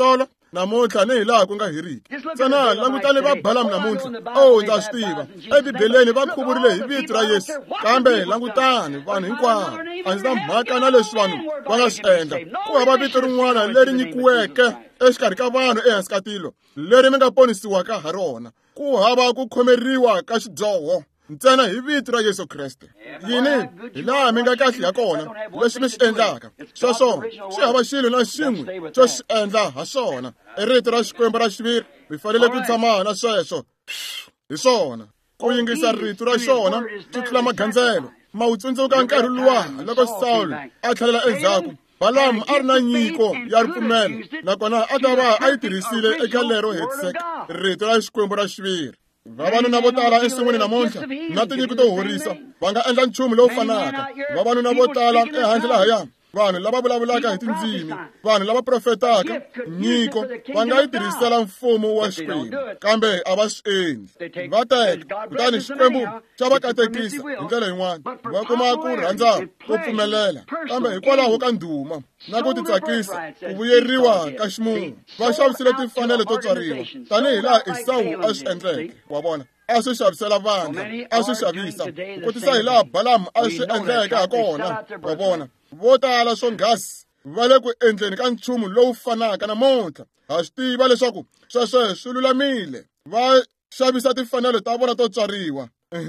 namuntlha ni hi laha ku nga heriki. Ntsena langutani va Balamu namuntlha. Ndza swi tiva ebibeleni va khuvurile hi vito ra Yesu, kambe langutani vanhu hinkwavo a ndzi na mhaka na leswi vanhu va nga swi endla. Ku hava vito rin'wana leri nyikiweke exikarhi ka vanhu ehansi ka tilo leri mi nga ponisiwaka ha rona. Ku hava ku khomeriwa ka xidyoho ntsena hi vito ra Yesu Kriste. Yini hi laha mi nga kahle ya kona leswi mi swi endlaka sweswo swi hava xilo na xin'we xo xi endla ha swona. I rito ra Xikwembu ra xiviri mi fanele ku tshama na sweswo hi swona. Ku yingisa rito ra xona swi tlula magandzelo. Ma wu tsundzuka nkarhi luwa loko Saul a tlhelela endzhaku. Balamu a ri na nyiko ya ripfumelo nakona a ta va a yi tirhisile eka lero hetiseka rito ra Xikwembu ra xiviri. Vavanuna vo tala ensin'wini namuntlha na tinyiko to horisa va nga endla nchumu lowu fanaka. Vavanuna vo tala ehandle lahaya, vanhu lava vulavulaka hi tindzimi, vanhu lava profetaka nyiko va nga yi tirhisela mfumo wa Xikwembu, kambe a va swi endli. Va teka kutani Xikwembu xa va katekisa hi ndlela yin'wana. Va kuma ku rhandza ku pfumelela, kambe hikwalaho ka ndhuma na ku titsakisa, ku vuyeriwa ka ximunhu, va xavisile timfanelo to tswariwa tanihi laha Esawu a swi endleke. Wa vona a swi xavisela vana, a swi xavisa ku tisa hi laha Balamu a swi endleke ha kona. Wa vona vo tala swonghasi va le ku endleni ka nchumu lowu fanaka namuntlha. Ha swi tiva leswaku sweswo swi lulamile. Va xavisa timfanelo ta vona to tswariwa.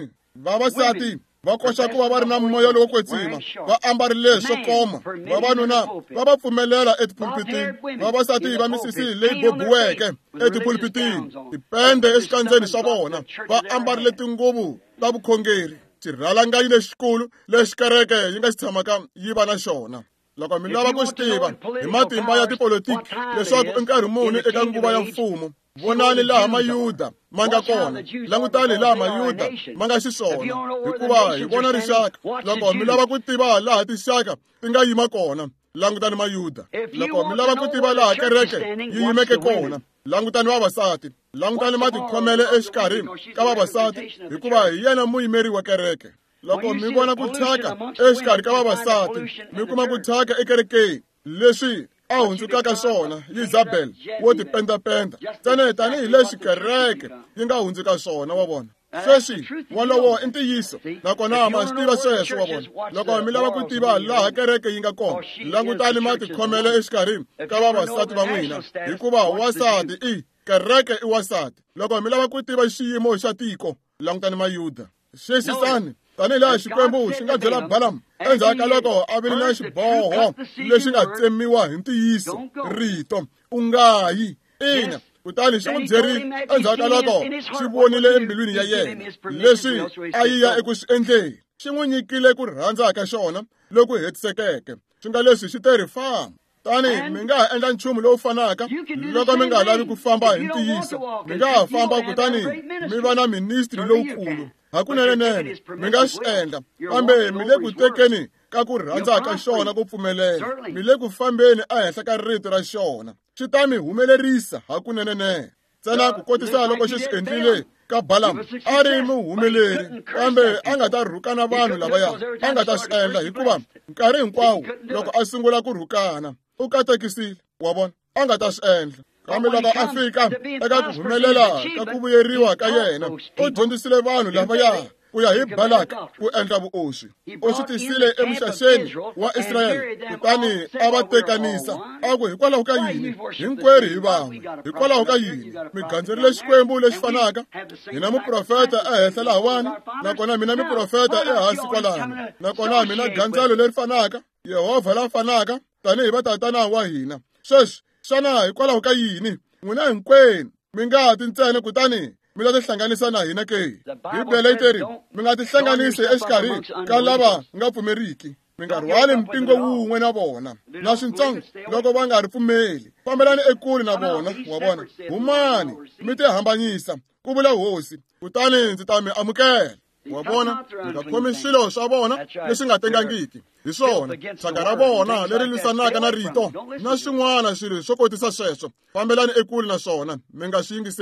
Vavasati va koxa ku va va ri na moya lowo kwetsima, va ambarile swo koma. Vavanuna va va pfumelela etipulpitini. Vavasati va misisi leyi bobiweke etipulpitini, tipende exikandzeni swa vona. Va ambarile tinguvu ta vukhongeri, xirhalanganyi lexikulu lexi kereke yi nga xi tshamaka yi va na xona. Loko mi lava ku xi tiva hi matimba ya tipolitiki leswaku i nkarhi muni eka nguva ya mfumo, vonani laha Mayuda ma nga kona. Langutani laha Mayuda ma nga xiswona, hikuva hi vona rixaka. Loko mi lava ku tiva laha tinxaka ti nga yima kona, langutani Mayuda. Loko mi lava ku tiva laha kereke yi yimeke kona, langutani vavasati. Langutani matikhomele exikarhi ka vavasati, hikuva hi yena muyimeri wa kereke. Loko mi vona ku thyaka exikarhi ka vavasati, mi kuma ku thyaka ekerekeni, leswi a hundzukaka swona Yezebeli wo tipendapenda, tanihi leswi kereke yi nga hundzuka swona. Wa vona sweswi wolowo i ntiyiso, nakona ma swi tiva sweswo. Wa vona loko mi lava ku tiva laha kereke yi nga kona, langutani matikhomele exikarhi ka vavasati va n'wina, hikuva wasati kereke i wasati. Loko mi lava ku tiva xiyimo xa tiko, langutani Mayuda. Xiyisisani tanihi laha Xikwembu xi nga byela Balamu endzhaku ka loko a vile na xiboho lexi nga tsemiwa hi ntiyiso, rito u nga yi. Ina, kutani xi n'wi byerile endzhaku ka loko xi vonile embilwini ya yena leswi a yiya eku swi endleni. Xi n'wi nyikile ku rhandza ka xona loku hetisekeke, swi nga leswi xi te rifama. Tani mi nga ha endla nchumu lowu fanaka loko mi nga lavi ku famba hi ntiyiso. Mi nga ha famba kutani mi va na ministri lowukulu hakunene, mi nga swi endla, kambe mi le ku tekeni ka ku rhandza ka xona ku pfumelela. Mi le ku fambeni ehenhla ka rito ra xona, xi ta mi humelerisa hakunene. Ntsena ku kotisa loko xi swi endlile ka Balamu, a ri muhumeleri, kambe a nga ta rhukana vanhu lavaya. A nga ta swi endla hikuva nkarhi hinkwawo loko a sungula ku rhukana u katekisile. Wa vona a nga ta swi endla, kambe loko a fika eka ku humelela ka ku vuyeriwa ka yena, u dyondzisile vanhu lavaya ku ya hi Balaka ku endla vuoswi. U swi tisile emuxaxeni wa Israyele, kutani a va tekanisa. A ku hikwalaho ka yini hinkwerhu hi van'we? Hikwalaho ka yini mi gandzerile Xikwembu lexi fanaka? Mina muprofeta ehenhla lahawani, nakona mina miprofeta ehansi kwalano, nakona mina gandzelo leri fanaka, Yehovha la fanaka tanihi vatatana wa hina. Sweswi xana hikwalaho ka yini n'wina hinkwenu mi nga ti ntsena kutani mi la tihlanganisa na hina ke? Bibele yi teri mi nga tihlanganisi exikarhi ka lava nga pfumeriki. Mi nga rhwali mpingo wun'we na vona na swintsongo loko va nga ri pfumeli. Fambelani ekule na vona. Wa vona humani mi tihambanyisa, ku vula hosi, kutani ndzi ta mi amukela. Wa vona mi nga khomi swilo swa vona leswi nga tengangiki hi swona, thyaka ra vona leri lwisanaka na rito na swin'wana swilo swo kotisa sweswo. Fambelani ekule na swona, mi nga swi yingiseli.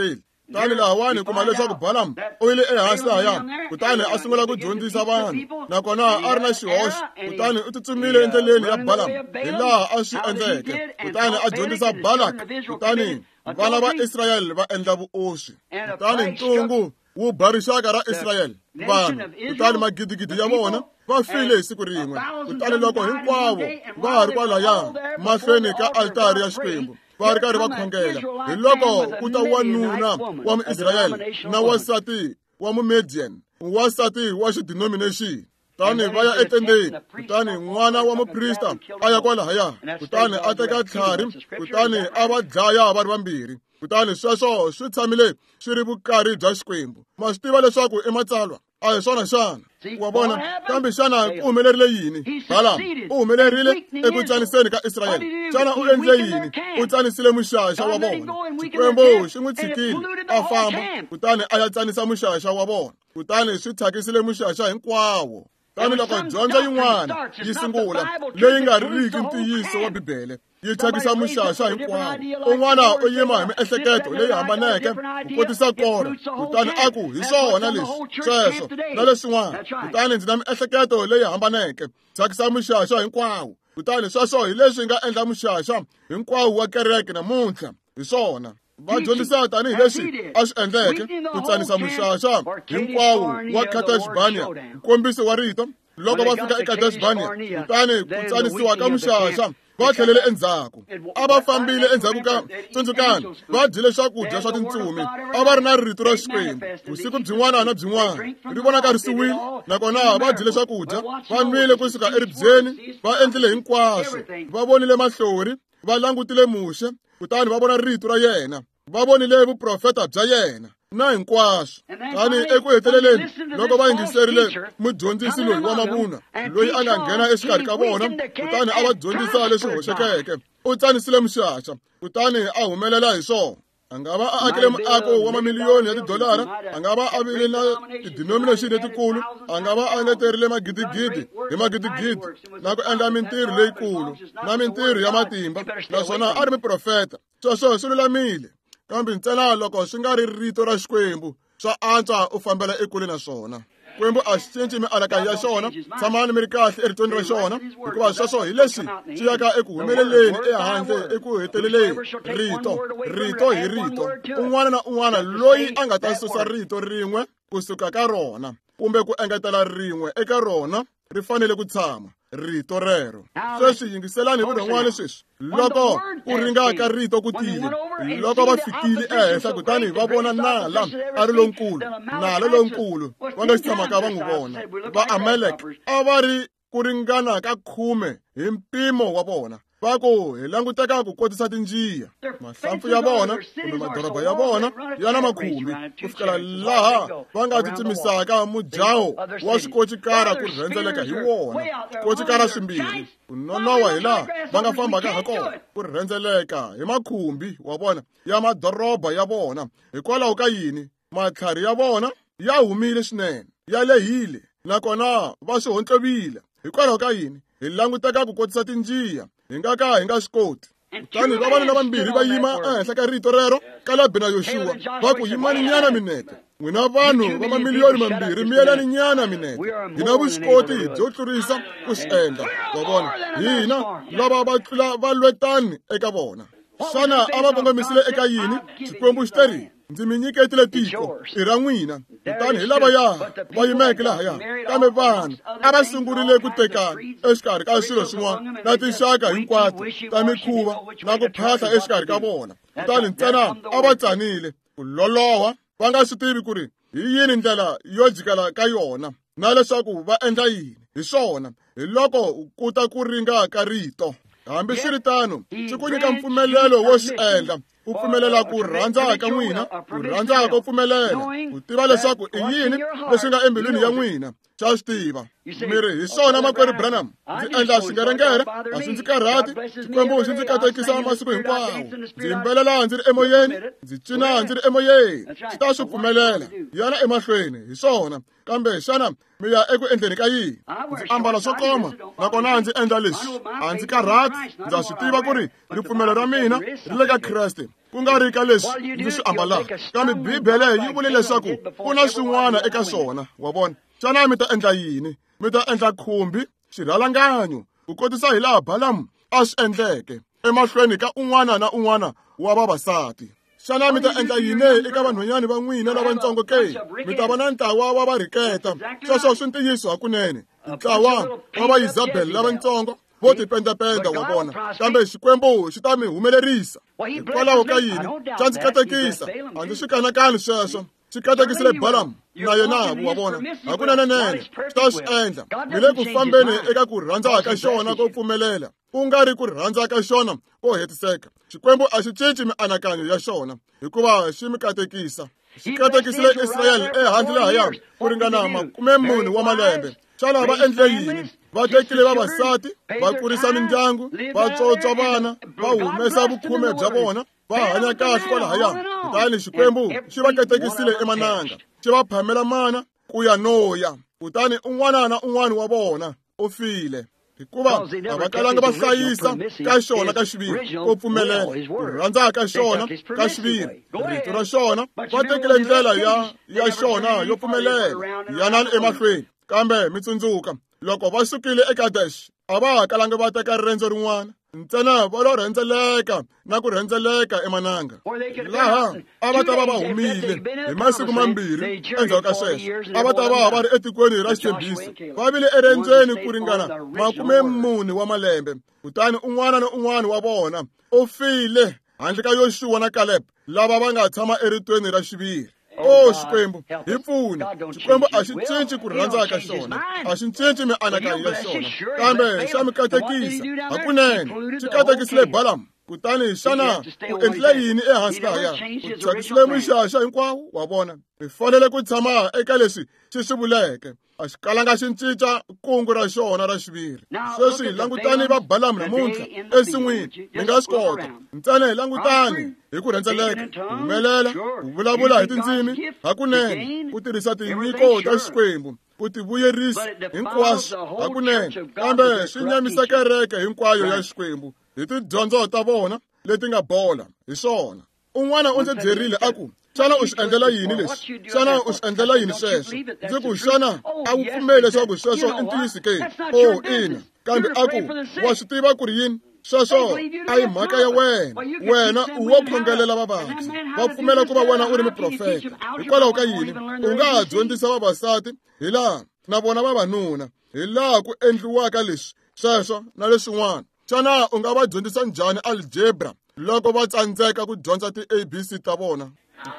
tani lahawani kuma leswaku Balaam u yile ehansi lahaya kutani a sungula ku dyondzisa vanhu nakona a ri na xihoxo kutani u tsutsumile endleleni ya Balaam hi laha a swi endleke kutani a dyondzisa Balak kutani vana va Israyele va endla vuoswi kutani ntungu wu ba rixaka ra Israyele vanhu kutani magidigidi ya vona va file hi siku rin'we kutani loko hinkwavo va ha ri kwalaya mahlweni ka altari ya Xikwembu va ri karhi va khongela hi loko ku ta wanuna wa mu-Israyele na wasati wa mu-Midian wasati wa xidenomination kutani va ya etendeni kutani n'wana wa muprista a ya kwalahaya kutani a teka tlhari kutani a va dlaya va ri vambirhi kutani sweswo swi tshamile swi ri vukarhi bya Xikwembu ma swi tiva leswaku i matsalwa a hi swona xana wa vona kambe xana ku humelerile yini Balaam u humelerile eku tsaniseni ka Israyele xana u endle yini u tsanisile muxaxa wa vona Xikwembu xi n'wi tshikile a famba kutani a ya tsanisa muxaxa wa vona kutani swi thyakisile muxaxa hinkwawo kambe loko dyondzo yin'wana yi sungula leyi nga riki ntiyiso wa Bibele yi thyakisa muxaxa hinkwawo un'wana u yima hi miehleketo leyi hambaneke ku kotisa kora kutani a ku hi swona leswi sweswo na leswin'wana kutani ndzi na miehleketo leyi hambaneke thyakisa muxaxa hinkwawo kutani sweswo hi leswi nga endla muxaxa hinkwawo wa kereke namuntlha hi swona va dyondzisa tanihi leswi a swi endleke ku tsanisa muxaxa hinkwawo wa Kadesh Barnea nkombiso wa rito loko va fika eKadesh Barnea kutani ku tsanisiwa ka muxaxa va tlhelele endzhaku a va fambile endzhaku ka tsundzukani va dyile swakudya swa tintsumi a va ri na rito ra Xikwembu vusiku byin'wana na byin'wana ri vonaka ri suwile nakona va dyile swakudya va nwile kusuka eribyeni va endlile hinkwaswo va vonile mahlori va langutile muxe kutani va vona rito ra yena va vonile vuprofeta bya yena na hinkwaswo kani eku heteleleni loko va yingiserile mudyondzisi loyi wa mavunwa loyi a nga nghena exikarhi ka vona kutani a va dyondzisa leswi hoxekeke u tsanisile muxaxa kutani a humelela hi swona a nga va a akile muako wa mamiliyoni ya tidolara a nga va a vile na tidenomination letikulu a nga va a engeterile magidigidi hi magidigidi na ku endla mintirho leyikulu na mintirho ya matimba naswona a ri muprofeta sweswo swi lulamile kambe ntsena loko swi nga ri rito ra Xikwembu swa antswa u fambela ekule na swona Xikwembu a xi cinci mianakanyo ya xona tshamani mi ri kahle eritweni ra xona hikuva sweswo hi leswi swi yaka eku humeleleni ehandle eku heteleleni rito hi rito un'wana na un'wana loyi a nga ta susa rito rin'we kusuka ka rona kumbe ku engetela rin'we eka rona ri fanele ku tshama rito rero sweswi yingiselani hi vun'wana sweswi loko ku ringaka rito ku tile loko va fikile ehenhla kutani va vona nala a ri lonkulu nala lonkulu va nga xi tshamaka va n'wi vona va Amalek a va ri ku ringana ka 10 hi mpimo wa vona va ku hi languteka ku kotisa tinjiya mahlampfu ya vona kumbe madoroba ya vona ya na makhumbi ku fikela laha va nga tsutsumisaka mujaho wa swikochikara ku rhendzeleka hi wona swikochikara swimbirhi ku nonowa hi laha va nga fambaka ha kona ku rhendzeleka hi makhumbi wa vona ya madoroba ya vona hikwalaho ka yini matlhari ya vona ya humile swinene ya lehile nakona va swi hontlovile hikwalaho ka yini hi languteka ku kotisa tinjiya hi nga ka hi nga swi koti kutani vavanuna vambirhi va yima ehenhla ka rito rero Kalebi na Yoxuwa va ku yimani nyana minete n'wina vanhu va mamiliyoni mambirhi miyelani nyana minete hi na vuswikoti byo tlurisa ku swi endla wa vona hina lava va tlula valwetani eka vona xana a va kongomisile eka yini Xikwembu xi terile ndzi mi nyiketile tiko i ra n'wina kutani hi lavaya va yimeke lahaya kambe vanhu a va sungurile ku tekana exikarhi ka swilo swin'wana na tinxaka hinkwato ta mikhuva na ku phahla exikarhi ka vona kutani ntsena a va tsanile ku loloha va nga swi tivi ku ri hi yini ndlela yo jikela ka yona na leswaku va endla yini hi swona hi loko ku ta ku ringa ka rito hambi swi ri tano swi ku nyika mpfumelelo wo swi endla u pfumelela ku rhandza ka n'wina ku rhandza ko pfumelela ku tiva leswaku i yini leswi nga embilwini ya n'wina xa swi tiva miri hi swona makwerhu Branham ndzi endla swingerengere a swi ndzi karhati Xikwembu xi ndzi katekisa masiku hinkwawo ndzi yimbelela ndzi ri emoyeni ndzi cina ndzi ri emoyeni swi ta swi pfumelela yana emahlweni hi swona kambe xana mi ya eku endleni ka yini ndzi ambala swo koma nakona ndzi endla leswi a ndzi karhati ndza swi tiva ku ri ripfumelo ra mina ri le ka Kreste ku nga ri ka leswi ndzi swi ambalaka, kambe Bibele yi vule leswaku ku na swin'wana eka swona. Wa vona, xana mi ta endla yini? Mi ta endla khumbi, xirhalanganyo, ku kotisa hi laha Balamu a swi endleke emahlweni ka un'wana na un'wana wa vavasati. Xana mi ta endla yini eka vanhwanyani va n'wina lavatsongo ke? Mi ta va na ntlawa wa varhiketa. Sweswo swi ntiyiso hakunene. Ntlawa wa vaIzabeli lavatsongo vo tipendapenda, wa vona, kambe Xikwembu xi ta mi humelerisa. Hikwalaho ka yini? Xa ndzi katekisa, a ndzi swi kanakani sweswo. Xi katekisile Balamu na yena, wa vona, hakunenenene xi ta swi endla. Mi le ku fambeni eka ku rhandza ka xona ko pfumelela, ku nga ri ku rhandza ka xona ko hetiseka. Xikwembu a xi cinci mianakanyo ya xona hikuva xi mi katekisa. Xi katekisile Israyeli ehandle lahaya ku ringana 40 wa malembe. Xana va endle yini? Va tekile vavasati, va kurisa mindyangu, va tsotsa vana, va humesa vukhume bya vona, va hanya kahle kwalahaya. Kutani Xikwembu xi va katekisile emananga, xi va phamela mana ku ya noya. Kutani un'wana na un'wana wa vona u file hikuva a va kalanga va hlayisa ka xona ka xiviri ko pfumelela, ku rhandza ka xona ka xiviri, rito ra xona. Va tekile ndlela ya xona yo pfumelela yanani emahlweni. Kambe mi tsundzuka, loko va sukile eKadesh a va ha kalanga va teka riendzo rin'wana, ntsena va lo rhendzeleka na ku rhendzeleka emananga, laha a va ta va va humile hi masiku 2 endzhaku ka sweswo. A va ta va ri etikweni ra xitshembiso, va vile eriendzweni ku ringana 40 wa malembe. Kutani un'wana na un'wana wa vona u file handle ka Yoshua na Caleb, lava va nga tshama eritweni ra xiviri. Xikwembu hi pfuni. Xikwembu a xi cinci ku rhandza ka xona, a xi cinci mianakanyo ya xona, kambe xa mi katekisa hakunene. Xi katekisile Balamu. Kutani xana u endlile yini ehansi lahaya? U thyakisile mixaxa hinkwawo, wa vona. Mi fanele ku tshama eka leswi xi swi vuleke. A xi kalanga xi cinca kungu ra xona ra xiviri. Sweswi langutani va Balamu namuntlha ensin'wini. Mi nga swi kota. Ntsena langutani hi ku rhendzeleka, ku humelela, ku vulavula hi tindzimi hakunene, ku tirhisa tinyiko ta Xikwembu, ku tivuyerisa hinkwaswo hakunene. Kambe swi nyamisa kereke hinkwayo ya Xikwembu hi tidyondzo ta vona leti nga bola hi swona. Un'wana u ndzi byerile a ku, xana u swi endlela yini leswi? Xana u swi endlela yini sweswo? Ndzi ku, xana a wu pfumeli leswaku sweswo i ntiyiso ke? Ina. Kambe a ku, wa swi tiva ku ri yini? Sweswo a hi mhaka ya wena. Wena u wo khongelela vavabyi. Va pfumela ku va wena u ri muprofeta. Hikwalaho ka yini? U nga ha dyondzisa vavasati hi laha na vona vavanuna, hi laha ku endliwaka leswi, sweswo na leswin'wana. Xana u nga va dyondzisa njhani algebra loko va tsandzeka ku dyondza ti-ABC ta vona?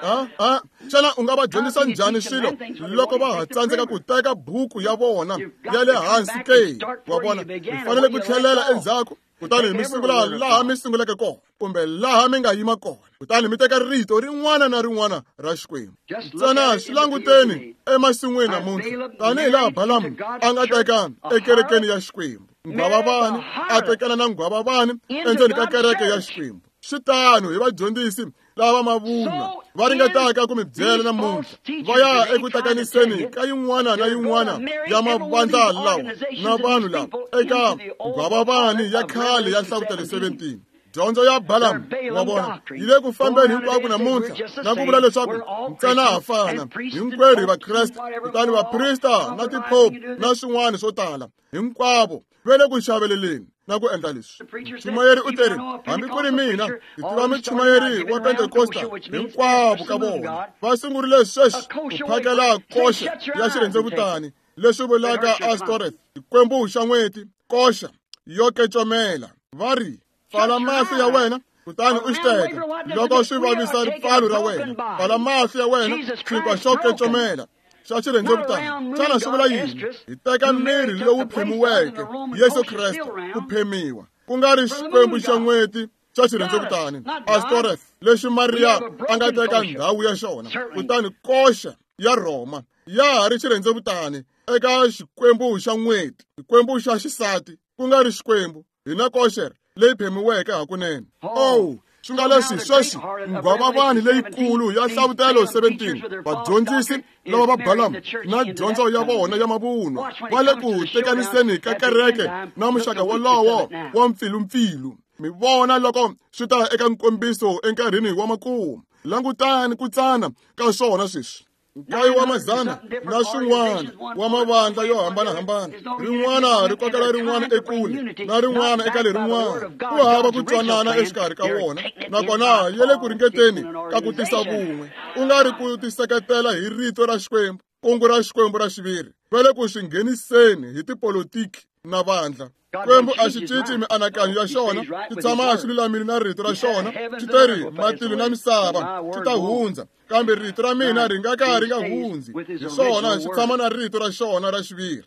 Xana u nga va dyondzisa njhani swilo loko va ha tsandzeka ku teka buku ya vona ya le hansi ke? Wa vona, mi fanele ku tlhelela endzhaku. Kutani mi sungula laha mi sunguleke kona, kumbe laha mi nga yima kona. Kutani mi teka rito rin'wana na rin'wana ra Xikwembu. Ntsena swi languteni emasin'wini namuntlha, tanihi laha Balamu a nga teka ekerekeni ya Xikwembu. Nghwavavani a tekana na nghwavavani endzeni ka kereke ya Xikwembu. Xitano hi vadyondzisi lava mavunwa va ringetaka ku mi byela namuntlha, va ya eku tekaniseni ka yin'wana na yin'wana ya mavandla lawa na vanhu lava eka nghwavavani ya khale ya nhlavutelo 17. Dyondzo ya Balamu, wa vona, yi le ku fambeni hinkwako namuntlha na ku vula leswaku ntsena ha fana. Hinkwerhu hi Vakreste, kutani vaprista na tipope na swin'wana swo tala, hinkwavo va le ku xaveleleni na ku endla leswi. Muchumayeri u teri, hambi ku ri mina, hi tiva muchumayeri wa Pentecosta, hinkwavo ka vona va sungurile sweswi ku phakela koxa ya xirhendzevutani, leswi vulaka Astoreth, xikwembu xa n'weti, koxa yo kecomela. Va ri, pfala mahlo ya wena, kutani u xi teka. Loko swi vavisa ripfalo ra wena, pfala mahlo ya wena, xinkwa xo kecomela xa xirhendzevutani. Xana swi vula yini? Hi teka miri lowu phemiweke, Yesu Kreste, ku phemiwa. Ku nga ri xikwembu xa n'weti xa xirhendzevutani, Astoreth, lexi Mariya a nga teka ndhawu ya xona. Kutani koxa ya Roma ya ha ri xirhendzevutani eka xikwembu xa n'weti, xikwembu xa xisati, ku nga ri xikwembu. Hi na koxa leyi phemiweke hakunene. Swi nga leswi sweswi nghwavavani leyikulu ya nhlavutelo 17, vadyondzisi lava va Balamu na dyondzo ya vona ya mavunwa va le ku tekaniseni ka kereke na muxaka wolowo wa mpfilumpfilu. mi vona loko swi ta eka nkombiso enkarhini wa makumu. Langutani ku tsana ka swona sweswi. Nkayi wa mazana na swin'wana wa mavandla yo hambanahambana, rin'wana ri kokela rin'wana ekule na rin'wana eka lerin'wana. Ku hava ku twanana exikarhi ka wona, nakona ya le ku ringeteni ka ku tisa vun'we. Ku nga ri ku tiseketela hi rito ra Xikwembu, kungu ra Xikwembu ra xiviri. Va le ku swi ngheniseni hi tipolotiki na vandla. Xikwembu a xi cinci mianakanyo ya xona, xi tshama xi lulamile na rito ra xona. Xi teri matilo na misava xi ta hundza, kambe rito ra mina ri nga ka ri nga hundzi. Hi swona xi tshama na rito ra xona ra xiviri.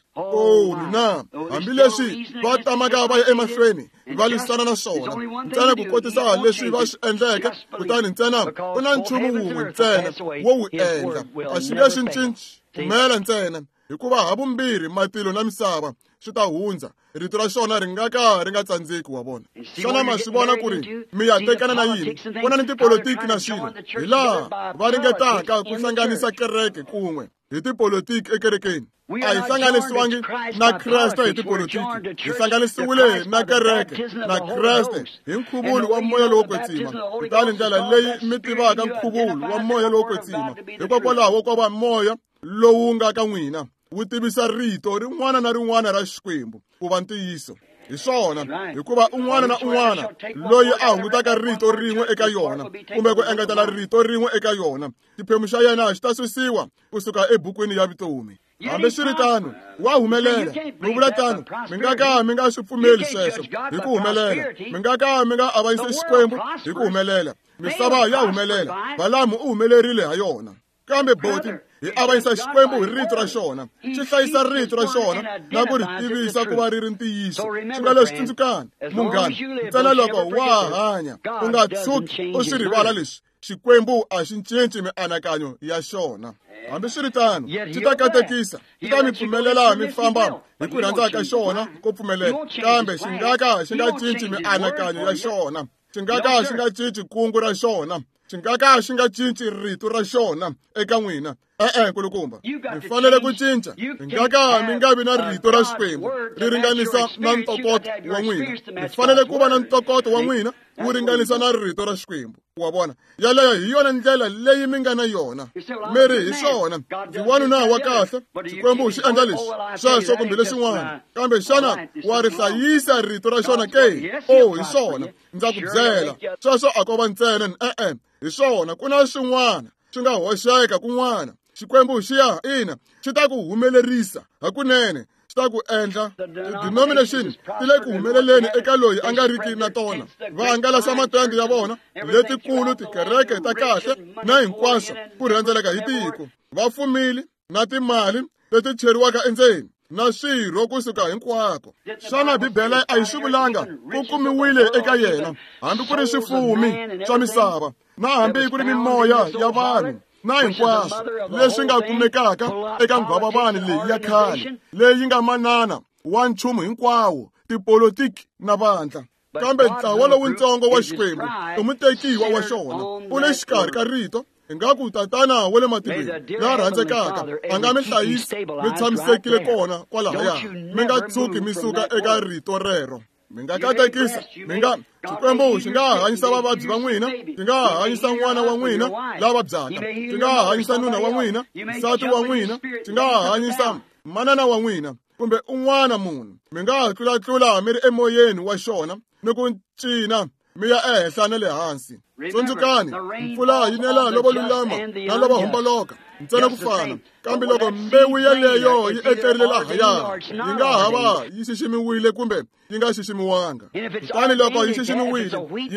Mina hambileswi va tamaka va ya emahlweni va lwisana na swona, ntsena ku kotisa leswi va swi endleke, kutani ntsena ku na nchumu wun'we ntsena wo wu endla. A xi nge xi cinci, pfumela ntsena, hikuva havumbirhi matilo na misava swi ta hundza, rito ra xona ri nga ka ri nga tsandzeki. Wa vona xana ma swi vona ku ri mi ya tekana na yini? Vona ni tipolotiki na swilo, hi laha va ringetaka ku hlanganisa kereke kun'we hi tipolotiki ekerekeni. A hi hlanganisiwangi na Kreste hi tipolotiki, hi hlanganisiwile na kereke na Kreste hi nkhuvulo wa moya lowo kwetsima. Kutani ndlela leyi mi tivaka nkhuvulo wa moya lowo kwetsima, hikokwalaho ko va moya lowu nga ka n'wina wu tivisa rito rin'wana na rin'wana ra Xikwembu ku va ntiyiso. Hi swona, hikuva un'wana na un'wana loyi a hungutaka rito rin'we eka yona kumbe ku engetela rito rin'we eka yona, xiphemu xa yena xi ta susiwa kusuka ebukwini ya vutomi. Hambi swi ri tano wa humelela. Mi vula tano, mi nga ka mi nga swi pfumeli sweswo hi ku humelela. Mi nga ka mi nga avanyisi Xikwembu hi ku humelela. Misava ya humelela, Balamu u humelerile ha yona. Kambe boti hi avanyisa Xikwembu hi rito ra xona, xi hlayisa rito ra xona na ku ri tivisa ku va ri ri ntiyiso. Swi nga leswi tsundzukani munghana, ntsena loko wa hanya u nga tshuki u swi rivala leswi. Xikwembu a xi cinci mianakanyo ya xona. Hambi swi ri tano xi ta katekisa, xi ta mi pfumelela mi famba hi ku rhandza ka xona ko pfumelela, kambe xi nga ka xi nga cinci mianakanyo ya xona. Xi nga ka xi nga cinci kungu ra xona, xi nga ka xi nga cinci rito ra xona eka n'wina. Nkulukumba, mi fanele ku cinca. Mi nga ka mi nga vi na rito ra Xikwembu ri ringanisa na ntokoto wa n'wina. Mi fanele ku va na ntokoto wa n'wina wu ringanisa na rito ra Xikwembu. Wa vona, yaleyo hi yona ndlela leyi mi nga na yona. Miri hi swona, ndzi wanuna wa kahle, Xikwembu xi endla leswi, sweswo kumbe leswin'wana. Kambe xana wa ri hlayisa rito ra xona ke? Hi swona, ndza ku byela, sweswo a ko va ntsena. Hi swona, ku na swin'wana swi nga hoxeka kun'wana. Xikwembu xiya ina xi ta ku humelerisa hakunene, xi ta ku endla. Denomination ti le ku humeleleni eka loyi a nga riki na tona. Va hangalasa matende ya vona letikulu, tikereke ta kahle na hinkwaswo ku rhendzeleka hi tiko. Va fumile na timali leti cheriwaka endzeni na swirho kusuka hinkwako. Xana Bibele a yi swi vulanga ku kumiwile eka yena, hambi ku ri swifumi swa misava na hambi ku ri mimoya ya vanhu na hinkwaswo leswi nga kumekaka eka nghwavavani leyi ya khale, leyi nga manana wa nchumu hinkwawo, tipolotiki na vandla. Kambe ntlawa lowutsongo wa Xikwembu i mutekiwa wa xona, u le xikarhi ka rito. Ingaku tatana wa le matilweni la rhandzekaka a nga mi hlayisi mi tshamisekile kona kwalahaya, mi nga tshuki mi suka eka rito rero. Mi nga katekisa, Xikwembu xi nga hanyisa vavabyi va n'wina, xi nga hanyisa n'wana wa n'wina lava vabyaka, xi nga hanyisa nuna wa n'wina, nsati wa n'wina, xi nga hanyisa manana wa n'wina kumbe un'wana munhu. Mi nga tlulatlula mi ri emoyeni wa xona ni ku cina mi ya ehenhla na le hansi. Tsundzukani, mpfula yi nela loko lulama na loko homboloka ntsena ku fana. Kambe loko mbewu yaleyo yi etlerile lahaya, yi nga hava yi xiximiwile kumbe yi nga xiximiwanga. Kutani loko yi xiximiwile,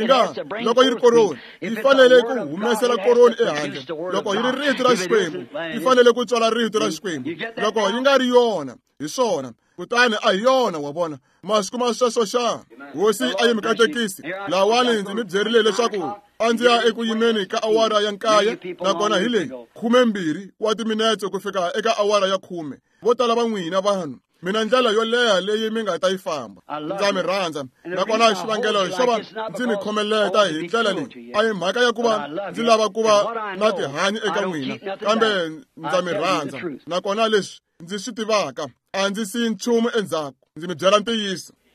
loko yi ri koroni, yi fanele ku humesela koroni ehandle. Loko yi ri rito ra Xikwembu, yi fanele ku tswala rito ra Xikwembu. Loko yi nga ri yona, hi swona, kutani a hi yona. Wa vona, masiku ma sweswo xa hosi a yi mi katekisi. Lawani ndzi mi byerile leswaku a ndzi ya eku yimeni ka awara ya 9, nakona hi leyi 12 wa timinetse ku fika eka awara ya 10. Vo tala va n'wina vanhu, mina ndlela yo leha leyi mi nga ta yi famba. Ndza mi rhandza, nakona xivangelo xo va ndzi mi khomeleta hi ndlela leyi a hi mhaka ya ku va ndzi lava ku va na tihanyi eka n'wina, kambe ndza mi rhandza, nakona leswi ndzi swi tivaka a ndzi siyi nchumu endzhaku. Ndzi mi byela ntiyiso.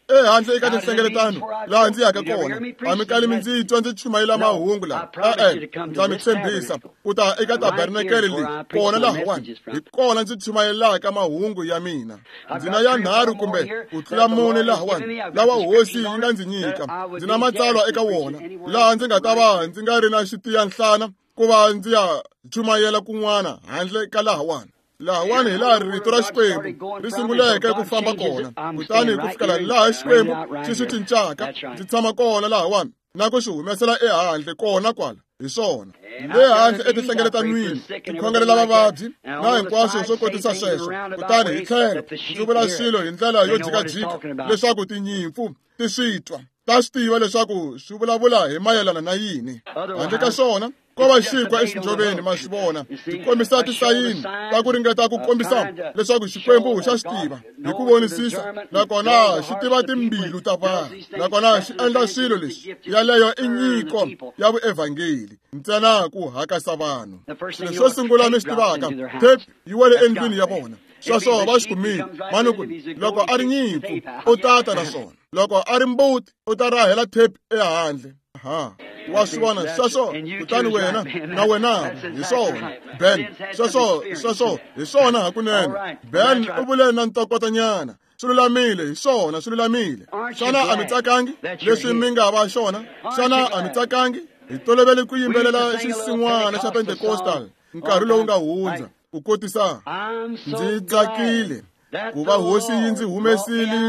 ehandle eka tinhlengeletano laha ndzi yaka kona a mi kali mi ndzi twa ndzi chumayela mahungu laha ndza mi tshembisa ku ta eka tabernakele leyi kona lahawani hi kona ndzi chumayelaka mahungu ya mina. Ndzi na yanharhu kumbe ku tlula mune lahawani lawa hosi yi nga ndzi nyika. Ndzi na matsalwa eka wona laha ndzi nga ta va ndzi nga ri na xitiyanhlana ku va ndzi ya chumayela kun'wana handle ka lahawani. Lahawani hi laha rito ra Xikwembu ri sunguleke ku famba kona, kutani hi ku fikela laha Xikwembu xi swi cincaka ndzi tshama kona lahawani na ku swi humesela ehandle kona kwala. Hi swona le handle etinhlengeletanwini ku khongelela vavabyi na hinkwaswo swo kotisa sweswo, kutani hi tlhelo ndzi vula swilo hi ndlela yo jikajika leswaku tinyimpfu ti swi twa ta swi tiva leswaku swi vulavula hi mayelana na yini. Handle ka swona ko va xinkwa exinjoveni, ma swi vona ti kombisa tisayini ta ku ringeta ku kombisa leswaku Xikwembu xa swi tiva hi ku vonisisa, nakona xi tiva timbilu ta vanhu, nakona xi endla swilo leswi. Yaleyo i nyiko ya vuevhangeli ntsena ku hakasa vanhu. Swilo swo sungula mi swi tivaka, tape yi wele endlwini ya vona, sweswo va swi kumile. Mani ku loko a ri nyimpfu u tata na swona, loko a ri mbuti u ta rahela tape ehandle. Wa swi vona sweswo, kutani wena na wena hi swona. Ben sweswo hi swona hakunene. Ben u vule na ntokotanyana, swi lulamile hi swona, swi lulamile. Xana a mi tsakangi leswi mi nga va xona? Xana a mi tsakangi? Hi tolovele ku yimbelela xisin'wana xa Pentecostal nkarhi lowu nga hundza ku kotisa. Ndzi tsakile ku va hosi yi ndzi humesile,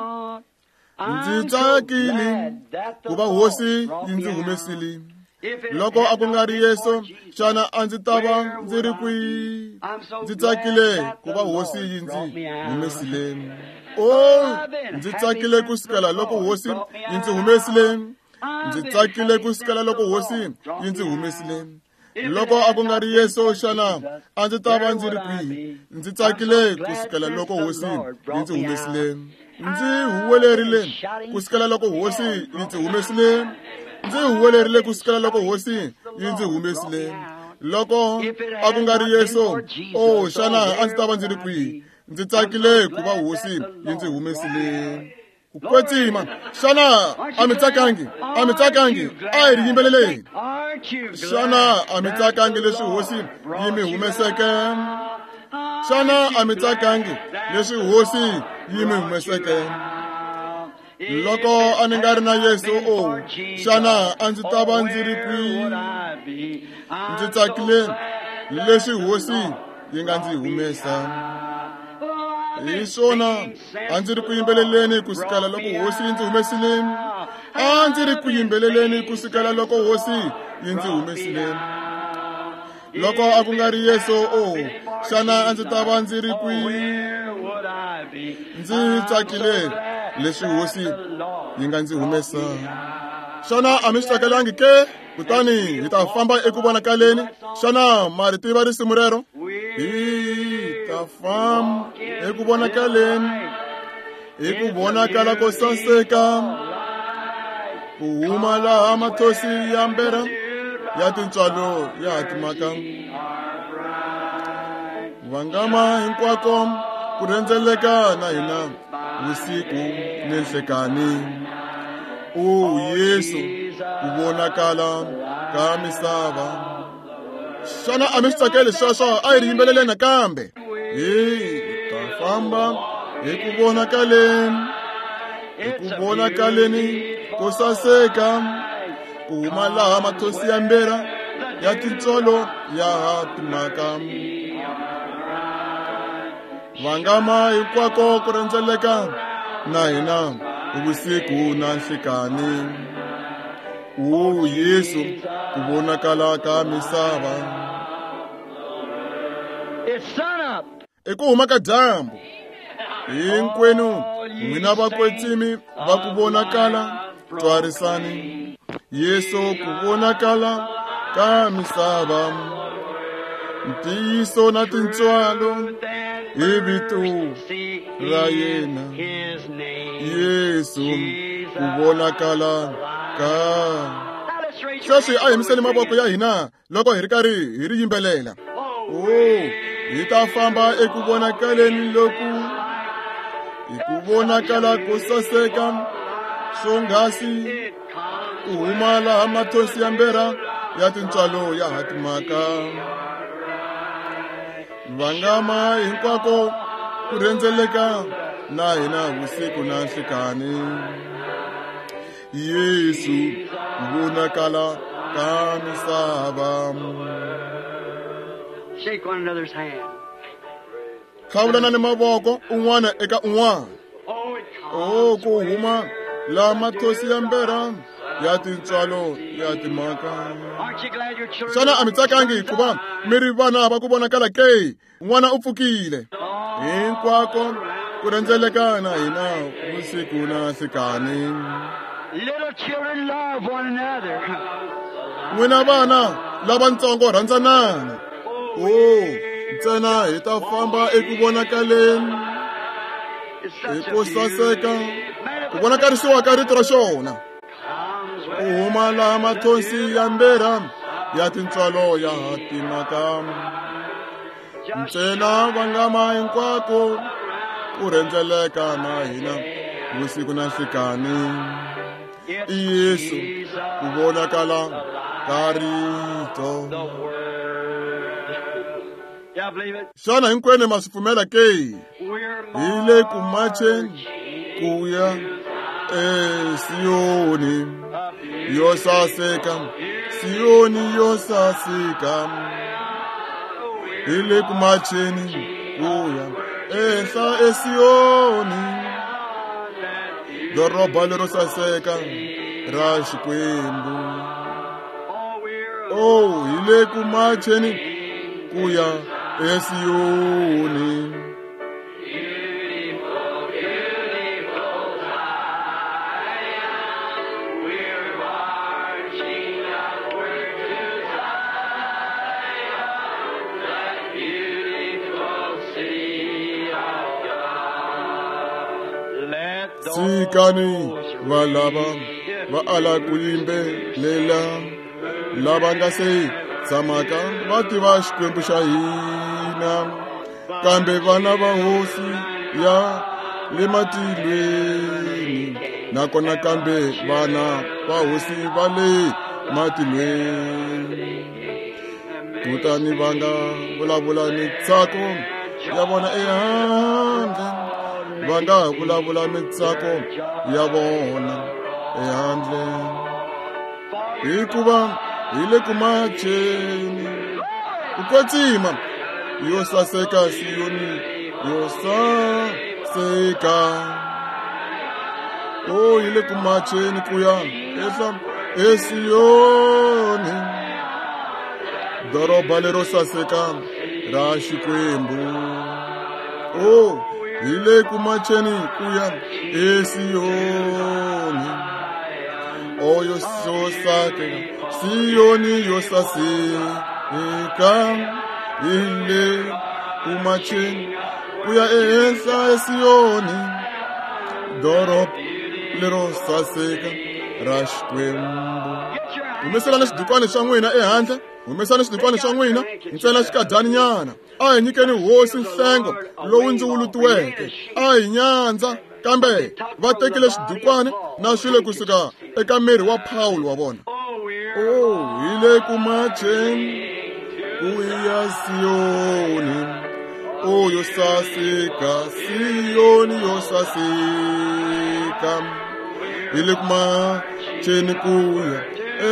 ndzi tsakile ku va hosi yi ndzi humesile. Loko a ku nga ri Yesu, xana a ndzi ta va ndzi ri kwihi? Ndzi tsakile ku va hosi yi ndzi humesile. Ndzi tsakile kusukela loko hosi yi ndzi humesile. Ndzi tsakile kusukela loko hosi yi ndzi humesile. Loko a ku nga ri Yesu, xana a ndzi ta va ndzi ri kwihi? Ndzi tsakile kusukela loko hosi yi ndzi humesile. Ndzi huwelerile kusukela loko hosi yi ndzi humesile. Ndzi huwelerile kusukela loko hosi yi ndzi humesile. Loko a ku nga ri Yesu, xana a ndzi ta va ndzi ri kwihi? Ndzi tsakile ku va hosi yi ndzi humesile. Ku kwetsima, xana a mi tsakangi? A mi tsakangi? A hi ri yimbeleleni. Xana a mi tsakangi leswi hosi yi mi humeseke? Xana a mi tsakangi leswi hosi yi mi humeseke? Loko a ni nga ri na Yesu, xana a ndzi ta va ndzi ri kwihi? Ndzi tsakile leswi hosi yi nga ndzi humesa. Hi swona a ndzi ri ku yimbeleleni kusukela loko hosi yi ndzi humesile. A ndzi ri ku yimbeleleni kusukela loko hosi yi ndzi humesile. Loko a ku nga ri Yesu, xana a ndzi ta va ndzi ri kwihi? Ndzi tsakile leswi hosi yi nga ndzi humesa. Xana a mi swi tsakelangi ke? Kutani hi ta famba eku vonakaleni. Xana ma ri tiva risimu rero? Hi ta famba eku vonakaleni, hi ku vonakala ko saseka, ku huma laha mathosi ya mbera ya tintswalo ya hatimaka. Vangama hinkwako ku rhendzeleka na hina vusiku ni nhlekani. Yesu ku vonakala ka misava. Xana a mi swi tsakeli sweswo? A hi ri yimbeleleni nakambe. Hi ta famba hi ku vonakaleni, hi ku vonakaleni ko saseka, ku huma laha mathosi ya mbera ya tintswalo ya hatimaka. Vangama hinkwako ku rhendzeleka na hina vusiku na nhlekani. Yesu ku vonakala ka misava. I ku huma ka dyambu. Hinkwenu n'wina vakwetsimi va ku vonakala, twarisani. Yesu ku vonakala ka misava. Ntiyiso na tintswalo hi vito ra yena. Yesu ku vonakala ka. Sweswi a hi miseni mavoko ya hina loko hi ri karhi hi ri yimbelela. Hi ta famba eku vonakaleni loku, Ikubonakala kusaseka swonghasi kuhuma laha mathosi ya mbera ya tintswalo ya hatimhaka. Vangama hinkwako ku rhendzeleka na hina vusiku na nhlikani. Yesu vonakala ka misava. Shake one another's hand. Khawulana ni mavoko un'wana eka un'wana. Oh, ku huma la mathosi ya mbera ya tintswalo ya timhaka. Xana a mi tsakangi hikuva mi ri vana va ku vonakala ke? N'wana u pfukile. Hinkwako ku rhendzeleka na hina vusiku na nhlikani. Little children love one another. N'wina vana lavatsongo rhandzanani. Oh, ntsena hi ta famba eku vonakaleni. Eku saseka ku vonakarisiwa ka rito ra xona. Ku huma la mathosi ya mbera ya tintswalo ya timhaka. Ntsena vangama hinkwako ku rhendzeleka na hina vusiku na nhlikani. Yesu ku vonakala ka rito. Xana hinkwenu ma swi pfumela ke? Hi le ku macheni ku ya eSiyoni yo saseka, Siyoni yo saseka. Hi le ku macheni ku ya ehla eSiyoni, doroba lero saseka ra Xikwembu. Oh, hi le ku macheni ku ya eSiyoni. Sikani valava va ala ku yimbelela, lava nga se tshamaka va tiva Xikwembu xa hina. Kambe vana va hosi ya le matilweni, nakona kambe vana va hosi va le matilweni. Kutani va nga vulavula mitsako ya vona ehandle, va nga vulavula mitsako ya vona ehandle. Hikuva hi le ku macheni ku kwetsima yo saseka, Siyoni yo saseka. Oh, hi le ku macheni ku ya ehla eSiyoni, doroba lero saseka ra Xikwembu. Oh, hi le ku macheni ku ya eSiyoni. Oh, yo saseka, Siyoni yo saseka. Hi le ku macheni ku ya ehla eSiyoni, doroba lero saseka ra Xikwembu. Humeselani swidukwana swa n'wina ehandle, humesani swidukwana swa n'wina, ntsena xikadyani nyana. A hi nyikeni hosi nhlengo lowu ndziwulutiweke. A hi nyandza, kambe va tekile swidukwana na swilo kusuka eka miri wa Paulo wa vona. Oh, hi le ku macheni ku ya Siyoni. Oh, yo saseka, Siyoni yo saseka. Hi le ku macheni ku ya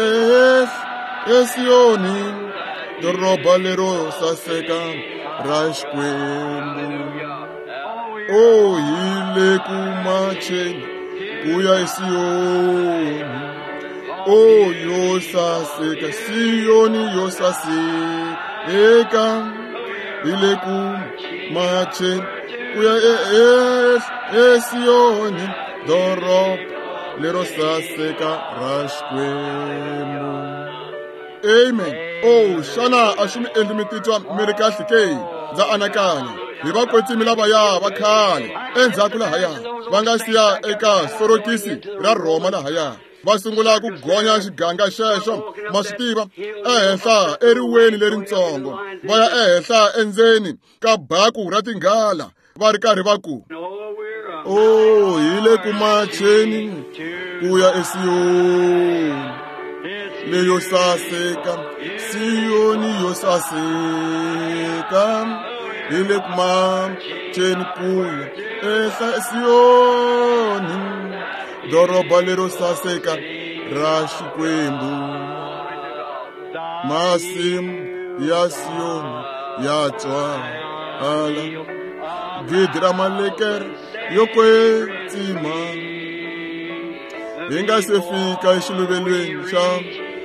eSiyoni, doroba lero saseka ra Xikwembu. Oh, hi le ku macheni ku ya eSiyoni. Oh, yo saseka, Siyoni yo saseka. Hi le ku macheni ku ya eSiyoni, doroba lero saseka ra Xikwembu. Amen. Oh, xana a swi mi endli mi titwa mi ri kahle ke? Ndza anakanya hi vakwetsimi lavaya va khale endzhaku lahaya va nga siya eka sorokisi ra Roma lahaya. Va sungula ku gonya xiganga xexo, ma swi tiva, ehenhla eriweni leritsongo. Va ya ehenhla endzeni ka baku ra tinghala va ri karhi va ku, oh hile kumacheni kuya eSiyoni leyo saseka Siyoni yosaseka hile kumacheni kuya eSiyoni doroba lero saseka ra Xikwembu masimu ya Siyoni ya tswala gidi ra malekere yo kwetsima hi nga se fika exiluvelweni xa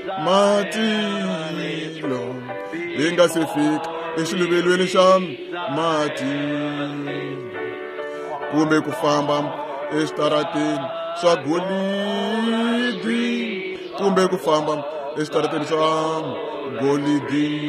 matilo hi nga se fika exiluvelweni xa matilo kumbe ku famba eswitarateni swa golidi kumbe ku famba eswitarateni swa golidi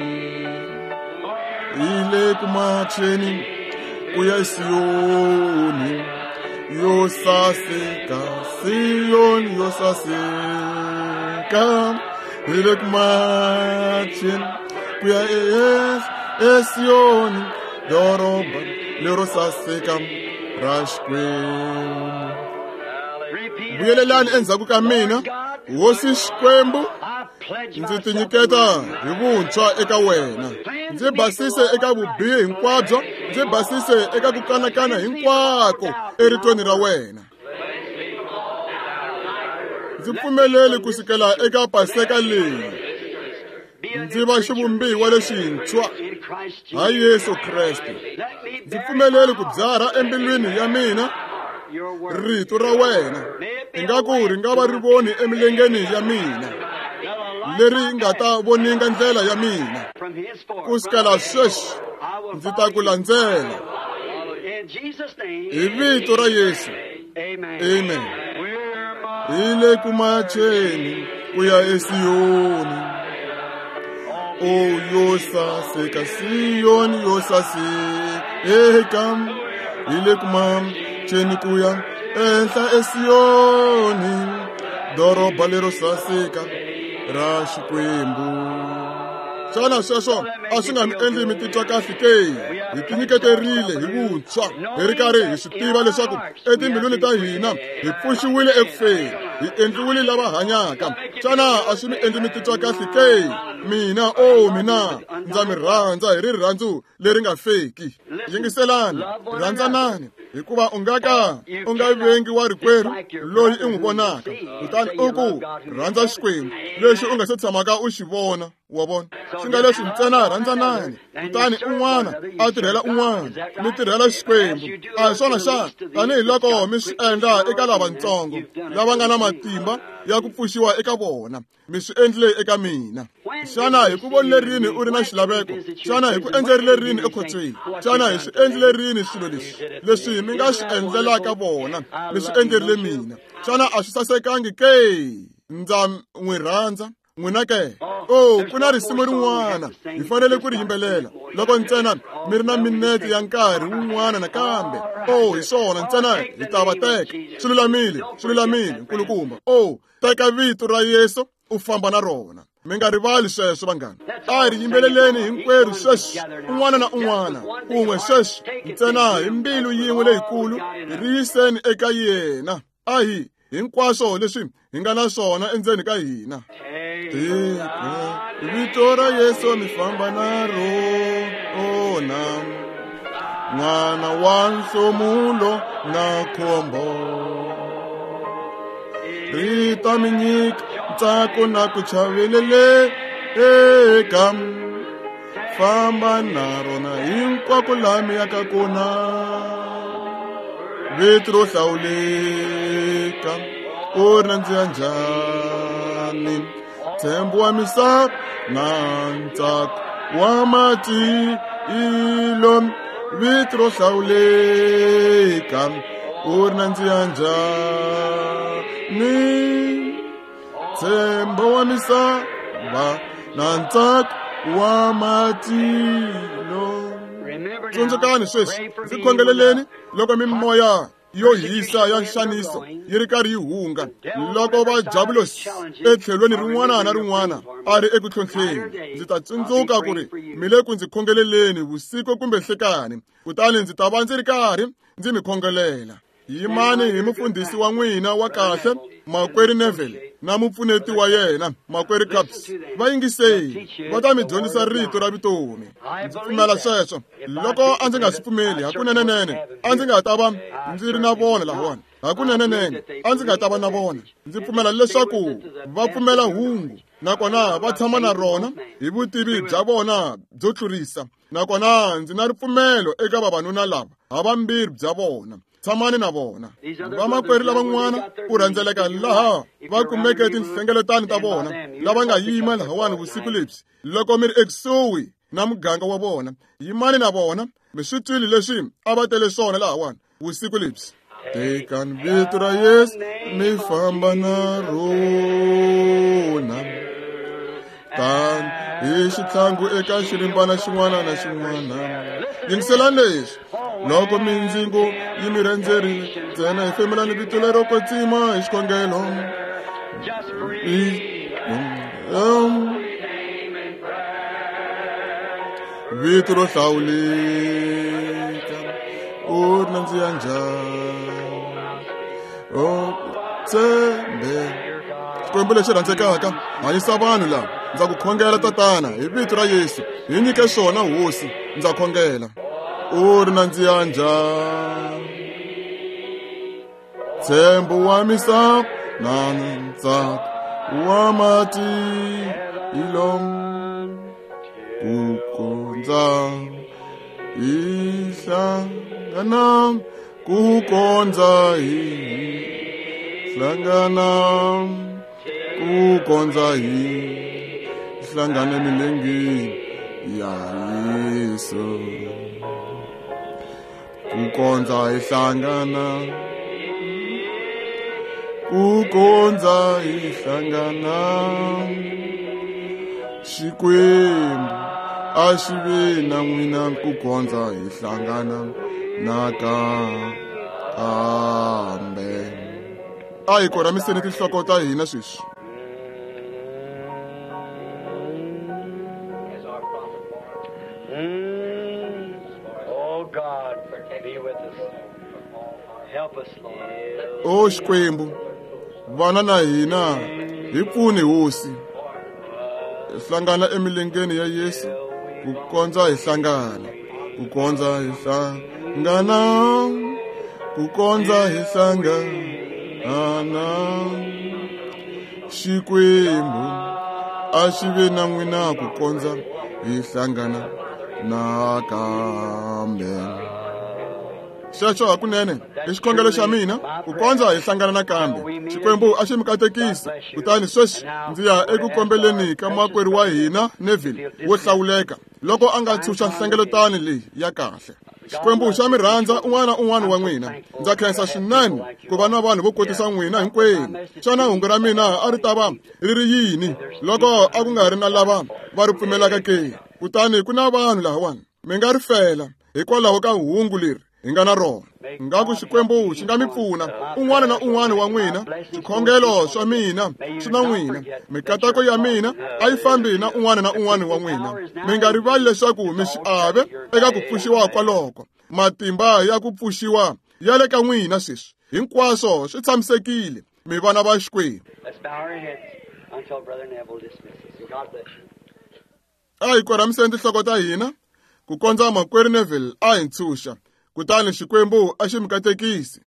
hile kumacheni kuya eSiyoni yosaseka Siyoni yosaseka hile kumacheni kuya eSiyoni doroba lero saseka ra Xikwembu vuyelelani endzhaku ka mina hosi Xikwembu ndzi tinyiketa hi vuntshwa eka wena ndzi basise eka vubihi hinkwabyo ndzi basise eka ku kanakana hinkwako eritweni ra wena ndzi pfumeleli ku sukela eka paseka leyi ndzi va xivumbiwa lexintshwa ha Yesu Kreste ndzi pfumeleli ku byarha embilwini ya mina rito ra wena ingaku ri nga va ri voni emilengeni ya mina leri nga ta voninga ndlela ya mina ku sukela sweswi ndzi ta ku landzela hi vito ra Yesu amen hile kumacheni kuya eSiyoni o yosaseka Siyoni yosaseka hile kumacheni kuya ehla eSiyoni doroba lero saseka ra Xikwembu xana sweswo a swi nga mi endli mi titwa kahle ke hi tinyiketerile hi vuntshwa hi ri karhi hi swi tiva leswaku etimbilwini ta hina hi pfuxiwile ekufeni hi endliwile lava hanyaka xana a swi mi endli mi titwa kahle ke mina mina ndza mi rhandza hi rirhandzu leri nga feki yingiselani rhandzanani hikuva u nga vengi wa rikwerhu loyi i n'wi vonaka kutani u ku rhandza Xikwembu lexi u nga se tshamaka u xi vona wa vona swi nga leswi ntsena rhandzanani kutani un'wana a tirhela un'wana mi tirhela Xikwembu a hi swona xana tanihiloko mi swi endla eka lavatsongo lava nga na matimba ya ku pfuxiwa eka vona mi swi endlile eka mina xana hi ku vonile rini u ri na xilaveko xana hi ku endlerile rini ekhotsweni xana hi swi endlile rini swilo leswi mi nga swi endlelaka vona mi swi endlerile mina xana a swi sasekangi ke ndza n'wi rhandza n'wina ke ku na risimu rin'wana hi fanele ku ri yimbelela loko ntsena mi ri na minete ya nkarhi wun'wana nakambe hi swona ntsena hi ta va teka swi lulamile nkulukumba teka vito ra Yesu u famba na rona mi nga rivali sweswo vanghana a hi ri yimbeleleni hinkwerhu sweswi un'wana na un'wana kun'we sweswi ntsena hi mbilu yin'we leyikulu hi ri yiseni eka yena hinkwaswo leswi hi nga na swona endzeni ka hina vito ra Yesu mi famba na rona n'wana wa nhlomulo na khombo ri ta mi nyika ntsako na ku chaveleleka famba na rona hinkwako laha mi yaka kona vito ro hlawuleka u ri nandziha njhani ntshembo wa misava na ntsako wa matilo vito ro hlawuleka u ri nandziha njhani ntshembo wa misava na ntsako wa matilo tsundzukani sweswi ndzi khongeleleni loko mimoya yo hisa ya nxaniso yi ri karhi yi hunga loko vajabulosi etlhelweni rin'wana na rin'wana a ri eku tlhontlheni ndzi ta tsundzuka ku ri mi le ku ndzi khongeleleni vusiku kumbe nhlekani kutani ndzi ta va ndzi ri karhi ndzi mi khongelela. Yimani hi mufundhisi wa n'wina wa kahle makwerhu Neville na mupfuneti wa yena makwerhu Caps. Va yingiseli, va ta mi dyondzisa rito ra vutomi. Ndzi pfumela sweswo. Loko a ndzi nga swi pfumeli hakunenenene a ndzi nga ta va ndzi ri na vona lahawani. Hakunenenene a ndzi nga ta va na vona. Ndzi pfumela leswaku va pfumela hungu nakona va tshama na rona hi vutivi bya vona byo tlurisa. Nakona ndzi na ripfumelo eka vavanuna lava havambirhi bya vona. Tshamani na vona. Vamakwerhu lavan'wana ku rhendzeleka laha va kumeke tinhlengeletano ta vona lava nga yima lahawani vusiku lebyi. Loko mi ri ekusuhi na muganga wa vona, yimani na vona. Mi swi twile leswi a va tele swona lahawani vusiku lebyi. Tekani vito ra Yesu mi famba na rona. Tani hi xithlangu eka xirimbana xin'wana na xin'wana. Yingiselani leswi. Loko mindzingo yi mi rhendzerile, ntsena hi femelani vito lero kwetsima hi xikhongelo. Vito ro hlawuleka, u nandziha njhani. Tshembe. Xikwembu lexi rhandzekaka, hanyisa vanhu lava. Ndza ku khongela tatana hi vito ra Yesu. Hi nyike xona hosi, ndza khongela. U ri nandziha njhani. Ntshembo wa misava na ntsako wa matilo. Ku kondza hi hlangana, ku kondza hi hlangana, ku kondza hi hlangana emilengeni ya Yesu. Ku kondza hi hlangana, ku kondza hi hlangana. Xikwembu a xi ve na n'wina ku kondza hi hlangana nakambe. A hi koramiseni tinhloko ta hina sweswi. O Xikwembu, vana na hina hi pfuni hosi. Hi hlangana emilengeni ya Yesu, ku kondza hi hlangana, ku kondza hi hlangana, ku kondza hi hlangana. Xikwembu a xi ve na n'wina ku kondza hi hlangana nakambe. Xexo hakunene hi xikhongelo xa mina ku kondza hi hlangana nakambe. Xikwembu a xi mi katekisa. Kutani sweswi ndzi ya eku kombeleni ka makwerhu wa hina Neville wo hlawuleka loko a nga tshunxa nhlengeletano leyi ya kahle. Xikwembu xa mi rhandza un'wana na un'wana wa n'wina. Ndza khensa swinene ku va na vanhu vo kotisa n'wina hinkwenu. Xana hungu ra mina a ri ta va ri ri yini loko a ku nga ri na lava va ri pfumelaka ke? Kutani ku na vanhu lahawani mi nga ri fela hikwalaho ka hungu leri hi nga na rona. Ngaku Xikwembu xi nga mi pfuna un'wana na un'wana wa n'wina. Swikhongelo swa mina swi na n'wina. Mikateko ya mina a yi fambi na un'wana na un'wana wa n'wina. Mi nga rivali leswaku mi xiave eka ku pfuxiwa kwaloko. Matimba ya ku pfuxiwa ya le ka n'wina sweswi. Hinkwaswo swi tshamisekile mi vana va Xikwembu. A hi koramiseni tinhloko ta hina ku kondza makwerhu Neville a hi ntshunxa. Kutani Xikwembu a xi mi katekisi.